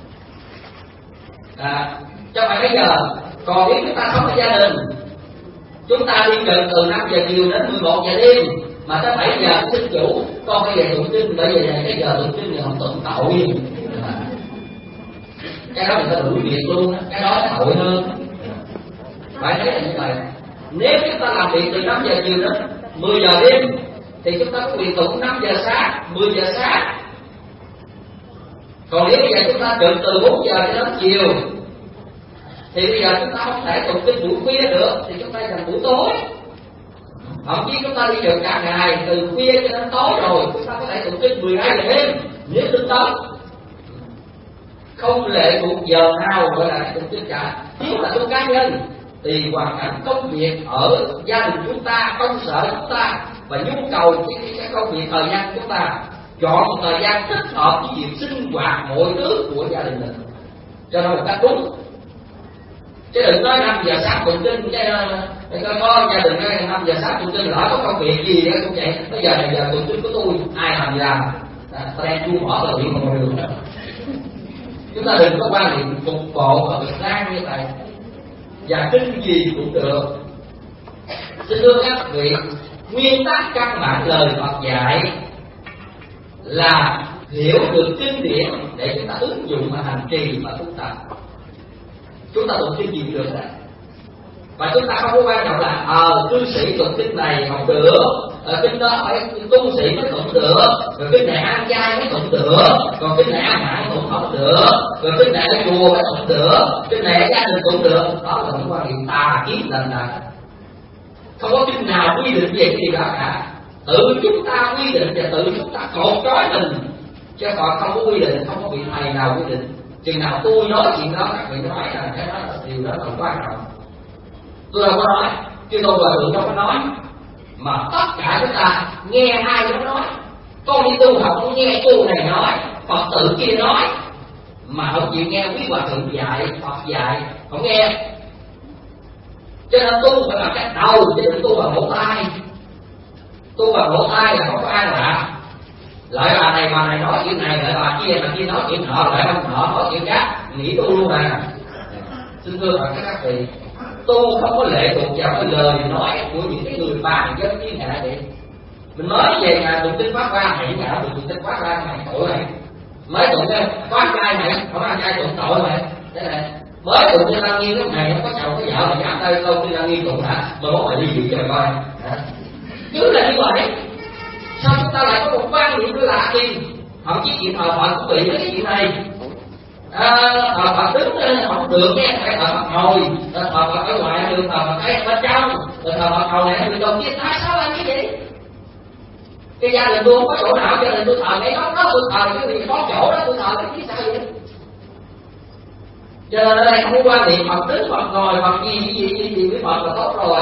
À, cho phải bây giờ. Còn nếu chúng ta sống ở gia đình, chúng ta đi chừng từ năm giờ chiều đến mười một giờ đêm, mà tới bảy giờ xin chủ con bây giờ tụng kinh, bởi vì cái giờ tụng kinh thì không tụng tội gì. À, cái đó người ta đuổi việc luôn, cái đó tội hơn. Phải thấy là như vậy. Nếu chúng ta làm việc từ năm giờ chiều đến mười giờ đêm thì chúng ta có quyền tụng năm giờ sáng, mười giờ sáng. Còn nếu bây giờ chúng ta trực từ bốn giờ cho đến chiều thì bây giờ chúng ta không thể tụng kinh buổi khuya được, thì chúng ta dành buổi tối. Thậm chí chúng ta đi trực cả ngày từ khuya cho đến tối rồi, chúng ta có thể tụng kinh mười hai giờ đêm nếu tinh tấn. Không lệ thuộc giờ nào gọi là tụng kinh cả. Nếu là tu cá nhân thì hoàn cảnh công việc ở gia đình chúng ta, công sở chúng ta và nhu cầu cái, cái, cái công việc thời gian của chúng ta, chọn một thời gian thích hợp với việc sinh hoạt mọi thứ của gia đình mình cho nó một cách đúng. Chứ đừng nói năm giờ sáng tụng kinh, cái có, có gia đình cái năm giờ sáng tụng kinh, lỡ có công việc gì đó cũng vậy. Bây giờ là giờ tụng kinh của tôi, ai làm gì làm, ta đem chu bỏ tờ điện vào ngoài đường. Chúng ta đừng có quan niệm cục bộ và cực đoan như vậy. Và kinh gì cũng được. Xin thưa các vị, nguyên tắc căn bản lời Phật dạy là hiểu được kinh điển để chúng ta ứng dụng và hành trì và tu tập. Chúng ta tụng kinh gì được đấy, và chúng ta không có quan trọng là ờ cư sĩ tụng kinh này không được, ờ, kinh đó phải tu sĩ mới tụng được, rồi kinh này ăn chay mới tụng được, còn kinh này ăn mặn tụng không được, rồi kinh này ở chùa mới tụng được, kinh này ở gia đình tụng được. Đó là những quan điểm tà kiến lành lặn. Không có kinh nào quy định về cái gì đó cả, tự chúng ta quy định và tự chúng ta cột trói mình, chứ còn không có quy định, không có vị thầy nào quy định. Chừng nào tôi nói chuyện đó, các vị nói là cái đó là điều đó là quan trọng. Tôi đâu có nói, chứ tôi và tự đâu có nói, mà tất cả chúng ta nghe ai đó nói. Con đi tu học không nghe cô này nói, Phật tử kia nói, mà không chịu nghe quý hòa thượng dạy, Phật dạy, không nghe. Cho nên tu phải bằng cái đầu, chứ đừng tu bằng lỗ tai. Tu bằng lỗ tai là không có an lạc. Lại bà này bà này nói chuyện này, lại bà kia bà kia nói chuyện nọ, lại ông nọ nói chuyện khác, nghĩ tu luôn à. Xin thưa các các vị, tu không có lệ thuộc vào cái lời nói của những cái người bàn dân thiên hạ vậy. Mình nói về nhà tụng kinh Pháp Hoa, hãy nhà tụng kinh Pháp Hoa mày tội này, mới tụng cái Pháp trai mày, không ăn chay tụng tội mày, thế này. Mới tụng kinh Lăng Nghiêm lúc này nó có chồng có vợ mà dám tay câu kinh Lăng Nghiêm tụng hả? Mà bố mày đi dự cho mày coi. Cứ là như vậy. Sao chúng ta lại có một quan niệm lạ kỳ? Họ chỉ chuyện thờ Phật cũng bị cái chuyện này. À, thờ Phật đứng lên không được nghe, phải thờ Phật ngồi, thờ Phật ở ngoài đường, thờ Phật ở bên trong, rồi thờ Phật ngồi này người đầu tiên. Tại sao làm như vậy? Cái gia đình tôi không có chỗ nào, gia đình tôi thờ cái đó, đó tôi thờ cái gì có chỗ đó tôi thờ cái gì sao vậy? Cho nên ở đây không có quan niệm Phật đứng, Phật ngồi, Phật gì gì gì gì, gì với Phật là tốt rồi.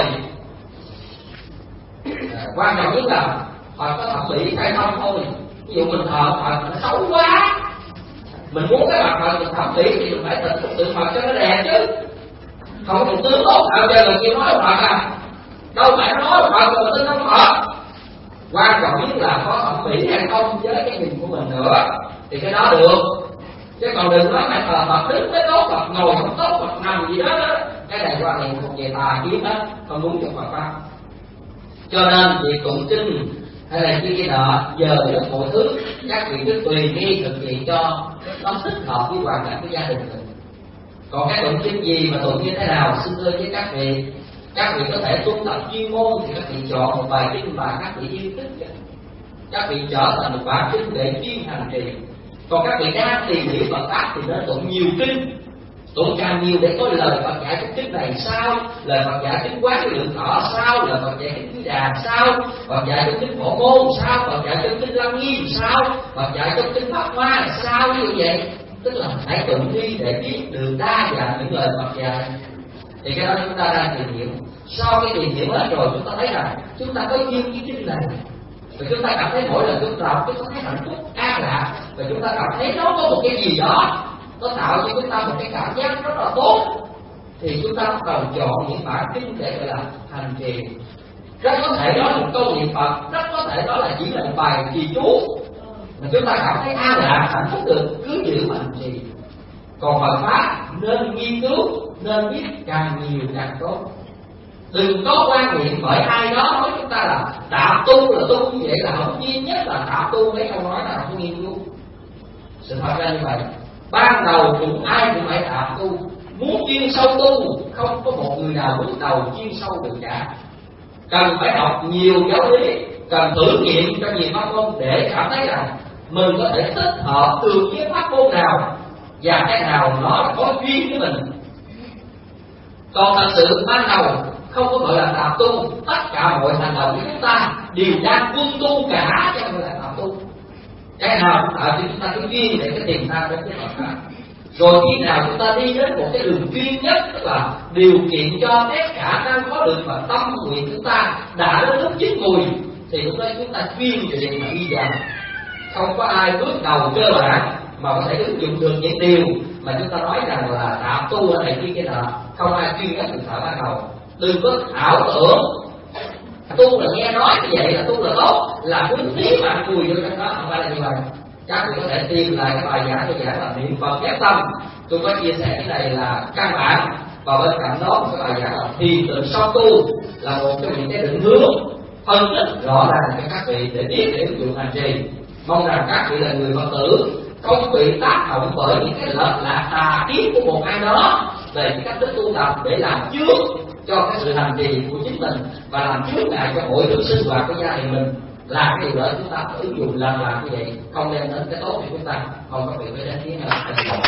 À, quan trọng nhất là Phật có thẩm mỹ hay không thôi. Ví dụ mình thờ Phật nó xấu quá, mình muốn cái mặt Phật mình thẩm mỹ thì mình phải tịnh phục tượng Phật cho nó đẹp chứ. Không có một tướng tốt nào cho người kia nói Phật à. Đâu phải nói Phật rồi tin không Phật. Quan trọng nhất là có thẩm mỹ hay không với cái nhìn của mình nữa thì cái đó được. Chứ còn đừng nói mày thờ Phật đứng mới tốt, Phật ngồi không tốt, Phật nằm gì đó, đó. Cái này quan niệm thuộc về tà kiến đó, không đúng cho Phật pháp. Cho nên việc tụng kinh hay là như cái nọ giờ rất mọi thứ các vị cứ tùy nghi thực hiện cho nó thích hợp với hoàn cảnh của gia đình mình. Còn cái tụng kinh gì mà tụng như thế nào, xin thưa với các vị, các vị có thể tu tập chuyên môn thì các vị chọn một bài kinh mà các vị yêu thích, các vị trở thành một bản kinh để chuyên hành trì. Còn các vị đang tìm hiểu Phật pháp thì nên tụng nhiều kinh, tụng càng nhiều để có lời Phật dạy trong kinh này sao, lời Phật dạy kinh Quán Lượng Thọ sao, lời Phật dạy kinh Quy Đà sao, Phật dạy trong kinh Phổ Môn sao, Phật dạy trong kinh Lăng Nghiêm sao, Phật dạy trong kinh Pháp Hoa sao, như vậy. Tức là hãy tụng đi để biết được đa dạng những lời Phật dạy. Thì cái đó chúng ta đang tìm hiểu. Sau khi tìm hiểu hết rồi chúng ta thấy rằng chúng ta có duyên với kinh này, và chúng ta cảm thấy mỗi lần chúng ta đọc chúng ta thấy hạnh phúc an lạc, và chúng ta cảm thấy nó có một cái gì đó nó tạo cho chúng ta một cái cảm giác rất là tốt, thì chúng ta bắt đầu chọn những bản kinh để gọi là hành trì. Rất có thể đó là một câu niệm Phật, rất có thể đó là chỉ là một bài trì chú mà chúng ta cảm thấy an lạc hạnh phúc được, cứ giữ hành trì. Còn Phật pháp nên nghiên cứu, nên biết càng nhiều càng tốt. Đừng có quan niệm bởi ai đó nói chúng ta là đạo tu là tu như vậy là không nhiên, nhất là đạo tu mấy câu nói là không nghiên cứu. Sự thật ra như vậy, ban đầu cũng ai cũng phải đạo tu, muốn chuyên sâu tu không có một người nào bước đầu chuyên sâu được cả. Cần phải học nhiều giáo lý, cần thử nghiệm cho nhiều pháp môn để cảm thấy rằng mình có thể thích hợp được với pháp môn nào và cái nào nó có duyên với mình. Còn thật sự ban đầu không có gọi là đạo tu, tất cả mọi hành động của chúng ta đều đang quân tu cả, chứ không phải là đạo tu. Cái nào cũng tạo cho chúng ta cái duyên để cái tìm ra đến cái Phật pháp. Rồi khi nào chúng ta đi đến một cái đường duyên nhất, tức là điều kiện cho tất cả đang có được và tâm nguyện chúng ta đã đến lúc chín mùi, thì lúc đó chúng ta chuyên truyền mà đi dần, không có ai bước đầu cơ bản mà có thể ứng dụng được những điều mà chúng ta nói rằng là đạo tu ở này kia kia nọ, không ai chuyên các trường thảo ban đầu. Đừng có ảo tưởng tu là nghe nói như vậy là tu là tốt, là cứ tí bạn cùi vô trong đó, không phải là như vậy. Các bạn có thể tìm lại cái bài giảng tôi giảng là niệm Phật ghép tâm, tôi có chia sẻ cái này là căn bản, và bên cạnh đó một cái bài giảng là thiền định sau tu là một trong những cái định hướng phân tích rõ ràng cho các vị để biết để ứng dụng hành trì. Mong rằng các vị là người Phật tử không bị tác động bởi những cái lệch lạc tà kiến của một ai đó về cái cách thức tu tập để làm trước cho cái sự hành trì của chính mình và làm trước ngại cho mọi thứ sinh hoạt của gia đình mình. Làm cái điều đó chúng ta phải ứng dụng lần làm như vậy, không đem đến cái tốt cho chúng ta, không có việc phải đến tiếng nào.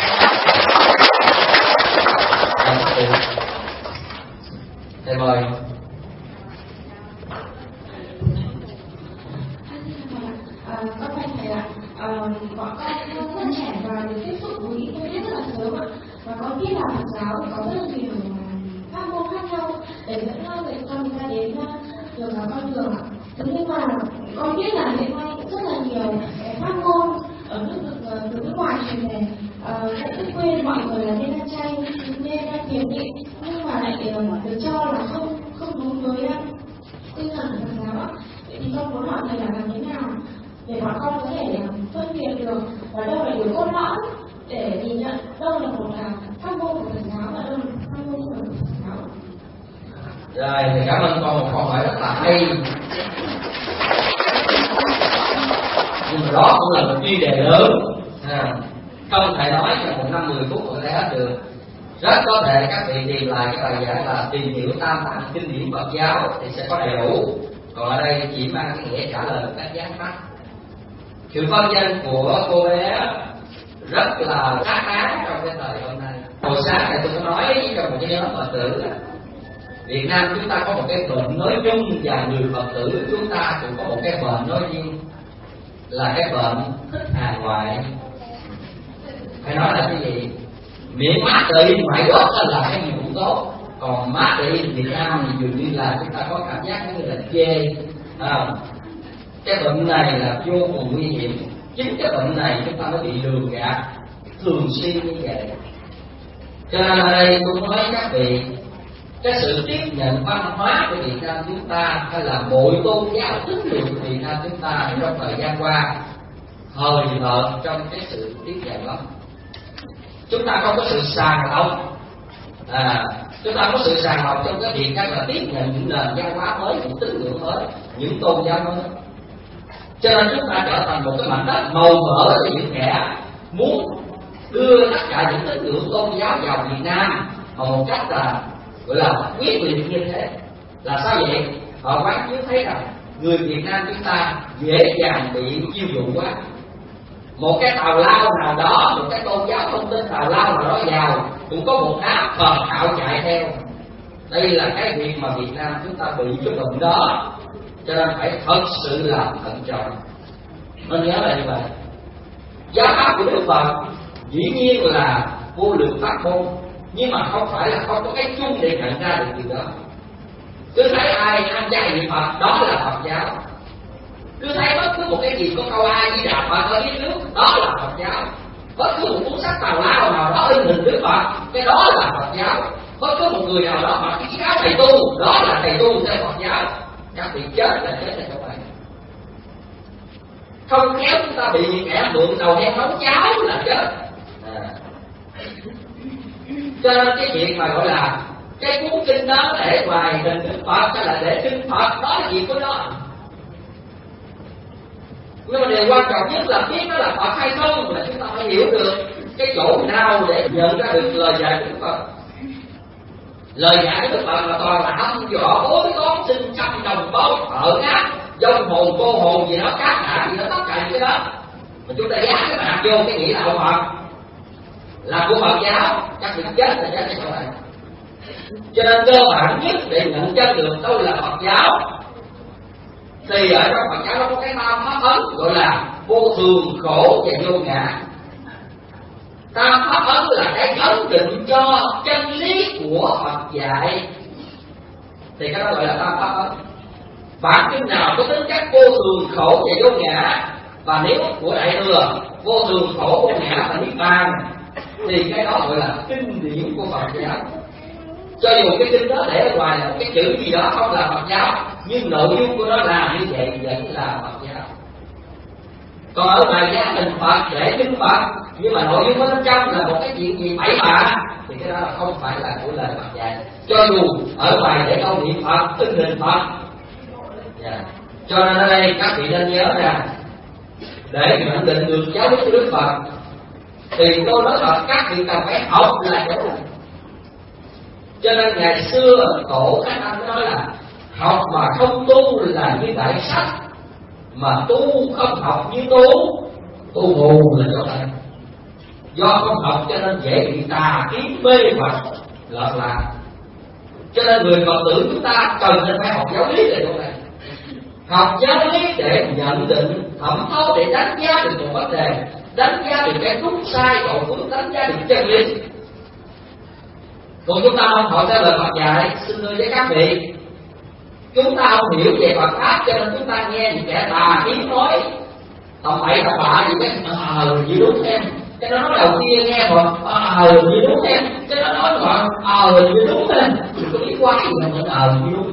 Thầy mời. Con thầy thầy ạ, bọn con rất trẻ và được tiếp xúc với ý kiến rất là sớm ạ, và con biết là Phật giáo có rất là nhiều pháp môn khác nhau để dẫn dạy con người ta đến được con đường ạ. Thế nhưng mà con biết là hiện nay rất là nhiều pháp môn ở nước được từ nước ngoài truyền này sẽ khuyên mọi người là nên ăn chay, nên ăn thiền định, nhưng mà lại được cho là không không đúng với tinh thần của Phật giáo ạ. Vậy thì con muốn hỏi thầy là làm thế nào để bọn con có thể phân biệt được và đâu là điều cốt lõi để nhìn nhận đâu là một là pháp môn của Phật giáo và đâu là pháp môn của Phật giáo. Rồi, thì cảm ơn con một câu hỏi rất là hay. Nhưng mà đó cũng là một chuyên đề lớn, à, không thể nói trong một năm mười phút có thể hết được. Rất có thể các vị tìm lại cái bài giảng là tìm hiểu tam tạng kinh điển Phật giáo thì sẽ có đầy đủ. Còn ở đây chỉ mang cái nghĩa trả lời một cách gián mắt. Sự phân danh của cô bé rất là khá khá trong cái thời hôm nay. Hồi sáng này tôi có nói trong một cái nhóm Phật tử là Việt Nam chúng ta có một cái bệnh nói chung và người Phật tử chúng ta cũng có một cái bệnh nói riêng là cái bệnh thích hàng ngoại. Phải nói là cái gì? Miệng mát trị ngoại quốc là cái gì cũng tốt, còn mát trị Việt Nam thì dường như là chúng ta có cảm giác như là chê. À, cái bệnh này là vô cùng nguy hiểm. Chính cái bệnh này chúng ta mới bị lường gạt thường xuyên như vậy. Cho nên ở đây tôi nói các vị, cái sự tiếp nhận văn hóa của Việt Nam chúng ta hay là mọi tôn giáo tín ngưỡng của Việt Nam chúng ta trong thời gian qua hời hợt trong cái sự tiếp nhận lắm. Chúng ta không có sự sàng lọc, à, chúng ta có sự sàng lọc trong cái việc cách là tiếp nhận những nền văn hóa mới, những tín ngưỡng mới, những tôn giáo mới. Cho nên chúng ta trở thành một cái mảnh đất màu mỡ cho những kẻ muốn đưa tất cả những tín ngưỡng tôn giáo vào Việt Nam bằng một cách là gọi là quyết liệt như thế. Là sao vậy? Họ quán chiếu thấy rằng người Việt Nam chúng ta dễ dàng bị chiêu dụ quá. Một cái tào lao nào đó, một cái tôn giáo thông tin tào lao nào đó vào cũng có một áp Phật đạo chạy theo. Đây là cái việc mà Việt Nam chúng ta bị cái bệnh đó, cho nên phải thật sự là thận trọng. Nên nhớ là như vậy. Giáo pháp của Đức Phật dĩ nhiên là vô lượng pháp môn, nhưng mà không phải là không có cái chung để nhận ra được điều đó. Cứ thấy ai ăn chay niệm Phật đó là Phật giáo. Cứ thấy bất cứ một cái gì có câu ai Di Đà Phật ở dưới nước đó là Phật giáo. Bất cứ một cuốn sách tào lao nào đó in hình Đức Phật cái đó là Phật giáo. Bất cứ một người nào đó mặc cái chiếc áo thầy tu đó là thầy tu theo Phật giáo. Các vị chết là chết là không phải. Không khéo chúng ta bị những kẻ mượn đầu heo nấu cháo là chết. À. Cho nên cái việc mà gọi là cái cuốn kinh đó để hoài hình Đức Phật hay là để kinh Phật đó là gì của nó. Nhưng mà điều quan trọng nhất là biết nó là Phật hay không là chúng ta phải hiểu được cái chỗ nào để nhận ra được lời dạy của Đức Phật. Lời dạy của Đức Phật là toàn là hâm dọa bối toán sinh trăm đồng báu thợ ngát dông hồn cô hồn gì đó cát đạn gì đó tất cả những cái đó mà chúng ta dán cái mặt vô cái nghĩa là ông Phật là của Phật giáo, các vị chết là chết như vậy. Cho nên cơ bản nhất để nhận chân được đâu là Phật giáo thì ở trong Phật giáo nó có cái tam pháp ấn gọi là vô thường, khổ và vô ngã. Tam pháp ấn là cái ấn định cho chân lý của Phật dạy thì cái đó gọi là tam pháp ấn. bản kinh nào có tính chất vô thường khổ và vô ngã, và nếu của Đại Thừa vô thường khổ vô ngã và niết bàn thì cái đó gọi là kinh điển của Phật giáo. Cho dù cái kinh đó để ở ngoài là cái chữ gì đó không là Phật giáo, nhưng nội dung của nó là như vậy vẫn là Phật giáo. Còn ở ngoài gia đình Phật để kinh Phật, nhưng mà nội dung ở bên trong là một cái chuyện gì bậy bạ thì cái đó là không phải là của lời Phật dạy. Cho dù ở ngoài để câu niệm Phật, in hình Phật. Yeah. Cho nên ở đây các vị nên nhớ rằng để nhận định được giáo lý của Đức Phật thì tôi nói thật các vị cần phải học là chỗ này. Cho nên ngày xưa tổ các anh nói là học mà không tu là như đại sách, mà tu không học như tu, tu mù là chỗ này. Do không học cho nên dễ bị tà kiến mê hoặc lợn lạc. Cho nên người Phật tử chúng ta cần nên phải học giáo lý là chỗ này. Học giáo lý để nhận định, thẩm thấu, để đánh giá được một vấn đề, đánh giá được cái đúng sai, còn cũng đánh giá được chân lý. Còn chúng ta không học theo lời Phật dạy, xin thưa với các vị, chúng ta không hiểu về Phật pháp cho nên chúng ta nghe những kẻ tà kiến nói tầm bậy tầm bạ gì cái ờ gì đúng em, cái nó nói đầu kia nghe rồi ờ gì đúng em, cái nó nói rồi ờ gì đúng em, đừng có biết quái gì mà mình ờ gì đúng.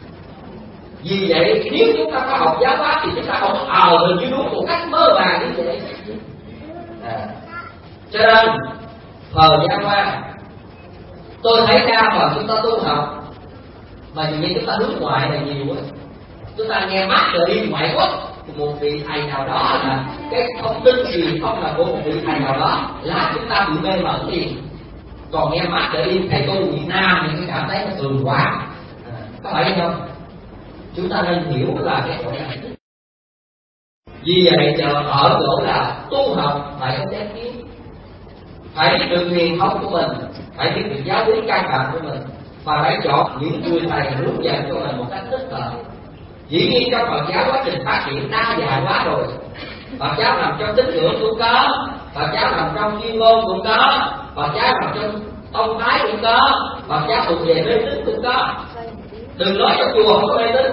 Vì vậy nếu chúng ta có học giáo pháp thì chúng ta không ờ gì đúng một cách mơ màng như vậy. À. Cho nên thời gian qua tôi thấy đa phần chúng ta tu học mà dường như chúng ta hướng ngoại là nhiều quá. Chúng ta nghe mắt rồi đi ngoại quốc một vị thầy nào đó là cái thông tin gì không là của một vị thầy nào đó là chúng ta bị mê mẩn đi. Còn nghe mắt rồi đi thầy tu Việt Nam thì cái cảm thấy nó thường quá. À, có phải không? Chúng ta nên hiểu là cái chỗ này. Vì vậy chờ ở chỗ là tu học phải có chánh kiến, phải biết được truyền thống của mình, phải biết được giáo lý căn bản của mình, và phải chọn những người thầy hướng dẫn cho mình một cách thích hợp. Dĩ nhiên trong Phật giáo quá trình phát triển đa dạng quá rồi. Phật giáo nằm trong tín ngưỡng cũng có, Phật giáo nằm trong chuyên môn cũng có, Phật giáo nằm trong tông phái cũng có, Phật giáo thuộc về mê tín cũng có. Đừng nói trong chùa không có mê tín,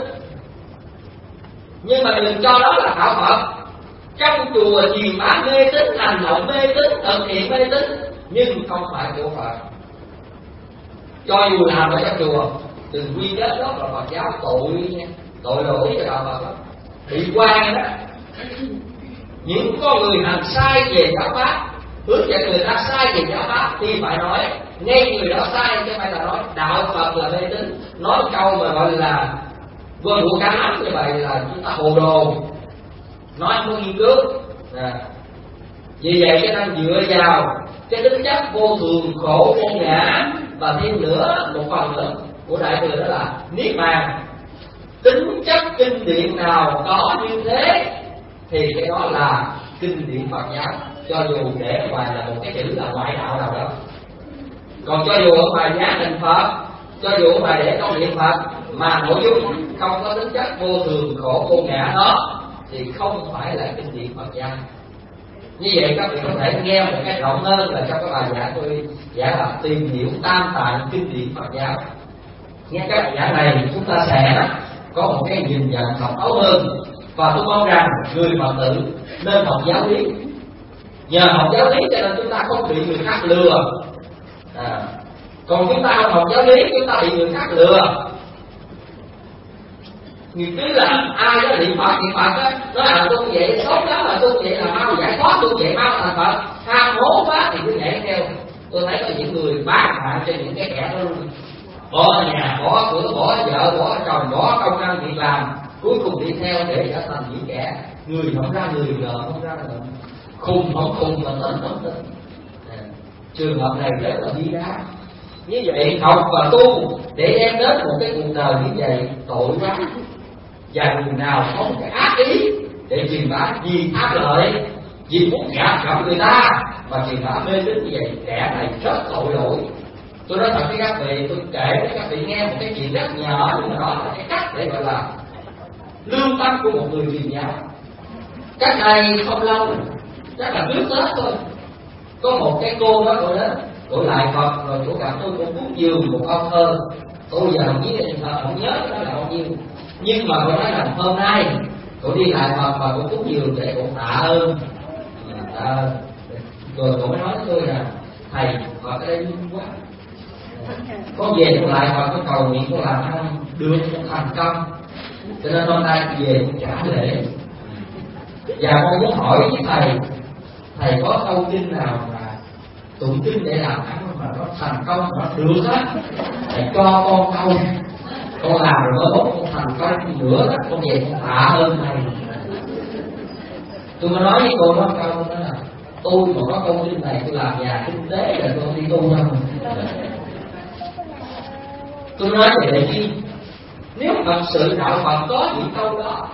nhưng mà đừng cho đó là đạo Phật. Trong chùa truyền bá mê tín, hành động mê tín, thực hiện mê tín, nhưng không phải của Phật. Cho dù làm ở trong chùa, đừng quy kết đó là Phật giáo, tội nha, tội lỗi cho đạo Phật đó, bị quan đó. Những con người hành sai về giáo pháp, hướng dẫn người ta sai về giáo pháp thì phải nói ngay người đó sai, chứ phải là nói đạo Phật là mê tín. Nói câu mà gọi là quên của cá lắm như vậy là chúng ta hồ đồ, nói không có nghiên cứu. À. Vì vậy cho nên dựa vào cái tính chất vô thường khổ vô ngã, và thêm nữa một phần nữa của Đại Thừa đó là niết bàn. Tính chất kinh điển nào có như thế thì cái đó là kinh điển Phật giáo, cho dù để ngoài là một cái chữ là ngoại đạo nào đó. Còn cho dù ở ngoài giá định Phật, cho dù ở ngoài để câu niệm Phật mà nội dung không có tính chất vô thường khổ vô ngã đó thì không phải là kinh điển Phật giáo. Như vậy các vị có thể nghe một cách rộng hơn là trong cái bài giảng tôi giảng là tìm hiểu tam tạng kinh điển Phật giáo. Nghe các bài giảng này chúng ta sẽ có một cái nhìn nhận thấu đáo hơn, và tôi mong rằng người Phật tử nên học giáo lý. Nhờ học giáo lý cho nên chúng ta không bị người khác lừa. À, còn chúng ta không học giáo lý chúng ta bị người khác lừa. Người cứ là ai đó niệm Phật niệm Phật á, nói là tu vậy tốt lắm, là tu vậy là mau giải thoát, tu vậy mau thành Phật, ham hố quá thì cứ nhảy theo. Tôi thấy có những người bán mạng cho những cái kẻ đó luôn, bỏ nhà, bỏ cửa, bỏ vợ, bỏ chồng, bỏ công ăn việc làm, cuối cùng đi theo để trở thành những kẻ người không ra người, ngờ không ra ngờ, khùng không khùng mà tính không tính. À, trường hợp này rất là bi đát. Như vậy học và tu để đem đến một cái cuộc đời như vậy tội quá. Và người nào có một cái ác ý để truyền bá vì ác lợi, vì muốn gạt gẫm người ta mà truyền bá mê tín như vậy, kẻ này rất tội lỗi. Tôi nói thật với các vị, tôi kể với các vị nghe một cái chuyện rất nhỏ, nhưng mà đó là cái cách để gọi là lương tâm của một người truyền giáo. Cách này không lâu, chắc là trước Tết thôi, có một cái cô đó cô đến, cô lại Phật rồi cô gặp tôi, cô cúng dường một câu thơ. Tôi giờ không biết là không nhớ đó là bao nhiêu, Nhưng mà cô nói rằng hôm nay cô đi lại Phật và cô cúng dường để cô tạ ơn, tạ ơn. Rồi cô mới nói với tôi là thầy Phật ở đây vui quá, con về con lại Phật, con cầu nguyện con làm ăn được thành công, cho nên hôm nay về con trả lễ. Và con muốn hỏi với thầy, thầy có câu kinh nào mà tụng kinh để làm ăn mà nó thành công mà nó được á, thầy cho con câu, con làm rồi mới tốt, con thành công nữa là con về con tạ ơn thầy. Tôi mới nói với cô đó câu đó là tôi mà có câu kinh này tôi làm nhà kinh tế là tôi đi tu đâu. Tôi nói về đây chi, nếu thật sự đạo Phật có những câu đó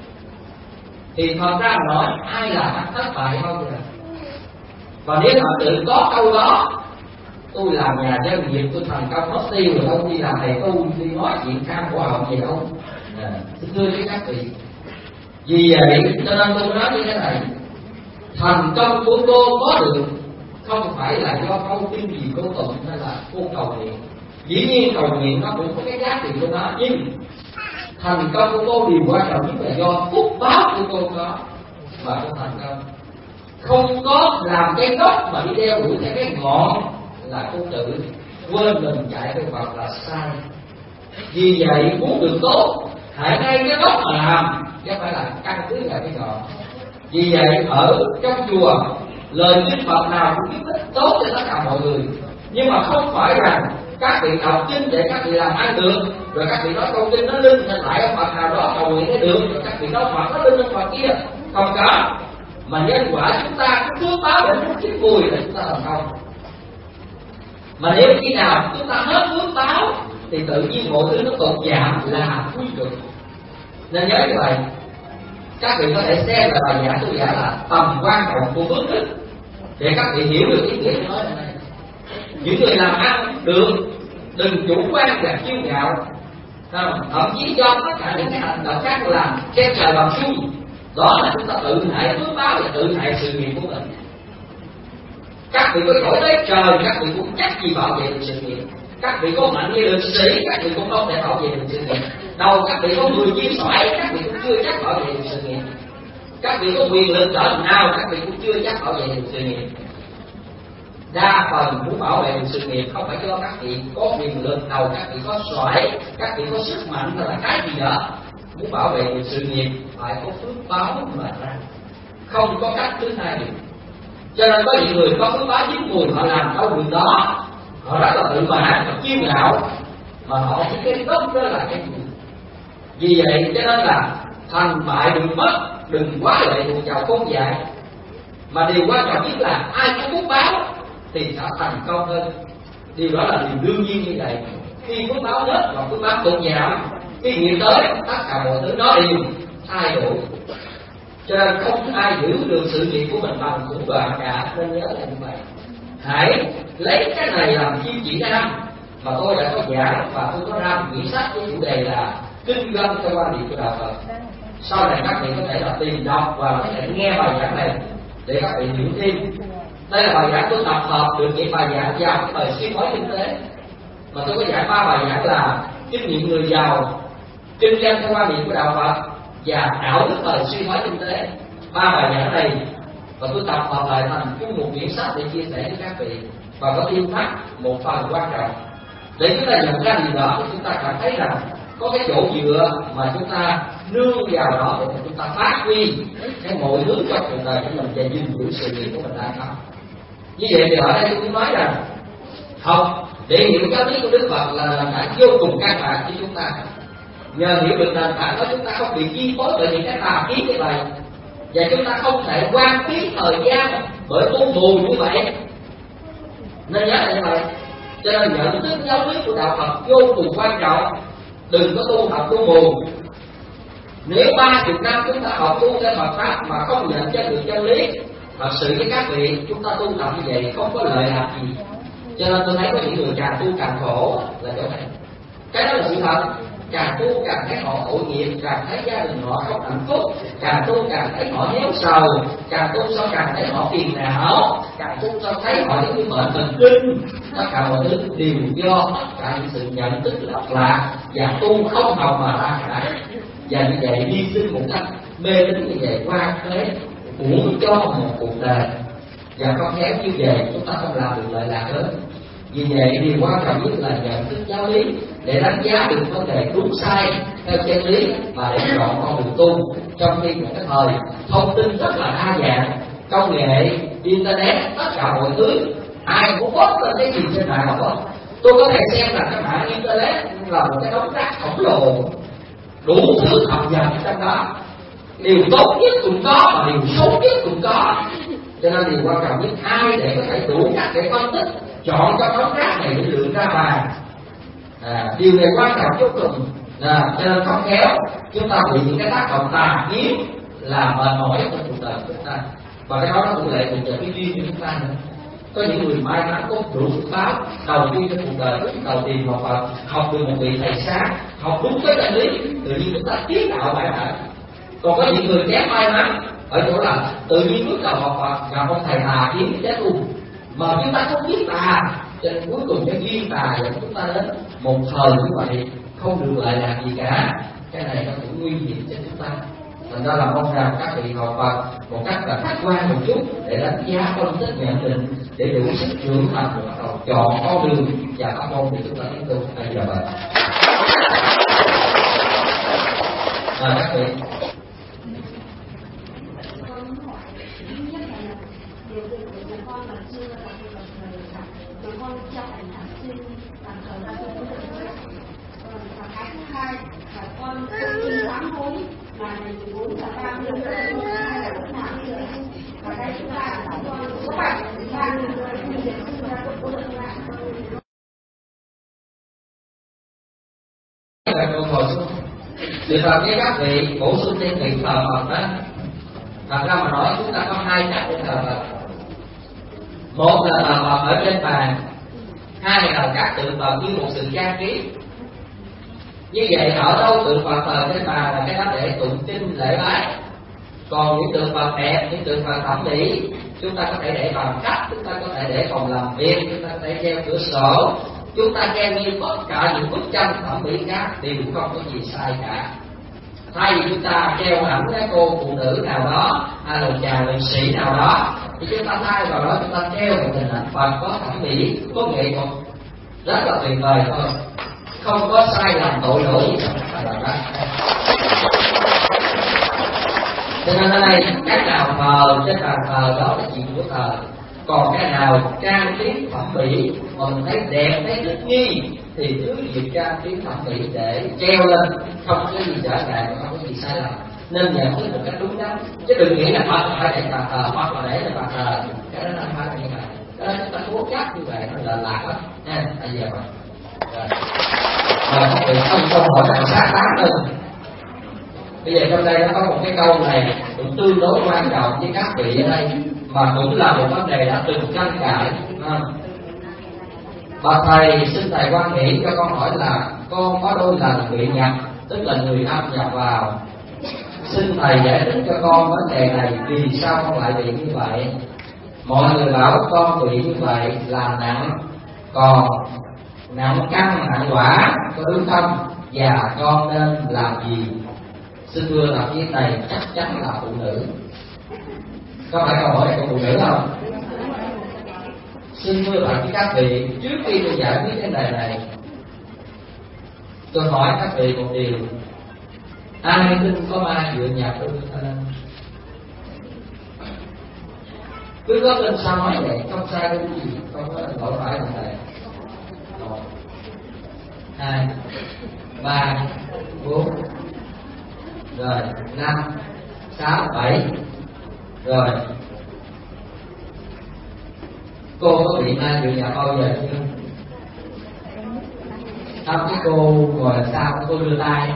thì thật ra nói ai làm ăn thất bại bao giờ. Và nếu thật sự có câu đó, tôi làm nhà doanh nghiệp tôi thành công mất tiêu rồi đâu đi làm thầy tu đi nói chuyện cam của họ gì đâu. À, thưa với các vị, vì vậy cho nên tôi nói như thế này, thành công của cô có được không phải là do câu kinh gì cô tụng hay là cô cầu nguyện. Dĩ nhiên cầu nguyện nó cũng có cái giá trị của nó, nhưng thành công của cô điều quan trọng nhất là do phúc báo của cô có và cô thành công. Không có làm cái gốc mà đi đeo đuổi theo cái ngọn là cô tự quên mình chạy theo Phật là sai. Vì vậy muốn được tốt hãy ngay cái gốc mà làm, chứ không phải là căn cứ là cái ngọn. Vì vậy ở trong chùa lời kinh Phật nào cũng giúp ích tốt cho tất cả mọi người, nhưng mà không phải rằng các vị đọc kinh để các vị làm ăn được, rồi các vị nói câu kinh nó linh nên lại ở Phật nào đó cầu nguyện để được, rồi các vị nói Phật nó linh lên Phật kia. Không có, mà nhân quả chúng ta có phước báo để chúng chín mùi là chúng ta thành công. Mà nếu khi nào chúng ta hết phước báo thì tự nhiên mọi thứ nó tụt giảm là quy luật. Nên nhớ như vậy, các vị có thể xem là bài giảng tôi giảng là tầm quan trọng của phước đức để các vị hiểu được ý nghĩa nói này. Những người làm ăn được đừng chủ quan và kiêu ngạo, thậm chí do tất cả những cái hành động khác làm khen trời bằng xuôi, đó là chúng ta tự hại phước báo và tự hại sự nghiệp của mình. Các vị có giỏi tới trời, các vị cũng chắc gì bảo vệ được sự nghiệp. Các vị có mạnh như lực sĩ, các vị cũng không thể bảo vệ được sự nghiệp. Đầu các vị có mười chiêu xoải, các vị cũng chưa chắc bảo vệ được sự nghiệp. Các vị có quyền lực cỡ nào, các vị cũng chưa chắc bảo vệ được sự nghiệp. Đa phần muốn bảo vệ được sự nghiệp không phải do các vị có quyền lực, đầu các vị có xoải, các vị có sức mạnh hay là cái gì đó. Muốn bảo vệ được sự nghiệp phải có phước báo mà ra, không có cách thứ hai được. Cho nên có những người có phước báo chín mùi họ làm đâu việc đó, họ rất là tự mãn và kiêu ngạo, mà họ chỉ cái gốc đó là cái gì. Vì vậy cho nên là thành bại đừng mất, đừng quá lệ thuộc vào công dạy, mà điều quan trọng nhất là ai có phước báo thì sẽ thành công hơn. Điều đó là điều đương nhiên như vậy. Khi phước báo hết và phước báo tụt giảm, khi nghiệp tới tất cả mọi thứ nó đều thay đổi. Cho nên không ai giữ được sự nghiệp của mình bằng thủ đoạn cả, nên nhớ là như vậy. Hãy lấy cái này làm kim chỉ nam, mà tôi đã có giảng và tôi có ra một quyển sách với chủ đề là kinh doanh theo quan điểm của đạo Phật. Sau này các vị có thể là tìm đọc và có thể nghe bài giảng này để các vị hiểu thêm. Đây là bài giảng tôi tập hợp được những bài giảng vào cái bài suy thoái kinh tế, mà tôi có giảng ba bài giảng là kinh nghiệm người giàu, kinh doanh theo quan điểm của đạo Phật và đạo đức thời suy thoái kinh tế. Ba bài giảng này và tôi tập hợp lại thành chung một quyển sách để chia sẻ với các vị, và có thêm thắt một phần quan trọng để chúng ta nhận ra gì đó, thì chúng ta cảm thấy rằng có cái chỗ dựa mà chúng ta nương vào đó để chúng ta phát huy cái mọi thứ trong cuộc đời của mình và gìn giữ sự nghiệp của mình đã có. Như vậy thì ở đây tôi muốn nói rằng học để hiểu giáo lý của Đức Phật là nền tảng vô cùng căn bản cho chúng ta. Nhờ hiểu được nền tảng đó, chúng ta không bị chi phối bởi những cái tà kiến như vậy, và chúng ta không thể quan phí thời gian bởi tu mù như vậy. Nên nhớ là như vậy. Cho nên nhận thức giáo lý của đạo Phật vô cùng quan trọng. Đừng có tu học tu mù. Nếu ba chục năm chúng ta học tu theo Phật pháp mà không nhận cho được chân lý, thật sự với các vị chúng ta tu tập như vậy không có lợi lạc gì. Cho nên tôi thấy có những người càng tu càng khổ là chỗ này. Cái đó là sự thật. Càng tu càng thấy họ tội nghiệp, càng thấy gia đình họ không hạnh phúc, càng tu càng thấy họ héo sầu, càng tu sao càng thấy họ phiền não, càng tu sao thấy họ những cái bệnh thần kinh. Tất cả mọi thứ đều do tất cả những sự nhận thức lặp lạc và tu không học mà ra cả. và như vậy hy sinh một cách mê tín như vậy qua thế uổng cho một cuộc đời, và không khéo như vậy chúng ta không làm được lợi lạc lớn. Vì vậy điều quan trọng nhất là nhận thức giáo lý để đánh giá được vấn đề đúng sai theo chân lý và để chọn con đường tu. Trong khi một cái thời thông tin rất là đa dạng, công nghệ internet tất cả mọi thứ, ai cũng post lên cái gì trên mạng không? Tôi có thể xem là cái mạng internet là một cái đống rác khổng lồ, đủ thứ thập nhập trong đó, điều tốt nhất cũng có và điều xấu nhất cũng có. Cho nên điều quan trọng nhất ai để có thể đủ cách để phân tích, chọn cho đống rác này để lựa ra vàng. À, điều này quan trọng vô cùng. À, cho nên không khéo chúng ta bị những cái tác động tà kiến làm mệt mỏi trong cuộc đời của chúng ta, và cái đó nó cũng lệ thuộc vào cái duyên của chúng ta nữa. Có những người may mắn có đủ phước báo đầu tiên trong cuộc đời đầu tiên học Phật, học được một vị thầy sáng, học đúng cái chân lý, tự nhiên chúng ta tiến đạo bài bản. Còn có những người kém may mắn ở chỗ là tự nhiên bước đầu học Phật gặp ông thầy tà kiến chết luôn, mà chúng ta không biết tà, cho nên cuối cùng cái duyên tà dẫn chúng ta đến một thời như vậy không được lại làm gì cả. Cái này nó cũng nguy hiểm cho chúng ta. Thành ra là mong rằng các vị học Phật một cách là khách quan một chút để đánh giá phân tích nhận định để đủ sức trưởng thành và bắt đầu chọn con đường và pháp môn để chúng ta tiến tu. Bây giờ vậy. À, các vị. Con tin sám hối là ngày mười bốn là ba mươi hai là lúc nào bây giờ, và đây chúng ta là con số bảy ba mươi người đi để sinh ra của được lại. Câu hỏi xuống. Sự thật với các vị bổ sung thêm việc thờ Phật đó. Thật ra mà nói chúng ta có hai cách để thờ Phật. Một là thờ Phật ở trên bàn, hai là các tượng Phật như một sự trang trí. Như vậy ở đâu tượng Phật thờ trên bàn là cái đó để tụng kinh lễ bái. Còn những tượng Phật đẹp, những tượng Phật thẩm mỹ, chúng ta có thể để bằng cách, chúng ta có thể để phòng làm việc, chúng ta có thể treo cửa sổ, chúng ta treo như tất cả những bức tranh thẩm mỹ khác đều không có gì sai cả. Thay vì chúng ta treo ảnh cái cô phụ nữ nào đó hay là chàng liệt sĩ nào đó, thì chúng ta thay vào đó chúng ta treo một hình ảnh Phật có thẩm mỹ, có nghệ thuật rất là tuyệt vời thôi, không có sai lầm tội lỗi gì trong đó. Cho nên ở đây cái nào thờ trên bàn thờ đó là chuyện của thờ, còn cái nào trang trí thẩm mỹ mà mình thấy đẹp, thấy thích nghi thì cứ việc trang trí thẩm mỹ để treo lên, không có gì trở ngại, không có gì sai lầm, nên nhận thức một cách đúng đắn. Chứ đừng nghĩ là Phật phải để bàn thờ, Phật là để lên bàn thờ, cái đó là phải là như vậy. Đó chúng ta cố chắc như vậy nó là lạc lắm nha. Bây giờ mà mà các vị không câu hỏi nào xác đáng hơn. Bây giờ trong đây nó có một cái câu này cũng tương đối quan trọng với các vị ở đây, mà cũng là một vấn đề đã từng tranh cãi. À, bà thầy xin thầy quan nghĩ cho con hỏi là con có đôi lần bị nhập, tức là người âm nhập vào. Xin thầy giải thích cho con vấn đề này, vì sao con lại bị như vậy? Mọi người bảo con bị như vậy là nặng, còn nặng căn nặng quả có đúng không, và con nên làm gì? Xin thưa là với thầy chắc chắn là phụ nữ. Có phải câu hỏi này của phụ nữ không? Xin thưa bạn với các vị, trước khi tôi giải quyết vấn đề này, tôi hỏi các vị một điều: ai tin có ma dựa nhập với ta? Cứ có tin sao nói vậy, không sai đâu gì, không có lỗi phải vấn đề. Một, hai, ba, bốn, rồi năm, sáu, bảy, rồi cô có bị ma dựa nhập bao giờ chưa? Không, cái cô ngồi sao cô đưa tay.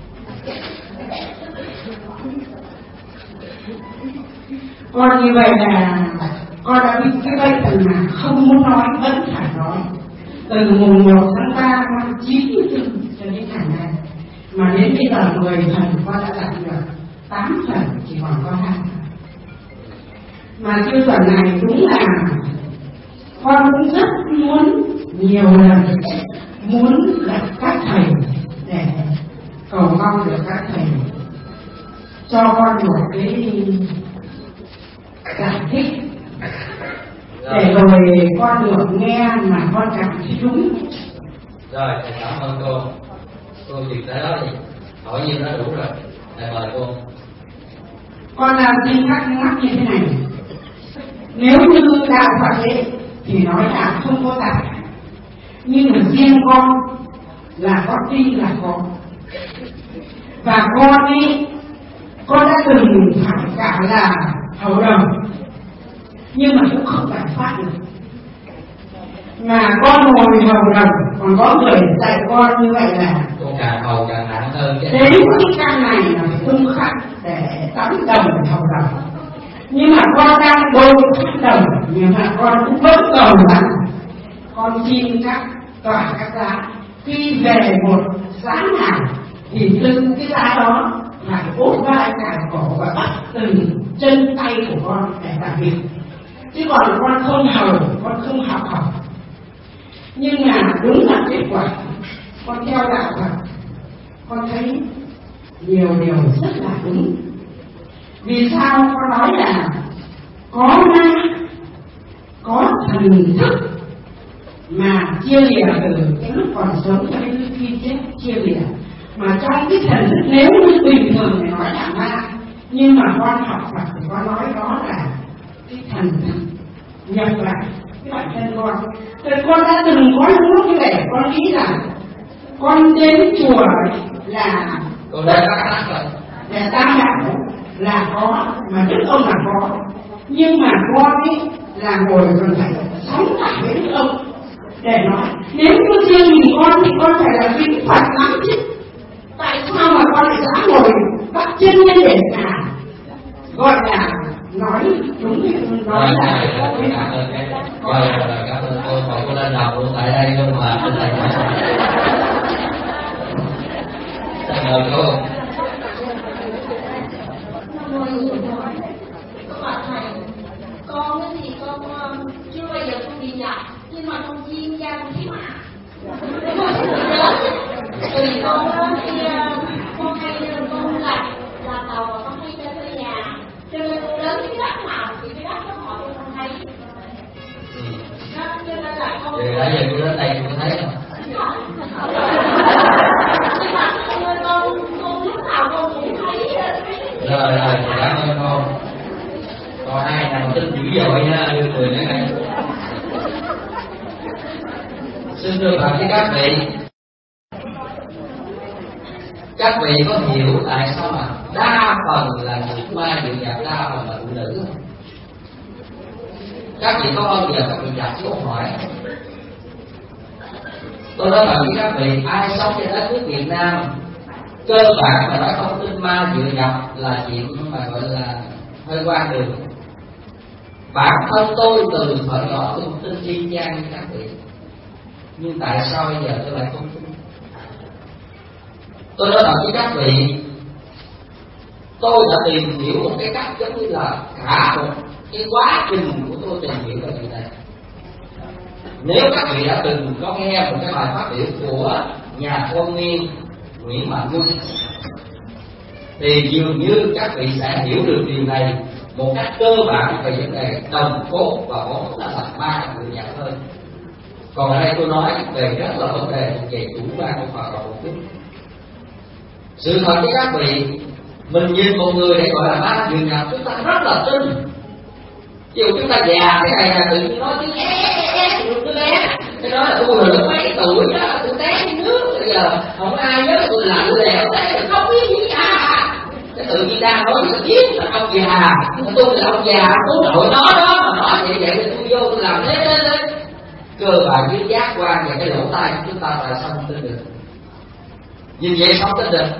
Con như vậy là con đã bị cái bệnh từ mà không muốn nói vẫn phải nói, từ mùng một tháng ba năm chín mươi tư cho đến ngày nay, mà đến bây giờ mười phần con đã đạt được tám phần, chỉ còn có hai phần. Mà tiêu chuẩn này đúng là con cũng rất muốn nhiều lần muốn gặp các thầy để cầu mong được các thầy cho con một cái giải thích để rồi con được nghe mà con cảm thấy đúng. Rồi, thầy cảm ơn cô. Cô dừng tới đó đi. Hỏi gì đó đủ rồi. Thầy mời cô. Con làm xin thắc mắc như thế này. Nếu như đạo Phật ấy thì nói là không có tạp, nhưng mà riêng con là con tin là có. Và con ấy, con đã từng phải cả là hầu đồng, nhưng mà cũng không giải phát được. Mà con ngồi hầu đồng, còn có người dạy con như vậy là cô càng hầu càng nặng hơn chứ. đến cái căn này là cung khắc để tắm đồng hầu đồng. Nhưng mà con đang đôi thắt đồng, nhưng mà con cũng vẫn cầu rằng con xin các tòa các giá khi về một giá nào thì từng cái giá đó phải út vai cả cổ và bắt từng chân tay của con để làm việc. Chứ còn con không hầu, con không học học. Nhưng mà đúng là kết quả con theo đạo Phật, con thấy nhiều điều rất là đúng. Vì sao con nói là có ma, có thần thức mà chia lìa từ cái lúc còn sống cho đến khi chết chia lìa. Mà trong cái thần thức nếu như bình thường thì nói là ma, nhưng mà con học Phật thì con nói đó là cái thần thức nhập lại cái bản thân con. Rồi con đã từng có những lúc như vậy, con nghĩ là con đến chùa là Cô đây có cái rồi. để tam đạo là có, mà đức ông là có. Nhưng mà con ấy là ngồi còn phải sống lại với đức ông để nói. Nếu như riêng mình con thì con phải là kính Phật lắm chứ. Tại sao mà con lại dám ngồi bắt chân lên để cả gọi là nói đúng thì nói là Rồi, cảm ơn em. Rồi, cảm ơn cô. Còn cô lên đầu luôn tại đây luôn mà thầy nói. Thầy mời cô. Con thì con chưa bao giờ con đi nhập, nhưng mà con chuyên gia con thấy mà vì con khi con hay con là là tàu và con hay chơi thuê nhà, cho nên con đến cái đất nào thì cái đất đó họ cho con thấy. Đó, cho nên là con Thì nãy giờ cô đến đây cô thấy không? nhưng mà con con lúc nào con cũng thấy. Rồi rồi, cảm ơn cô. Còn ai nào tin dữ dội nha, đưa người đến đây. Xin thưa bạn với các vị, các vị có hiểu tại sao mà đa phần là những ma dự nhập đa phần là phụ nữ không? Các vị có bao giờ các vị đặt câu hỏi? Tôi nói bạn với các vị, ai sống trên đất nước Việt Nam cơ bản mà nói không tin ma dự nhập là chuyện mà gọi là hơi quan đường. Bản thân tôi từ thời nhỏ tôi tin y chang như các vị, nhưng tại sao bây giờ tôi lại không tin? Tôi nói thật với các vị, tôi đã tìm hiểu một cái cách giống như là cả một cái quá trình của tôi tìm hiểu về chuyện này. Nếu các vị đã từng có nghe một cái bài phát biểu của nhà công nghiên Nguyễn Mạnh Quân thì dường như các vị sẽ hiểu được điều này một cách cơ bản về vấn đề đồng cốt và vốn là thật ma người nhận hơn. Còn ở đây tôi nói về rất là vấn đề về chủ quan của Phật học một chút. Sự thật với các vị, mình nhìn một người để gọi là ma người nhận chúng ta rất là tin. Ví dụ chúng ta già cái này là tự nhiên nói tiếng é é é được tôi bé, cái đó là tôi hồi mấy tuổi đó tôi té nước bây giờ không ai nhớ tôi lạnh lẽo thế không biết gì cả. Cái tự nhiên đang nói sự giết là ông già, tôi là ông già, tôi nội nó đó mà nói vậy vậy thì tôi vô tôi làm thế thế thế. Cơ bản với giác quan và cái lỗ tai của chúng ta tại sao không tin được? Như vậy không tin được.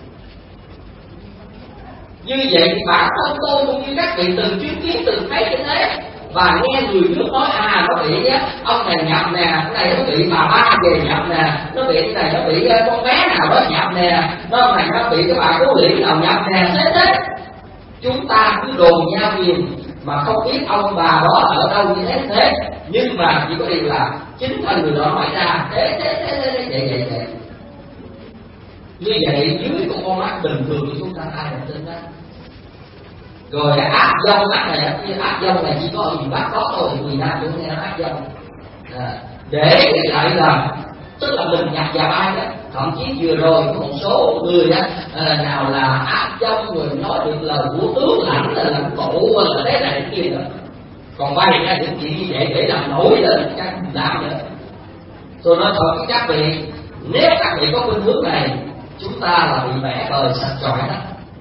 Như vậy thì bản thân tôi cũng như các vị từng chứng kiến từng thấy như thế và nghe người trước nói à nó bị á ông này nhập nè, cái này nó bị bà ba về nhập nè, nó bị cái này nó bị con bé nào đó nhập nè, nó này nó bị cái bà cố liễu nào nhập nè, thế thế chúng ta cứ đồn nhau nhiều mà không biết ông bà đó ở đâu như thế thế, nhưng mà chỉ có điều là chính thân người đó nói ra thế thế thế thế vậy vậy vậy. Như vậy dưới con con mắt bình thường của chúng ta ai là tin đó. Rồi ác dông, ác này ác dông này chỉ có ở miền Bắc có thôi, miền Nam cũng nghe ác dông. À, để lại là tức là mình nhập vào ai đó. Thậm chí vừa rồi có một số người đó à, nào là ác dông rồi nói được lời của tướng lãnh là làm cụ là thế này thế kia nữa. Còn bày ra những chuyện như vậy để làm nổi lên các làm nữa. Tôi nói thật với các vị, nếu các vị có khuynh hướng này, chúng ta là bị vẽ bời sạch trọi đó.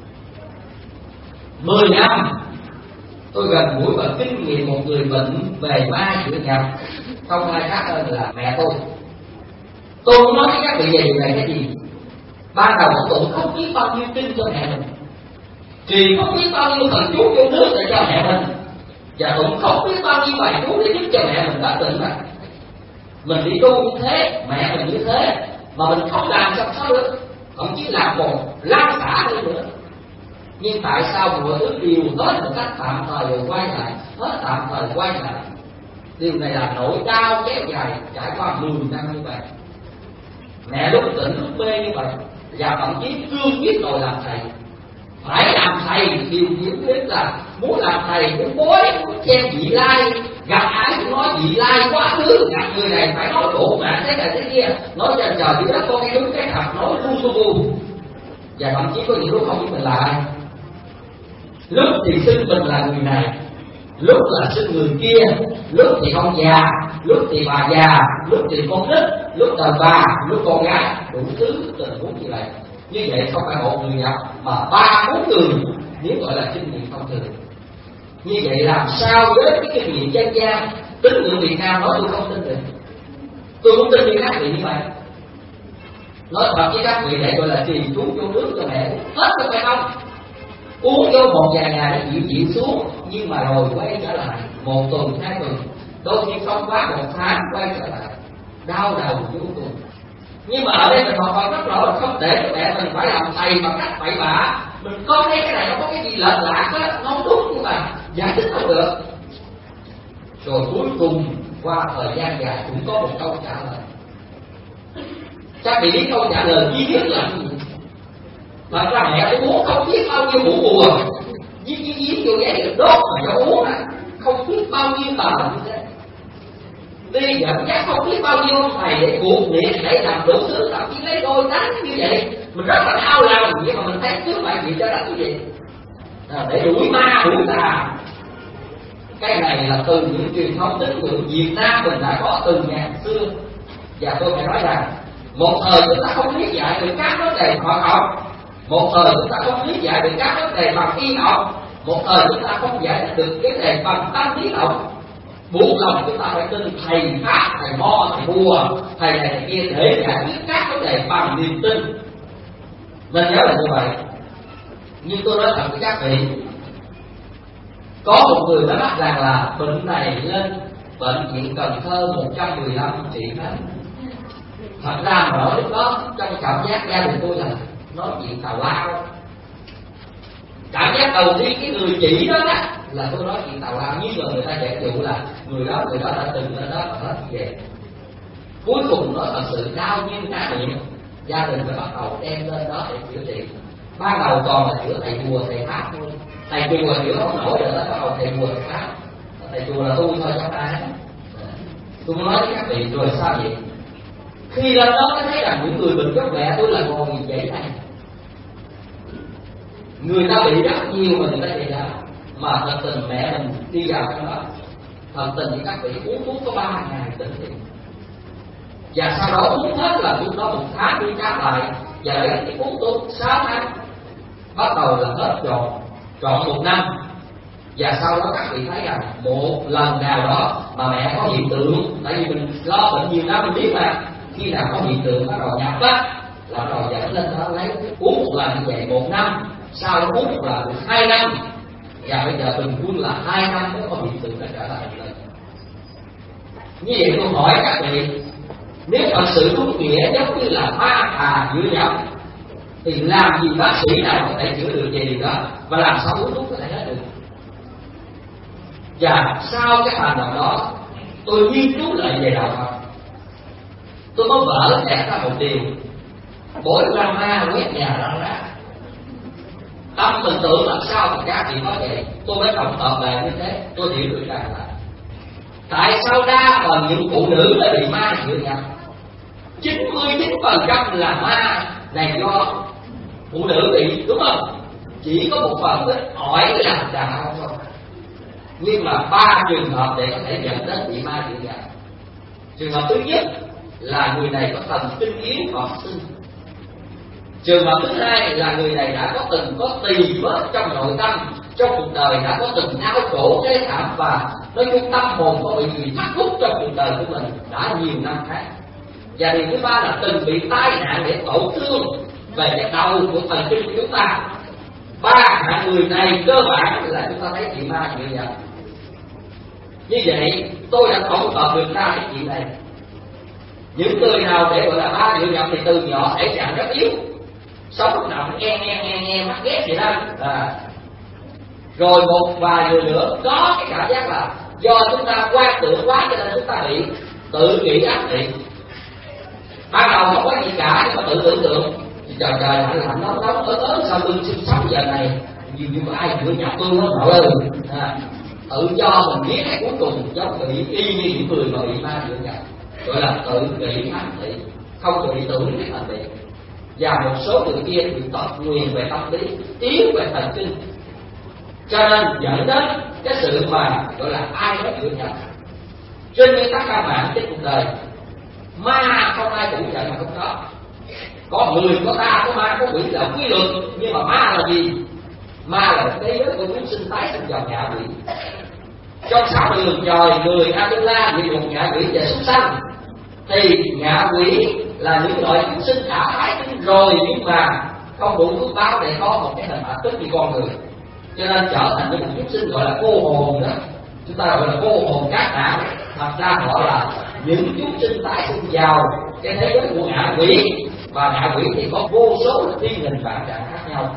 Mười năm tôi gần gũi và kinh nghiệm một người bệnh về ma chữa nhập, không ai khác hơn là mẹ tôi. Tôi muốn nói với các vị về điều này cái gì? Ban đầu tôi không biết bao nhiêu kinh cho mẹ mình, thì không biết bao nhiêu thần chú vô nước để cho mẹ mình, và cũng không biết bao nhiêu bài chú để giúp cho mẹ mình đã tỉnh mà. Mình đi tu như thế, mẹ mình như thế, mà mình không làm sao sao được, thậm chí làm một lan xả đi nữa. Nhưng tại sao mọi thứ đều nói một cách tạm thời rồi quay lại, hết tạm thời quay lại? Điều này là nỗi đau kéo dài trải qua mười năm như vậy. Mẹ lúc tỉnh lúc mê như vậy, và thậm chí cương quyết rồi làm thầy. Phải làm thầy, điều diễn biết là muốn làm thầy, muốn bối, muốn xem vị lai, gặp ai cũng nói vị lai quá khứ, gặp người này phải nói bộ mạng thế này thế kia, nói cho trời dưới đất con cái đúng cái thật, nói luôn luôn luôn. Và thậm chí có những lúc không biết mình là ai. Lúc thì xưng mình là người này, lúc là xưng người kia, lúc thì ông già, lúc thì bà già, lúc thì con nít, lúc là bà, lúc con gái, đủ thứ tình huống như vậy. Như vậy không phải một người nhập mà ba bốn người, nếu gọi là kinh nghiệm thông thường. Như vậy làm sao với cái kinh nghiệm dân gian tín ngưỡng Việt Nam nói tôi không tin được. Tôi không tin như các vị như vậy. Nói thật với các vị để gọi là trì chú vô nước cho mẹ hết có phải không? Uống vô một vài ngày nó dịu dịu xuống, nhưng mà rồi quay trở lại một tuần hai tuần, đôi khi không quá một tháng quay trở lại đau đầu vô cùng. Nhưng mà ở đây mình học Phật rất rõ, không để cho mẹ mình phải làm thầy bằng cách bậy bạ. Mình có thấy cái này nó có cái gì lệch lạc á, nó không đúng nhưng mà giải thích không được. Rồi cuối cùng qua thời gian dài cũng có một câu trả lời. Chắc bị biết câu trả lời duy nhất là gì? Thật ra mẹ tôi uống không biết bao nhiêu mũ bùa, viết viết viết vô giấy được đốt mà cho uống à, không biết bao nhiêu tờ như thế. Đi dẫn chắc không biết bao nhiêu thầy để buộc miệng để làm đủ thứ, thậm chí lấy đôi đánh như vậy. Mình rất là đau lòng, nhưng mà mình thấy trước bài gì cho đánh như vậy à, để đuổi ma đuổi tà. Cái này là từ những truyền thống tín ngưỡng Việt Nam mình đã có từ ngàn xưa. Và tôi phải nói rằng một thời chúng ta không lý giải được các vấn đề khoa học, một thời chúng ta không lý giải được các vấn đề bằng y học, một thời chúng ta không giải được cái đề bằng tâm lý học. Buộc lòng chúng ta phải tin thầy pháp, thầy mo, thầy bùa, thầy này thầy kia để giải quyết các vấn đề bằng niềm tin. Nên nhớ là như vậy. Nhưng tôi nói thật với các vị, có một người đã nói rằng là bệnh này lên bệnh viện Cần Thơ một trăm mười lăm trị hết. Thật ra mà ở lúc đó trong cảm giác gia đình tôi là nói chuyện tào lao. Cảm giác đầu tiên cái người chỉ đó đó là tôi nói chuyện tào lao, như là người ta giải dụ là người đó người đó đã từng lên đó mà hết như vậy. Cuối cùng nó thật sự đau như cá miệng, gia đình phải bắt đầu đem lên đó để chữa trị. Ban đầu còn là chữa thầy bùa thầy pháp thôi, thầy chùa chữa không nổi rồi đó, bắt đầu thầy bùa thầy pháp, thầy chùa là tôi thôi cho ta. Tôi muốn nói với các vị rồi sao vậy? Khi lên đó mới thấy rằng những người bệnh gốc mẹ tôi là ngồi vậy này, người ta bị rất nhiều mà người ta vậy đó, mà thật tình mẹ mình đi vào trong đó, thật tình thì các vị uống thuốc có ba ngày tỉnh liền, và sau đó uống hết là lúc đó một tháng đi khám lại, và lấy cái uống thuốc sáu tháng, bắt đầu là hết trọn trọn một năm. Và sau đó các vị thấy rằng một lần nào đó mà mẹ có hiện tượng, tại vì mình lo bệnh nhiều năm mình biết mà, khi nào có hiện tượng bắt đầu nhập á là bắt đầu dẫn lên đó lấy uống một lần như vậy một năm, sau đó uống một lần được hai năm, và bây giờ bình quân là hai năm mới có hiện tượng đã trở lại lên. Như vậy tôi hỏi các vị, nếu thật sự đúng nghĩa giống như là ma tà dựa nhập, thì làm gì bác sĩ nào có thể chữa được về điều đó, và làm sao uống thuốc có thể hết được? Và sau cái hành động đó, tôi nghiên cứu lại về đạo Phật, tôi có vỡ lẽ ra một điều Mỗi drama quét nhà răng rác. Tâm mình tưởng làm sao thì các vị nói vậy. Tôi mới tổng hợp lại như thế, tôi hiểu được rằng là tại sao đa phần những phụ nữ lại bị ma dựa nhập. chín mươi chín phần trăm là ma này do phụ nữ bị, đúng không? Chỉ có một phần ít ỏi là đàn ông thôi. Nhưng mà ba trường hợp để có thể dẫn đến bị ma dựa nhập. Trường hợp thứ nhất là người này có thần kinh yếu bẩm sinh. Trường hợp thứ hai là người này đã có từng có tỳ vết trong nội tâm, trong cuộc đời đã có từng đau khổ thế thảm và nói chung tâm hồn có bị gì thắt thúc trong cuộc đời của mình đã nhiều năm tháng. Và điều thứ ba là từng bị tai nạn để tổn thương về cái đầu của thần kinh của chúng ta. Ba hạng người này cơ bản là chúng ta thấy bị ma dựa nhập. Như vậy tôi đã tổng hợp được ra cái chuyện này. Những người nào để gọi là ma dựa nhập thì từ nhỏ thể trạng rất yếu, sống lúc nào nghe nghe nghe nghe mắt ghét vậy đó. À. Rồi một vài người nữa có cái cảm giác là do chúng ta quan tưởng quá cho nên chúng ta bị tự kỷ ác thị. Ban đầu không có gì cả nhưng mà tự tưởng tượng trời trời lạnh lạnh nóng nóng ớn ớn sao tôi sinh sống giờ này nhiều như có ai dựa nhập tôi hết nội ơi. À. Tự do mình biết cái cuối cùng giống bị y như những người mà bị ma dựa nhập, gọi là tự kỷ ác thị, không bị tưởng cái thành thị. Và một số người kia bị tật nguyền về tâm lý, yếu về thần kinh, cho nên dẫn đến cái sự mà gọi là ai đó dựa nhập. Trên nguyên tắc căn bản trên cuộc đời, ma không ai phủ nhận mà không có. Có người, có ta, có ma, có quỷ là quy luật. Nhưng mà ma là gì? Ma là thế giới của chúng sinh tái sinh vào ngạ quỷ. Trong sáu đường trời, người Atula, địa ngục, ngạ quỷ và súc sanh, thì ngạ quỷ là những loại chúng sinh đã tái sinh rồi nhưng mà không đủ phước báo để có một cái hình phạt tức như con người, cho nên trở thành những chúng sinh gọi là cô hồn đó. Chúng ta gọi là cô hồn cát não. Thật ra họ là những chúng sinh tái sinh vào cái thế giới của ngạ quỷ, và ngạ quỷ thì có vô số thiên hình vạn trạng khác nhau.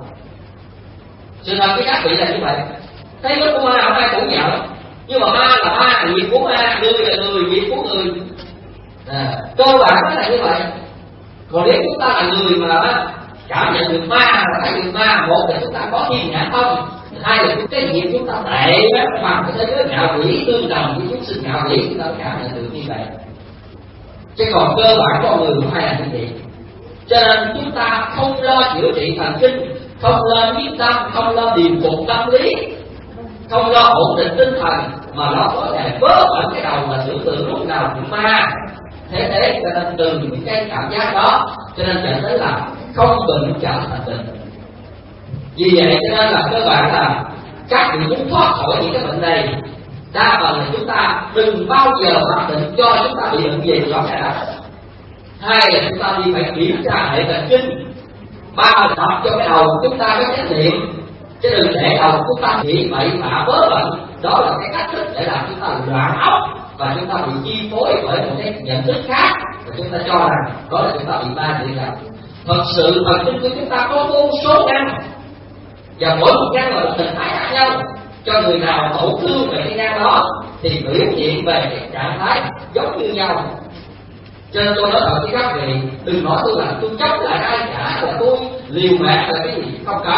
Cho nên cái các vị là như vậy. Thế giới của ma không ai cũng nhận, nhưng mà ma là ma, nghiệp của ma, người là người, nghiệp của người. À, cơ bản nó là như vậy. Còn nếu chúng ta là người mà cảm nhận được ma, là thấy được ma, một là chúng ta có thiên nhãn thông, hai là cái nghiệp chúng ta tệ bằng cái thế giới ngạ quỷ tương đồng với chúng sinh ngạ quỷ, chúng ta cảm nhận được như vậy. Chứ còn cơ bản con người cũng hay là như vậy. Cho nên chúng ta không lo chữa trị thần kinh, không lo biết tâm, không lo điềm phục tâm lý, không lo ổn định tinh thần, mà nó có thể vớ vẩn cái đầu là tưởng tượng lúc nào cũng ma. Thế thế cho nên từ những cái cảm giác đó, cho nên dẫn tới là không bệnh trở thành bệnh. Vì vậy cho nên là cơ bản là các vị muốn thoát khỏi những cái bệnh này, đa phần là chúng ta đừng bao giờ mặc định cho chúng ta bị bệnh gì đó cả. Hai là chúng ta đi phải kiểm tra hệ thần kinh. Ba là tập cho cái đầu chúng ta có trách nhiệm, chứ đừng để đầu chúng ta bị bậy bạ vớ vẩn. Đó là cái cách thức để làm chúng ta loạn óc và chúng ta bị chi phối bởi một cái nhận thức khác, và chúng ta cho rằng đó là chúng ta bị ma dựa nhập. Thật sự thần kinh của chúng ta có vô số căn, và mỗi một căn là một hình thái khác nhau. Cho người nào tổn thương về cái căn đó thì biểu hiện về cái trạng thái giống như nhau. Cho nên tôi nói thật với các vị, đừng nói tôi là tôi chống lại ai cả, là tôi liều mạng là cái gì, không có.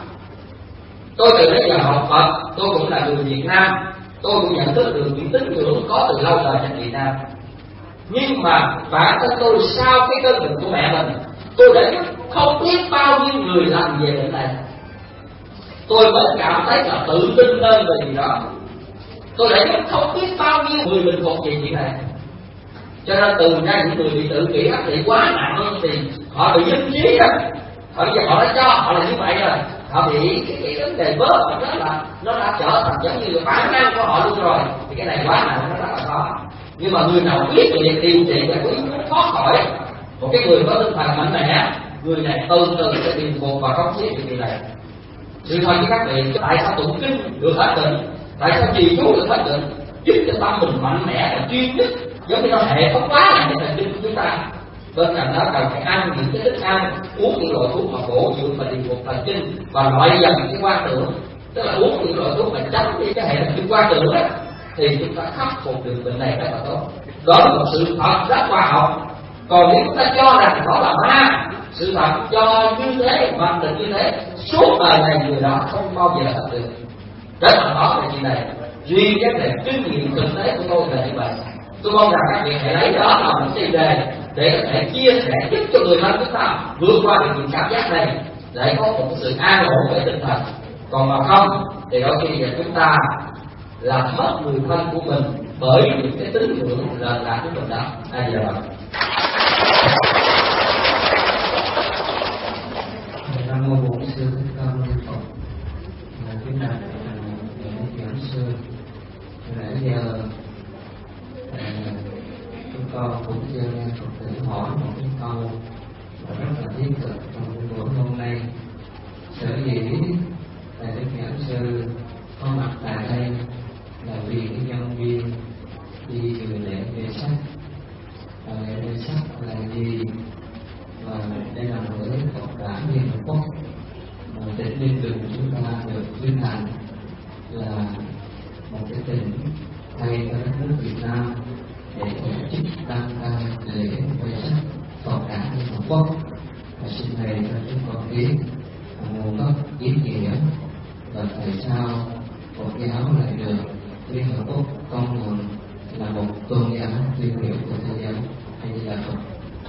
Tôi từ nãy giờ học Phật, tôi cũng là người Việt Nam, tôi cũng nhận thức được những tín ngưỡng có từ lâu đời trên Việt Nam. Nhưng mà bản thân tôi sau cái cơn bệnh của mẹ mình, tôi đã không biết bao nhiêu người làm về bệnh này. Tôi mới cảm thấy là tự tin hơn về gì đó. Tôi đã không biết bao nhiêu người bình phục về chuyện này. Cho nên từ ra những người bị tự kỷ ác thị quá nặng hơn thì họ bị dứt trí đó. Họ bây giờ họ đã cho họ là như vậy rồi, họ bị cái, cái vấn đề bớt đó là nó đã trở thành giống như là bản năng của họ luôn rồi. Thì cái này quá nặng nó rất là khó. Nhưng mà người nào biết việc điều trị và quý thoát khỏi, một cái người có tinh thần mạnh mẽ, người này từ từ sẽ bình phục và không chế được điều này. Sự thôi với các vị, tại sao tụng kinh được hết định, tại sao trì chú được hết định, giúp cho tâm mình mạnh mẽ và chuyên nhất, giống như nó hệ thống quá là hệ thần kinh của chúng ta. Bên cạnh đó cần phải ăn những cái thức ăn, uống những loại thuốc mà bổ dưỡng và điều phục thần kinh và loại dần cái quan tưởng, tức là uống những loại thuốc mà tránh đi cái hệ thần kinh quan tưởng đó, thì chúng ta khắc phục được bệnh này rất là tốt. Đó là một sự thật rất khoa học. Còn nếu chúng ta cho rằng đó là ma, sự thật do như thế, mặc định như thế, suốt đời này người đó không bao giờ thật được. Rất là khó về chuyện này. Duy nhất là kinh nghiệm thực tế của tôi là như vậy. Tôi mong rằng các vị hãy lấy đó là một tiền đề để có thể chia sẻ giúp cho người thân chúng ta vượt qua được những cảm giác này, để có một sự an ổn về tinh thần. Còn mà không thì đôi khi là chúng ta làm mất người thân của mình bởi những cái tín ngưỡng lệch lạc của mình đó. Ai giờ vậy? Nam mô Bổn Sư Thích Ca Mâu Ni Phật. Kính bạch những giảng sư, nãy giờ chúng con cũng chưa nghe Phật tử hỏi một cái câu rất là thiết thực trong buổi hôm nay. Sở dĩ Đại Đức Giảng Sư có mặt tại đây là vì cái nhân duyên đi dự lễ về sắc. Và lễ về sắc là gì? Và đây là một cái Phật đản Liên Hợp Quốc, mà tỉnh Liên Đường chúng ta được vinh hạnh là một cái tỉnh thay cho đất nước Việt Nam để tổ chức đăng cai lễ về sắc Phật đản Liên Hợp Quốc. Và xin thầy cho chúng con biết nguồn gốc ý nghĩa và tại sao Phật giáo lại được Liên Hợp Quốc công nhận là một tôn giáo tiêu biểu của thế giới. Hay là Phật.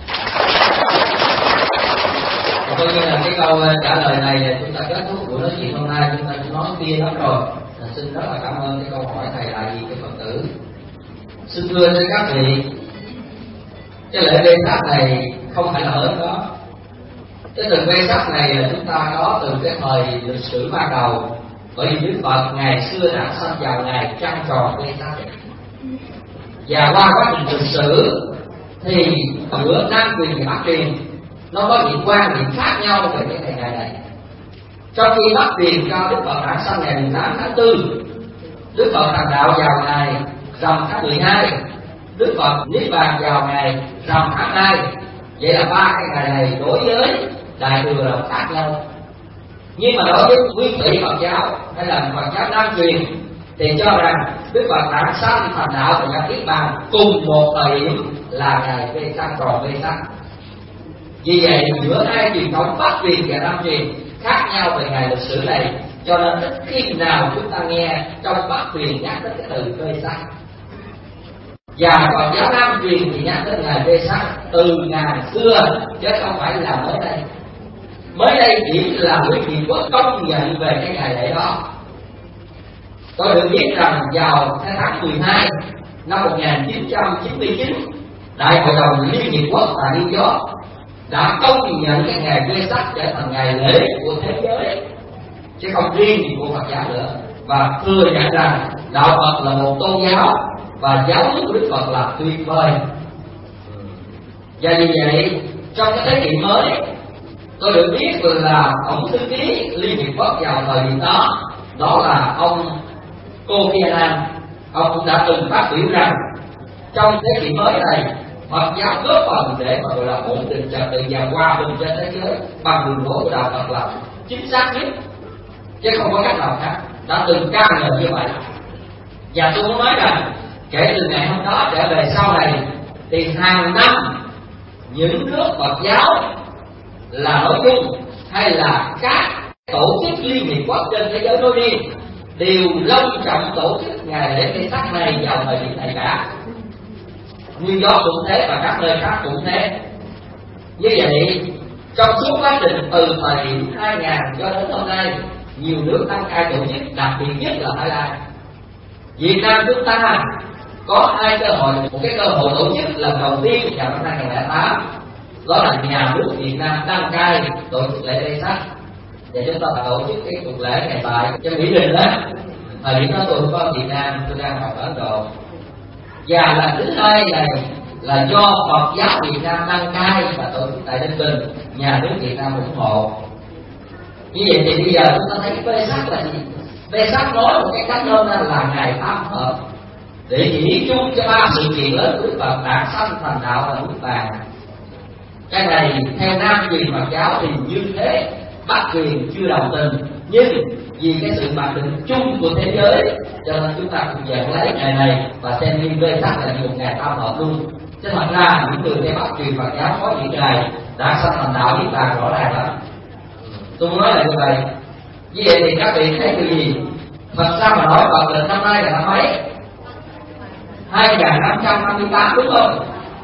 Coi như là cái câu trả lời này chúng ta kết thúc buổi nói chuyện hôm nay. Chúng ta chỉ nói kia lắm rồi. Là xin rất là cảm ơn cái câu hỏi thầy là gì cái Phật tử. Xin thưa với các vị, cái lễ vê sắc này không phải là mới đó. Cái từ vê sắc này là chúng ta có từ cái thời lịch sử ban đầu. Bởi vì Đức Phật ngày xưa đã sinh vào ngày trăng tròn vê sắc. Và qua quá trình lịch sử thì giữa Nam truyền và Bắc truyền nó có những quan điểm khác nhau về cái ngày này. Trong khi Bắc truyền cho Đức Phật đản sanh ngày mười tám tháng tư, Đức Phật thành đạo vào ngày rằm tháng mười hai, Đức Phật niết bàn vào ngày rằm tháng hai. Vậy là ba cái ngày này đối với Đại thừa là khác nhau. Nhưng mà đối với nguyên thủy Phật giáo hay là Phật giáo Nam truyền thì cho rằng Đức Phật đản sanh thành đạo và nhập niết bàn cùng một thời điểm là ngày vê sắc tròn vê sắc. Vì vậy giữa hai truyền thống Bắc truyền và Nam truyền khác nhau về ngày lịch sử này, cho nên ít khi nào chúng ta nghe trong Bắc truyền nhắc đến cái từ vê sắc. Và Phật giáo Nam truyền thì nhắc đến ngày vê sắc từ ngàn xưa chứ không phải là mới đây. Mới đây chỉ là Nguyễn Việt Quốc công nhận về cái ngày lễ đó. Tôi được biết rằng vào tháng mười hai năm một nghìn chín trăm chín mươi chín, Đại hội đồng Liên Hiệp Quốc tại New York đã công nhận cái ngày vê sắc trở thành ngày lễ của thế giới, chứ không riêng gì của Phật giáo nữa, và thừa nhận rằng đạo Phật là một tôn giáo và giáo lý của Đức Phật là tuyệt vời. Và vì vậy trong cái thế kỷ mới, tôi được biết là tổng thư ký Liên Hiệp Quốc vào thời điểm đó, đó là ông Kofi Annan. Ông cũng đã từng phát biểu rằng trong thế kỷ mới này, Phật giáo góp phần để mà gọi là ổn định trật tự và hòa bình trên thế giới bằng đường lối của đạo Phật là chính xác nhất, chứ không có cách nào khác. Đã từng ca ngợi như vậy. Và tôi muốn nói rằng kể từ ngày hôm đó trở về sau này thì hàng năm những nước Phật giáo là nói chung hay là các tổ chức Liên Hiệp Quốc trên thế giới nói riêng đều long trọng tổ chức ngày lễ vê sắc này vào thời điểm này cả. New York cũng thế và các nơi khác cũng thế. Như vậy trong suốt quá trình từ thời điểm hai nghìn cho đến hôm nay, nhiều nước đăng cai tổ chức, đặc biệt nhất là Thái Lan. Việt Nam chúng ta có hai cơ hội, một cái cơ hội tổ chức lần đầu tiên vào năm hai nghìn lẻ tám, đó là nhà nước Việt Nam đăng cai tổ chức lễ vê sắc, và chúng ta tổ chức cái cuộc lễ này tại trong Mỹ Đình đó. Thời điểm đó tôi có ở Việt Nam, tôi đang học ở Ấn Độ. Và lần thứ hai này là do Phật giáo Việt Nam đăng cai và tổ chức tại Ninh Bình, nhà nước Việt Nam ủng hộ. Như vậy thì bây giờ chúng ta thấy vê sắc là gì? Vê sắc nói một cái cách đơn là ngày tam hợp, để chỉ chung cho ba sự kiện lớn của Đức Phật đản sanh thành đạo và niết bàn. Cái này theo Nam truyền Phật giáo thì như thế, Bắc truyền chưa đồng tình, nhưng vì cái sự mặc định chung của thế giới cho nên chúng ta cũng nhận lấy ngày này và xem như vê sắc là như một ngày tam hợp luôn. Chứ thật ra những người theo Bắc truyền Phật giáo có những ngày đã sanh thành đạo niết bàn rõ ràng lắm. Tôi muốn nói là như vậy. Như vậy thì các vị thấy điều gì? Phật sao mà nói Phật lịch năm nay là năm mấy? hai nghìn năm trăm năm mươi tám đúng không?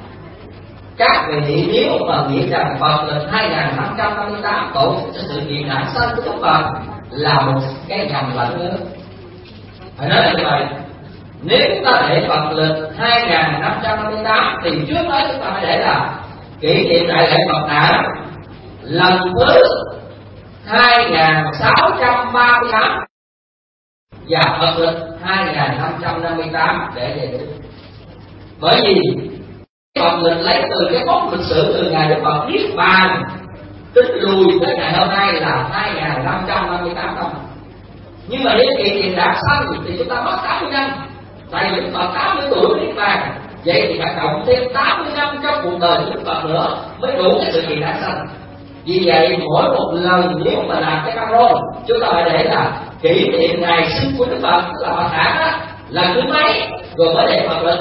Các vị nếu mà nghĩ rằng Phật lịch hai nghìn năm trăm năm mươi tám tổ chức sự kiện đản sanh của Đức Phật là một cái nhầm lẫn nữa. Phải nói là như vậy. Nếu chúng ta để Phật lịch hai nghìn năm trăm năm mươi tám thì trước đó chúng ta phải để là kỷ niệm đại lễ Phật đản lần thứ hai nghìn sáu trăm ba mươi tám và Phật lịch hai nghìn năm trăm năm mươi tám để về được. Bởi vì Phật lịch lấy từ cái mốc lịch sử từ ngày Đức Phật niết bàn tính lùi tới ngày hôm nay là hai nghìn năm trăm năm mươi tám năm. Nhưng mà nếu kỷ niệm đản sanh thì chúng ta mất tám mươi năm. Tại vì Đức Phật tám mươi tuổi niết bàn, vậy thì phải cộng thêm tám mươi năm trong cuộc đời của Đức Phật nữa mới đủ cái sự kiện đản sanh. Vì vậy mỗi một lần nếu mà làm cái băng rôn, chúng ta phải để là kỷ niệm ngày sinh của Đức Phật là Phật đản á là thứ mấy rồi mới để Phật lịch.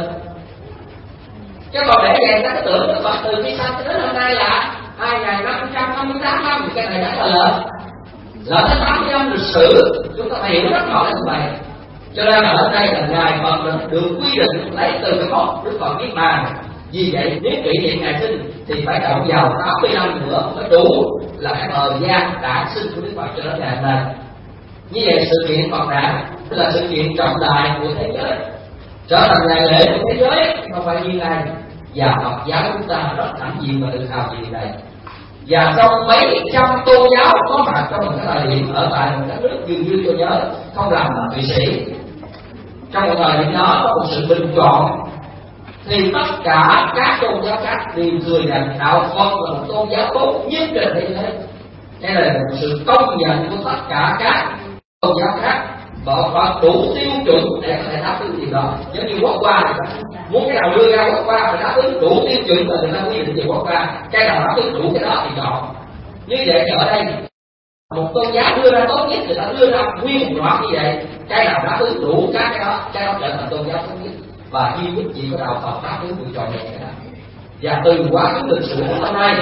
Chứ còn để vậy ta cứ tưởng Đức Phật từ khi sanh đến hôm nay là hai nghìn năm trăm năm mươi tám năm thì cái này đã là lợn lợn tới tám mươi năm lịch sử. Chúng ta phải hiểu rất rõ như vậy. Cho nên là ở đây là ngày Phật lịch được quy định lấy từ cái mốc Đức Phật niết bàn. Vì vậy nếu kỷ niệm ngày sinh thì phải cộng vào tám mươi năm nữa mới đủ là cái thời gian đản sinh của Đức Phật cho đến ngày hôm nay. Như vậy sự kiện Phật đản là sự kiện trọng đại của thế giới, trở thành ngày lễ của thế giới, không phải như này. Và Phật giáo chúng ta rất hãnh diện và tự hào về này. Và trong mấy trăm tôn giáo có mặt trong một cái thời điểm ở tại một đất nước dường như tôi nhớ không làm là Thụy Sĩ, trong một thời điểm đó có một sự bình chọn thì tất cả các tôn giáo khác đều thừa nhận đạo Phật là một tôn giáo tốt nhất trên thế giới. Đây là một sự công nhận của tất cả các tôn giáo khác và Phật đủ tiêu chuẩn để có thể đáp ứng điều đó. Giống như quốc qua muốn cái nào đưa ra quốc qua phải đáp ứng đủ tiêu chuẩn và người ta quy định về quốc qua, cái nào đáp ứng đủ cái đó thì chọn. Như vậy ở đây một tôn giáo đưa ra tốt nhất người ta đưa ra nguyên một loạt như vậy, cái nào đáp ứng đủ các cái đó, cái đó trở thành tôn giáo tốt nhất. Và duy nhất chỉ có đạo Phật đáp ứng được chọn này cái đó. Và từ quá khứ lịch sử đến hôm nay,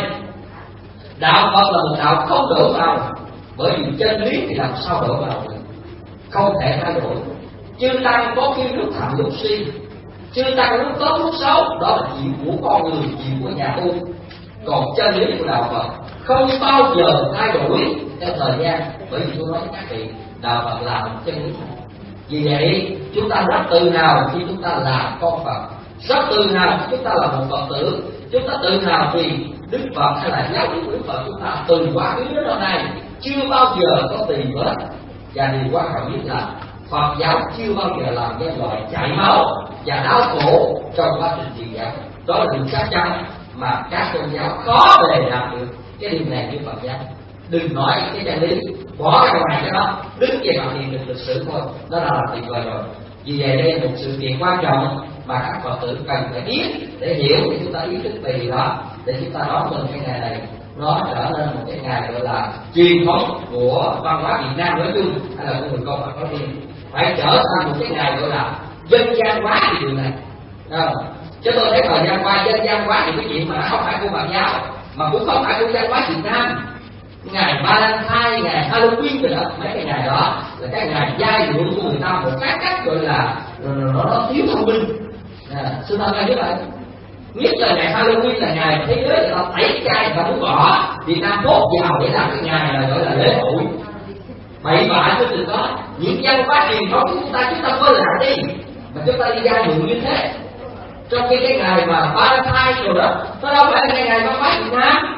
đạo Phật là một đạo không đổ vào, bởi vì chân lý thì làm sao đổ vào được, không thể thay đổi. Chư tăng có khi lúc thạnh lúc suy, chư tăng lúc tốt lúc xấu, đó là chuyện của con người, chuyện của nhà tu. Còn chân lý của đạo Phật không bao giờ thay đổi theo thời gian, bởi vì tôi nói các vị đạo Phật là một chân lý. Vì vậy chúng ta rất tự hào khi chúng ta là con Phật, rất tự hào khi chúng ta là một Phật tử. Chúng ta tự hào vì Đức Phật hay là giáo lý của Đức Phật chúng ta từ quá khứ đến hôm nay chưa bao giờ có tỳ vết. Và điều quan trọng nhất là Phật giáo chưa bao giờ làm cái loại chảy máu và đau khổ trong quá trình truyền giáo. Đó là điều chắc chắn mà các tôn giáo khó bề đạt được cái điều này như Phật giáo. Đừng nói cái chân lý, bỏ ra ngoài cái đó, đứng về mặt hiện thực lịch sử thôi, đó là làm tuyệt vời rồi. Vì vậy đây là một sự kiện quan trọng mà các Phật tử cần phải biết để hiểu, để chúng ta ý thức về điều đó, để chúng ta đón mừng cái ngày này nó trở nên một cái ngày gọi là truyền thống của văn hóa Việt Nam nói chung hay là của người con Phật nói riêng, phải trở thành một cái ngày gọi là dân gian hóa cái điều này. À, chứ tôi thấy thời gian qua dân gian hóa thì cái chuyện mà không phải của Phật giáo mà cũng không phải của dân hóa Việt Nam. Ngày Valentine, ngày Halloween rồi đó, mấy cái ngày đó là cái ngày giai dụ của người ta một cái cách gọi là nó, nó thiếu thông minh. À, xưa nay như vậy. Nhất là ngày Halloween là ngày thế giới người ta tẩy chay và muốn bỏ Việt Nam bốt vào để làm cái ngày là gọi là lễ hội. Bậy bạ chứ đừng có những văn hóa truyền thống của chúng ta chúng ta có làm đi mà chúng ta đi giai dụ như thế. Trong khi cái ngày mà Valentine rồi đó nó đâu phải là cái ngày văn hóa Việt Nam.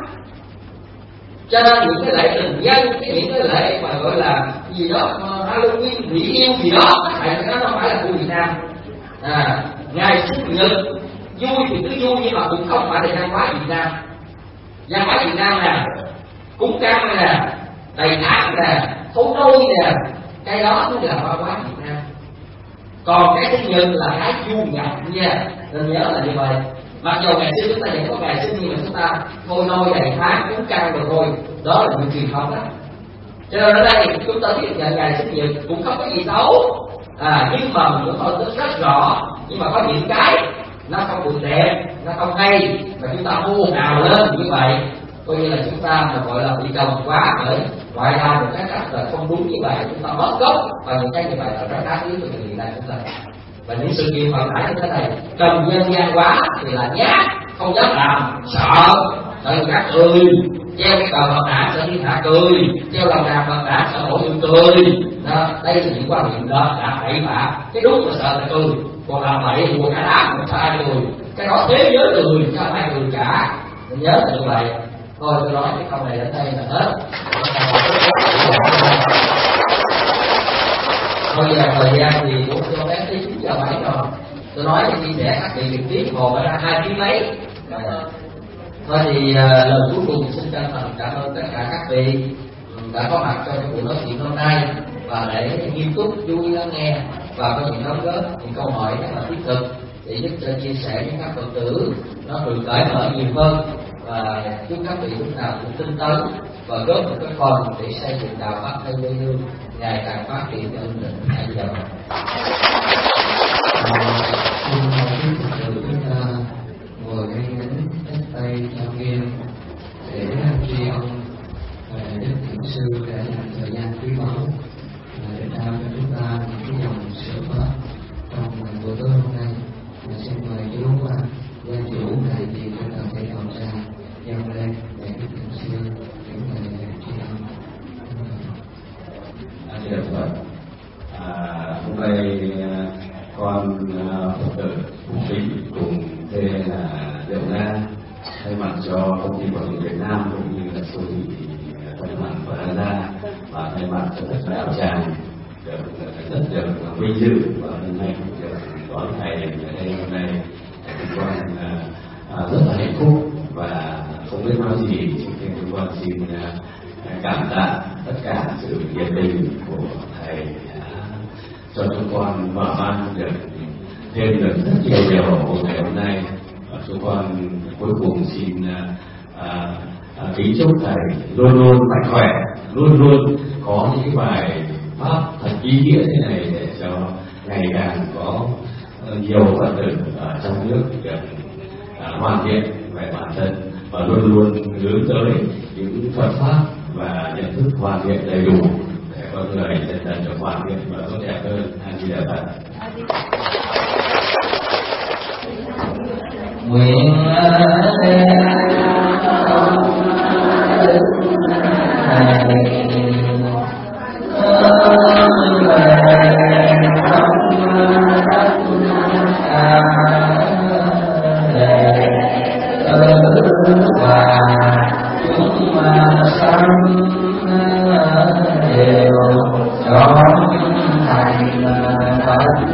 Cho nên những cái lễ tình nhân, cái những cái lễ mà gọi là gì đó Halloween, vị yêu gì đó, tại nó không phải là của Việt Nam. À, ngày sinh nhật vui thì cứ vui nhưng mà cũng không phải là văn hóa Việt Nam. Văn hóa Việt Nam nè, cúng căng nè, đầy áp nè, thấu đôi nè, cái đó mới là văn hóa Việt Nam. Còn cái sinh nhật là cái du nhập nha, nên nhớ là như vậy. Mặc dù ngày xưa chúng ta vẫn có ngày sinh nhưng mà chúng ta thôi nôi đầy tháng cúng căng rồi thôi, đó là những truyền thống đó. Cho nên ở đây chúng ta tiếp nhận ngày sinh nhật cũng không có gì xấu, à, nhưng mà mình cũng thôi tính rất rõ. Nhưng mà có những cái nó không được đẹp, nó không hay, mà chúng ta hô hào lên như vậy, coi như là chúng ta mà gọi là bị đồng quá bởi ngoại đạo một cái cách là không đúng như vậy, chúng ta mất gốc và những cái như vậy là rất đáng lý của người Việt Nam chúng ta. Và những sự kiện vận tải như thế này cần nhân gian quá thì là nhát, không dám làm, sợ, sợ người khác cười, treo cái cờ Phật đản sợ thiên hạ cười, treo lòng đàn Phật đản sợ mọi người cười. Đó, đây là những quan niệm đó đã bậy bạ, cái đúng là sợ là cười, còn làm bậy thì cả đám không ai cười, cái đó thế giới cười không ai cười cả. Mình nhớ là như vậy. Thôi tôi nói cái câu này đến đây là hết. Bây giờ thời gian thì cũng cho bé tới chín giờ bảy rồi. Tôi nói thì chia sẻ các vị trực tiếp hồ ra hai tiếng mấy. Thôi thì uh, lần cuối cùng xin chân thành cảm ơn tất cả các vị đã có mặt trong buổi nói chuyện hôm nay và để nghiêm túc chú ý lắng nghe và có những đóng góp, những câu hỏi rất là thiết thực để giúp cho chia sẻ với các Phật tử nó được cởi mở nhiều hơn, và chúc các vị lúc nào cũng tinh tấn và góp một cái phần để xây dựng đạo Pháp hay quê hương ngày càng phát triển và ổn định. Hãy giờ xin mời quý Phật tử chúng ta ngồi ngay ngắn chắp tay chào nghiêm để tri ân Đức Thiện Sư đã dành thời gian quý báu để trao cho chúng ta những cái dòng sửa pháp trong buổi tối hôm nay. Và xin mời chú và gia chủ đại diện cho toàn thể đạo tràng dâng lên để Đức Thiện Sư những lời tri ân. A Di Đà Phật. À, hôm nay con Phật tử cùng quý cùng thê là Diệu Na thay mặt cho công ty bảo hiểm Việt Nam cũng như là siêu thị thay mặt Phật Đà Gia và thay mặt cho tất cả đạo tràng được rất được vinh dự và hôm nay cũng được đón thầy ở đây hôm nay chúng con à, rất là hạnh phúc và không biết nói gì, chỉ khi chúng con xin à, cảm tạ tất cả sự nhiệt tình của thầy đã cho chúng con mở mang được thêm được rất nhiều điều của ngày hôm nay. Và chúng con cuối cùng xin à, à, kính chúc thầy luôn luôn mạnh khỏe, luôn luôn có những cái bài pháp thật ý nghĩa thế này để cho ngày càng có nhiều Phật tử ở trong nước được à, hoàn thiện về bản thân và luôn luôn hướng tới những Phật pháp và nhận thức hoàn thiện đầy đủ để con người dần dần được hoàn thiện và tốt đẹp hơn. A Di Đà Phật. Nguyện và chúng sanh đều trọn thành Phật